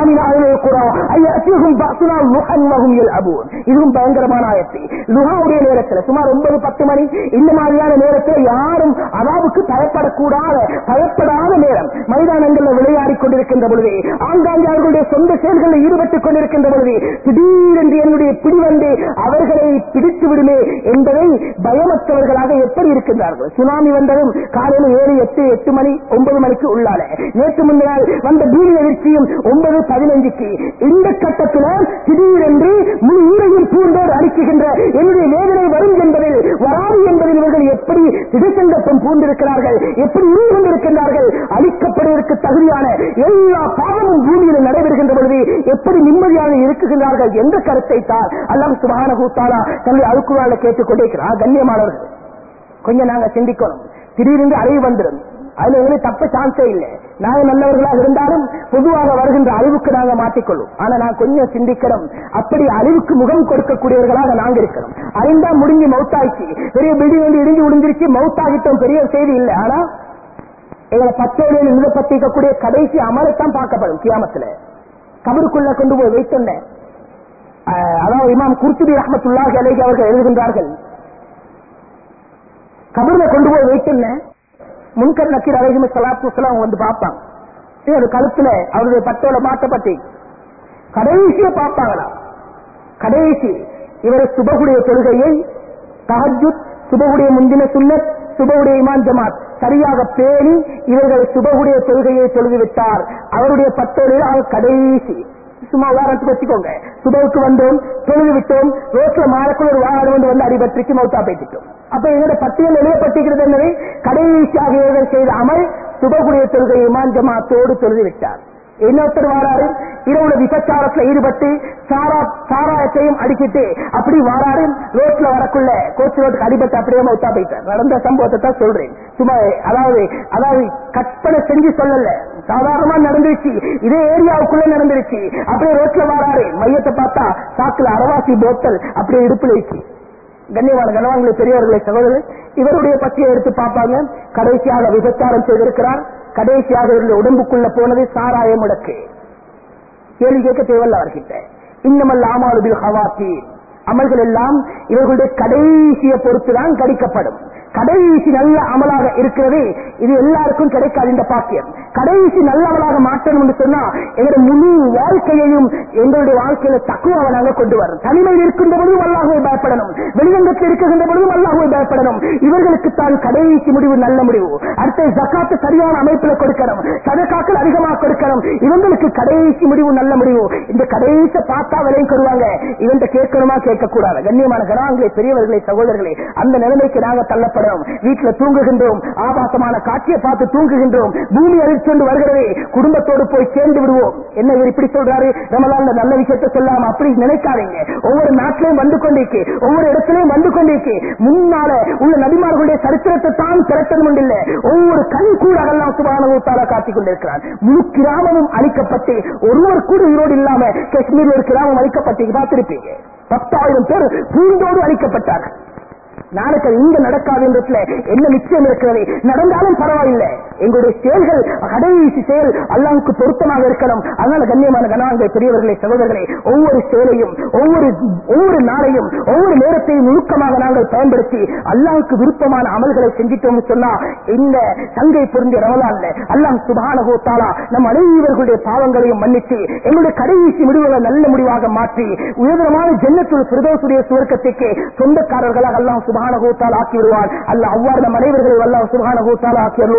[SPEAKER 1] இதுவும் பயங்கரமான ஆயத்தை. லுஹாவுடைய நேரத்தில் சுமார் ஒன்பது பத்து மணி இந்த மாதிரியான நேரத்தில் யாரும் அதாவுக்கு பயப்படக்கூடாத பயப்படாத நேரம். மைதானங்களில் விளையாடி கொண்டிருக்கின்ற பொழுது, ஆங்காங்கே அவர்களுடைய சொந்த செயல்களில் ஈடுபட்டுக் கொண்டிருக்கின்ற பொழுது திடீரென்று என்னுடைய பிடிவந்து அவர்கள் பிடித்து விடுமே என்பதை பயமற்றவர்களாக எப்படி இருக்கின்றார்கள். சுனாமி வந்ததும் காலையில் ஏழு எட்டு எட்டு மணி ஒன்பது மணிக்கு உள்ளால, நேற்று முன்னாள் வந்த பூமி அதிர்ச்சியும் ஒன்பது பதினைஞ்சுக்கு. இந்த கட்டத்தில் திடீரென்று முழு ஊரையும் பூண்டோடு அடிக்குகின்ற என்னுடைய வேதனை வரும் என்பதில் வராது என்பதில் இவர்கள் எப்படி திடசங்கப்பம் பூண்டிருக்கிறார்கள், எப்படி உருவம் கொண்டிருக்கின்றார்கள். அழிக்கப்படுவதற்கு தகுதியான எல்லா பாவமும் பூமியில் நடைபெறுகின்ற பொழுது எப்படி நிம்மதியாக இருக்குகின்றார்கள் என்ற கருத்தை தான் அல்லாஹ் சுப்ஹானஹு தன்னுடைய அல்குர்ஆன்ல கேட்டுக்கொண்டே இருக்கிறார். கண்ணியமானவர்கள், கொஞ்சம் நாங்க சிந்திக்கணும். திடீரென்று அழிவு வந்துடும், அதுல எங்களுக்கு தப்ப சான்ஸே இல்லை. நாங்க நல்லவர்களாக இருந்தாலும் பொதுவாக வருகின்ற அழிவுக்கு நாங்க மாற்றிக்கொள்ளும். ஆனா நான் கொஞ்சம் சிந்திக்கிறோம், அப்படி அழிவுக்கு முகம் கொடுக்கக்கூடியவர்களாக நாங்க இருக்கிறோம். அறிந்தா முடிஞ்சு மவுத்தாயிச்சு, பெரிய பில்டிங் வந்து இடிஞ்சு முடிஞ்சிருச்சு, மவுத்தாகிட்டோம், பெரிய செய்தி இல்லை. ஆனா எங்களை பச்சையில் நிறுவப்பட்டிருக்கக்கூடிய கடைசி அமலத்தான் பார்க்கப்படும் கியாமத்துல. கபருக்குள்ள கொண்டு போய் வைத்தோன்ன, அதாவது இமாம் குர்துபி ரஹ்மத்துல்லாஹி அலைஹி அவர்கள் எழுதுகின்றார்கள், கபர்ல கொண்டு போய் வைத்தோன்ன முன்கர் நக்கீர் அலைஹி ஸலாத்து வஸலாம் வந்து பார்ப்பாங்க. ஒரு கழுத்துல அவருடைய பட்டோல மாட்டப்பட்டு கடைசியை பார்ப்பாங்களா. கடைசி இவர் சுபகுடைய தொழுகையை, தஹஜ்ஜுத், சுபகுடைய முந்தின சுன்னத், சுபகுடைய இமாம் ஜமாத் சரியாக பேணி இவர்கள் சுபகுடைய தொழுகையை தொழுதுவிட்டார். அவருடைய பட்டோலில் அவர் கடைசி. சும்மா உதாரணத்துக்கு வச்சுக்கோங்க, சுபவுக்கு வந்தோம், தொழுது விட்டோம், ரோட்ல மாறக்குள்ள ஒரு வாகனம் வந்து வந்து அடிபட்டுச்சு, மௌத்தா பேசிட்டோம். அப்ப எங்களோட பட்டியல் எழுதப்பட்டிருக்கிறது என்னது? கடைசியாக இவர்கள் செய்த அமல் சுபகுடைய தொழுகை இமாம் ஜமாத்தோடு தொழுது விட்டார். இன்னொருத்தர் வாராரு, இரவுல விபச்சாரத்துல ஈடுபட்டு சாரா சாராயத்தையும் அடிக்கிட்டு அப்படி வாராரு, ரோட்ல வரக்குள்ள கோச்சு ரோட்டுக்கு அடிபட்டு அப்படியே மௌத்தா போயிட்டார். நடந்த சம்பவத்தை தான் சொல்றேன். சும்மா அதாவது அதாவது கற்பனை செஞ்சு சொல்லல, சாதாரணமா நடந்துருச்சு, இதே ஏரியாவுக்குள்ள நடந்துருச்சு. அப்படியே ரோட்ல வாராரு, மையத்தை பார்த்தா சாக்குல அரவாசி போத்தல் அப்படியே இடுப்புல இருக்கு. கண்ணியமான கனவான்களை, பெரியவர்களை, சகோதரர்கள், இவருடைய பற்றியை எடுத்து பார்ப்பாங்க. கடைசியாக விபச்சாரம் செய்திருக்கிறார். கடைசியாக இவருடைய உடம்புக்குள்ள போனது சாராய முடக்கு. கேள்வி கேட்க தேவையில்ல அவர்கிட்ட. இன்னமல் ஆமாலு பில் ஹவாத்தி, அமல்கள் எல்லாம் இவர்களுடைய கடைசியை பொறுத்துதான் கடிக்கப்படும். கடைசி நல்ல அமலாக இருக்கிறது, இது எல்லாருக்கும் கிடைக்காது இந்த பாக்கியம். கடைசி நல்ல அமலாக மாற்றணும் என்று சொன்னா எங்களுடைய முழு வாழ்க்கையையும் எங்களுடைய வாழ்க்கையில தக்குவாவை நாங்கள் கொண்டு வரோம். தனிமையில் இருக்கின்ற பொழுதும் அல்லாஹ்வை பயப்படணும், வெளிரங்கத்தில் இருக்கின்ற பொழுதும் அல்லாஹ்வை பயப்படணும். இவர்களுக்கு தான் கடைசி முடிவு நல்ல முடிவு. அடுத்த ஜக்காத்து சரியான அமைப்பில் கொடுக்கணும், சதகாக்கள் அதிகமாக கொடுக்கணும். இவங்களுக்கு கடைசி முடிவு நல்ல முடிவு. இந்த கடைசி பார்த்தா விலையும் கொள்வாங்க, இவன் கேட்கணுமா கேட்கக்கூடாது. கண்ணியமான கணவான்களே, பெரியவர்களே, சகோதரர்களே, அந்த நிலைமைக்கு நாங்கள் தள்ளப்படும். வீட்டில் தூங்குகின்றோம், ஆபாசமான காட்சியை பார்த்து தூங்குகின்றோம், பூமி அழிச்சொண்டு வருகிறதே, குடும்பத்தோடு போய் சேர்ந்து விடுவோம். என்ன இவர் இப்படி சொல்றாரு, ரமலான்ல நல்ல விஷயத்தை சொல்லாம அப்படி நினைக்காதீங்க. ஒவ்வொரு நாட்டிலையும் வந்து கொண்டிருக்கு, ஒவ்வொரு இடத்திலையும் வந்து கொண்டிருக்கு. முன்னால உள்ள நபிமார்களுடைய சரித்திரத்தை தான் திரட்டணும் இல்ல, ஒவ்வொரு கண் கூட அல்லாஹ் சுப்ஹானஹு வ தஆலா காட்டிக் கொண்டிருக்கிறார். முழு கிராமமும் அழிக்கப்பட்டு ஒருவர் கூட உயிரோடு இல்லாம காஷ்மீர் ஒரு கிராமம் அழிக்கப்பட்டு பார்த்திருப்பீங்க. பத்தாயிரம் பேர் பூண்டோடு அழிக்கப்பட்டார்கள். நாளைக்கு இங்க நடக்காது என்றதுல என்ன நிச்சயம் இருக்கிறது? நடந்தாலும் பரவாயில்லை, எங்களுடைய செயல்கள் கடைசி செயல் அல்லாஹ்வுக்கு பொருத்தமாக இருக்கணும். அதனால கண்ணியமான கணவான்களே, பெரியவர்களே, சகோதரர்களே, ஒவ்வொரு செயலையும் ஒவ்வொரு ஒவ்வொரு நாளையும் ஒவ்வொரு நேரத்தையும் நுணுக்கமாக நாங்கள் பயன்படுத்தி அல்லாஹ்வுக்கு விருப்பமான அமல்களை செஞ்சிட்டோம் சொன்னா இந்த சங்கை பொருந்திய ரமலான்ல அல்லாஹ் சுப்ஹானஹு வ தஆலா நம் அனைவர்களுடைய பாவங்களையும் மன்னித்து எங்களுடைய கடைசி முடிவுகளை நல்ல முடிவாக மாற்றி உயர்தரமான ஜன்னத்துல் ஃபிர்தௌஸுடைய சுவர்க்கத்துக்கு சொந்தக்காரர்களாக அல்லாஹ் சுப்ஹானஹு வ தஆலா ஆக்கி விடுவார். அல்லாஹ் அவ்வாறு நம் அனைவர்களை அல்லாஹ் சுப்ஹானஹு வ தஆலா ஆக்கி அருள்வானாக.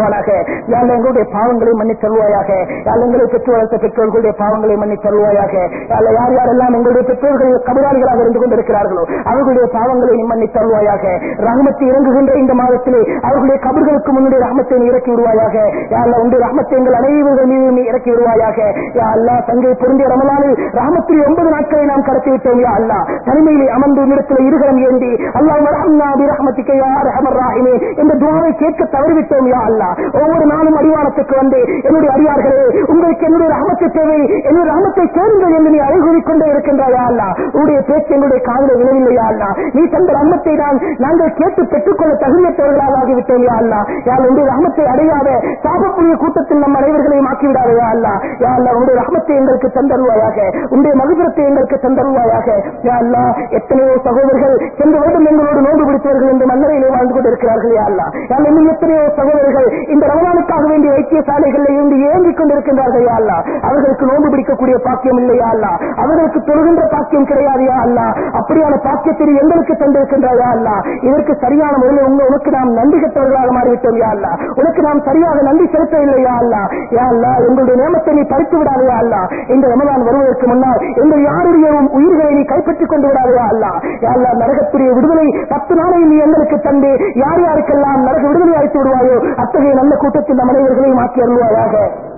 [SPEAKER 1] யாழ் எங்களுடைய பாவங்களை மன்னித் தருவாயாக. யாழ் எங்களை பெற்று வளர்த்த பெற்றோர்களுடைய பாவங்களை மன்னித் தருவாயாக. யாழ் யார் யாரெல்லாம் எங்களுடைய பெற்றோர்கள் கபராளிகளாக இருந்து கொண்டிருக்கிறார்களோ அவர்களுடைய பாவங்களை நீ மன்னித் தருவாயாக. ரஹ்மத்தை இறங்குகின்ற இந்த மாதத்திலே அவர்களுடைய கபர்களுக்கு முன்னுடைய ரஹ்மத்தை நீ இறக்கி விடுவாயாக. யாழ் உன்னுடைய ரஹ்மத்தை எங்கள் அனைவர்கள் மீது நீ இறக்கி விடுவாயாக. யா அல்லாஹ் தங்கை பொருந்திய ரமலானில் ரஹ்மத்தில் ஒன்பது நாட்களை நாம் கடத்தி விட்டோம். யா அல்லாஹ் தனிமையிலே அமர்ந்து இடத்தில் இருகரம் ஏந்தி அல்லாஹ் ரஹ்மனா பி ரஹ்மத்திக யா அர்ஹமர் ராஹிமீன் இந்த துஆவை கேட்க தவறிவிட்டோம். யா அல்லாஹ் ஒவ்வொரு நாளும் அடிவாரத்துக்கு வந்து என்னுடைய அடியார்களே உங்களுக்கு என்னுடைய ரஹ்மத்தை தேவை, என்னுடைய ரஹ்மத்தை கேளுங்கள் என்று நீ அழுகூறிக் கொண்டே இருக்கின்றாய். யா அல்லாஹ் உன்னுடைய பேச்சு என்னுடைய காதிலே விழவில்லை. யா அல்லாஹ் நீ தந்த ரஹ்மத்தை தான் நாங்கள் கேட்டு பெற்றுக்கொள்ள தகுதியற்றவர்களாக ஆகிவிட்டோம். யா அல்லாஹ் யா உன்னுடைய ரஹ்மத்தை அடையாத சாபப்புரிய கூட்டத்தில் நம் அனைவர்களையும் ஆக்கிவிடாதே. யா அல்லாஹ் யா அல்லாஹ் உன்னுடைய ரஹ்மத்தை எங்களுக்கு தந்தருவாயாக, உன்னுடைய மகிழ்ச்சியை எங்களுக்கு தந்தருவாயாக. யா அல்லாஹ் எத்தனையோ சகோதரர்கள் சென்ற வருடம் எங்களோடு நோன்பு பிடித்தவர்கள் என்று மன்னரையிலே வாழ்ந்து கொண்டிருக்கிறார்கள். யா அல்லாஹ் இன்னும் எத்தனையோ சகோதரர்கள் இந்த ரமலானுக்காக வேண்டிய வைத்தியசாலைகளில் இருந்து ஏந்திக் கொண்டிருக்கின்றார்கள். யா அல்லாஹ் அவர்களுக்கு நோன்பு பிடிக்கக்கூடிய பாக்கியம் இல்லை. யா அல்லாஹ் அவர்களுக்கு தொழுகின்ற பாக்கியம் கிடையாது. யா அல்லாஹ் அப்படியான பாக்கியத்தை எங்களுக்கு தந்திருக்கின்றார். யா அல்லாஹ் இதற்கு சரியான முறையில் உங்க உனக்கு நாம் நன்றி கட்டவர்களாக மாறிவிட்டோம். யா அல்லாஹ் உனக்கு நாம் சரியாக நன்றி செலுத்தவில்லை. யா அல்லாஹ் யா அல்லாஹ் எங்களுடைய நியமத்தை நீ பறித்து விடாதே. யா அல்லாஹ் இந்த ரமலான் வருவதற்கு முன்னால் எங்கள் யாருடைய உயிர்களை நீ கைப்பற்றிக் கொண்டு விடாதே. யா அல்லாஹ் யா அல்லாஹ் நரகத்துடைய விடுதலை பத்து நாளை நீ எங்களுக்கு தந்து யார் யாருக்கெல்லாம் நரக விடுதலை அளித்து விடுவாயோ அத்தகைய நல்ல கூட்டத்தில் நம் அனைவர்களையும் மாற்றி அருள்வாயாக.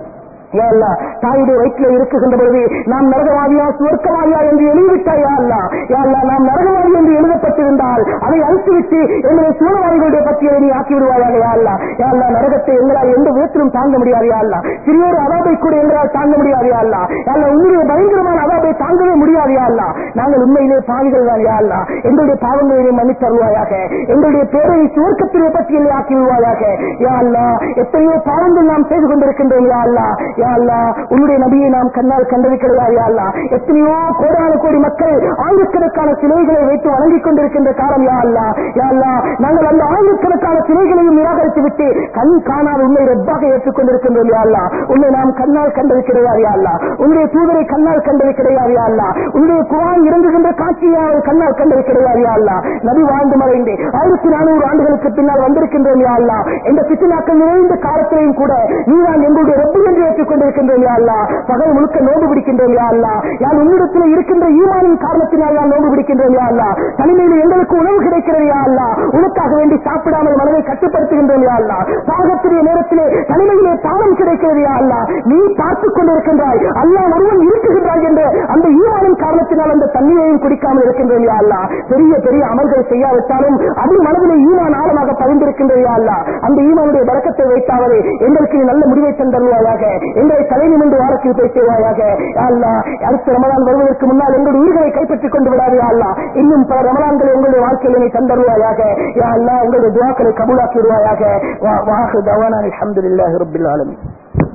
[SPEAKER 1] தாயுடைய வயிற்றில் இருக்குகின்ற பொழுது நாம் நரகவாதியா சுவர்க்கவாதியா என்று எழுதிவிட்டாய். யா அல்லாஹ் யா அல்லாஹ் நாம் நரகவாதி என்று எழுதப்பட்டிருந்தால் அதை அழித்துவிட்டு எங்களை சூழவாதிகளுடைய பற்றியை நீ ஆக்கி விடுவாயாக. யா அல்லாஹ் யா அல்லாஹ் நரகத்தை எங்களால் எந்த விதத்திலும் தாங்க முடியாது. யா அல்லாஹ் சிறியோரு அதாபை கூட எங்களால் தாங்க முடியாது. யா அல்லாஹ் யா அல்லாஹ் உன்னுடைய பயங்கரமான அதாபை தாங்கவே முடியாது. யா அல்லாஹ் நாங்கள் உண்மையிலே பாவிகள் தான். யா அல்லாஹ் எங்களுடைய பாவங்களை மன்னித்து தருவாயாக, எங்களுடைய பேரை சுவர்க்கத்திலே பற்றியை ஆக்கி விடுவாயாக. யா அல்லாஹ் எத்தனையோ பாவங்கள் நாம் செய்து கொண்டிருக்கின்றோம். யா அல்லாஹ் யா அல்லாஹ் உன்னுடைய நபியை நாம் கண்ணால் கண்டது கிடையாது. யா அல்லாஹ் எத்தனையோ கோடான கோடி மக்கள் ஆயிரக்கணக்கான சிலைகளை வைத்து வழங்கிக் கொண்டிருக்கின்ற காலம். யா அல்லாஹ் யா அல்லாஹ் நாங்கள் அந்த ஆயிரக்கணக்கான சிலைகளையும் நிராகரித்து விட்டு கண் காணாத உன்னை ரப்பாக ஏற்றுக் கொண்டிருக்கின்றோம். யா அல்லாஹ் உன்னை நாம் கண்ணால் கண்டது கிடையாது. யா அல்லாஹ் உன்னுடைய தூதரை கண்ணால் கண்டது கிடையாது. யா அல்லாஹ் உன்னுடைய குர்ஆன் இறங்குகின்ற காட்சியை கண்ணால் கண்டது கிடையாது. யா அல்லாஹ் நபி வாழ்ந்து மறைந்து ஆயிரத்தி நானூறு ஆண்டுகளுக்கு பின்னால் வந்திருக்கின்றோம். யா அல்லாஹ் இந்த பித்னாக்கள் நிறைந்த காலத்திலையும் கூட நீதான் எங்களுடைய ரப்பு என்று ஏற்றுக் கொண்டிருக்கின்றோம். யா அல்லாஹ் பகல் முழுக்க நோன்பு பிடிக்கின்றோம். யா அல்லாஹ் யார் உன்னிடத்தில் இருக்கின்ற ஈமானின் காரணத்தினால் யார் நோன்பு பிடிக்கின்றோம். யா அல்லாஹ் தனிமையில் எங்களுக்கு உணவு கிடைக்கிறது. யா அல்லாஹ் உனக்காக வேண்டி சாப்பிடாமல் மனதை கட்டுப்படுத்துகின்றோம். யா அல்லாஹ் தாகத்துடைய நேரத்திலே தனிமையிலே தானம் கிடைக்கிறது. யா அல்லாஹ் நீ பார்த்துக் கொண்டிருக்கின்றாய், அல்லாஹ் ஒருவன் இருக்குகின்றாய் என்ற அந்த ஈமானின் காரணத்தினால் அந்த தண்ணீரையும் குடிக்காமல் இருக்கின்றோம். யா அல்லாஹ் பெரிய பெரிய அமல்கள் செய்யாவிட்டாலும் அது மனதிலே ஈமான் ஆழமாக பதிந்திருக்கின்றது. யா அல்லாஹ் அந்த ஈமானுடைய பரக்கத்தை வைத்தாவது எங்களுக்கு நல்ல முடிவை தந்தருவாயாக, எங்களை தலை நிமிர்ந்து வாரத்தில் பேசுவாயாக. யா அல்லாஹ் அடுத்த ரமலான் வருவதற்கு முன்னால் எங்களுடைய உயிர்களை கைப்பற்றிக் கொண்டு விடாது. யா அல்லாஹ் இன்னும் பல ரமலான்களை உங்களுடைய வாழ்க்கையில் நீ தந்தருவாயாக. யா அல்லாஹ் உங்களுடைய துஆக்களை கபூலாக்கி விடுவாயாக. வா ஆகிரு தஅவானா அல்ஹம்துலில்லாஹி ரப்பில் ஆலமீன்.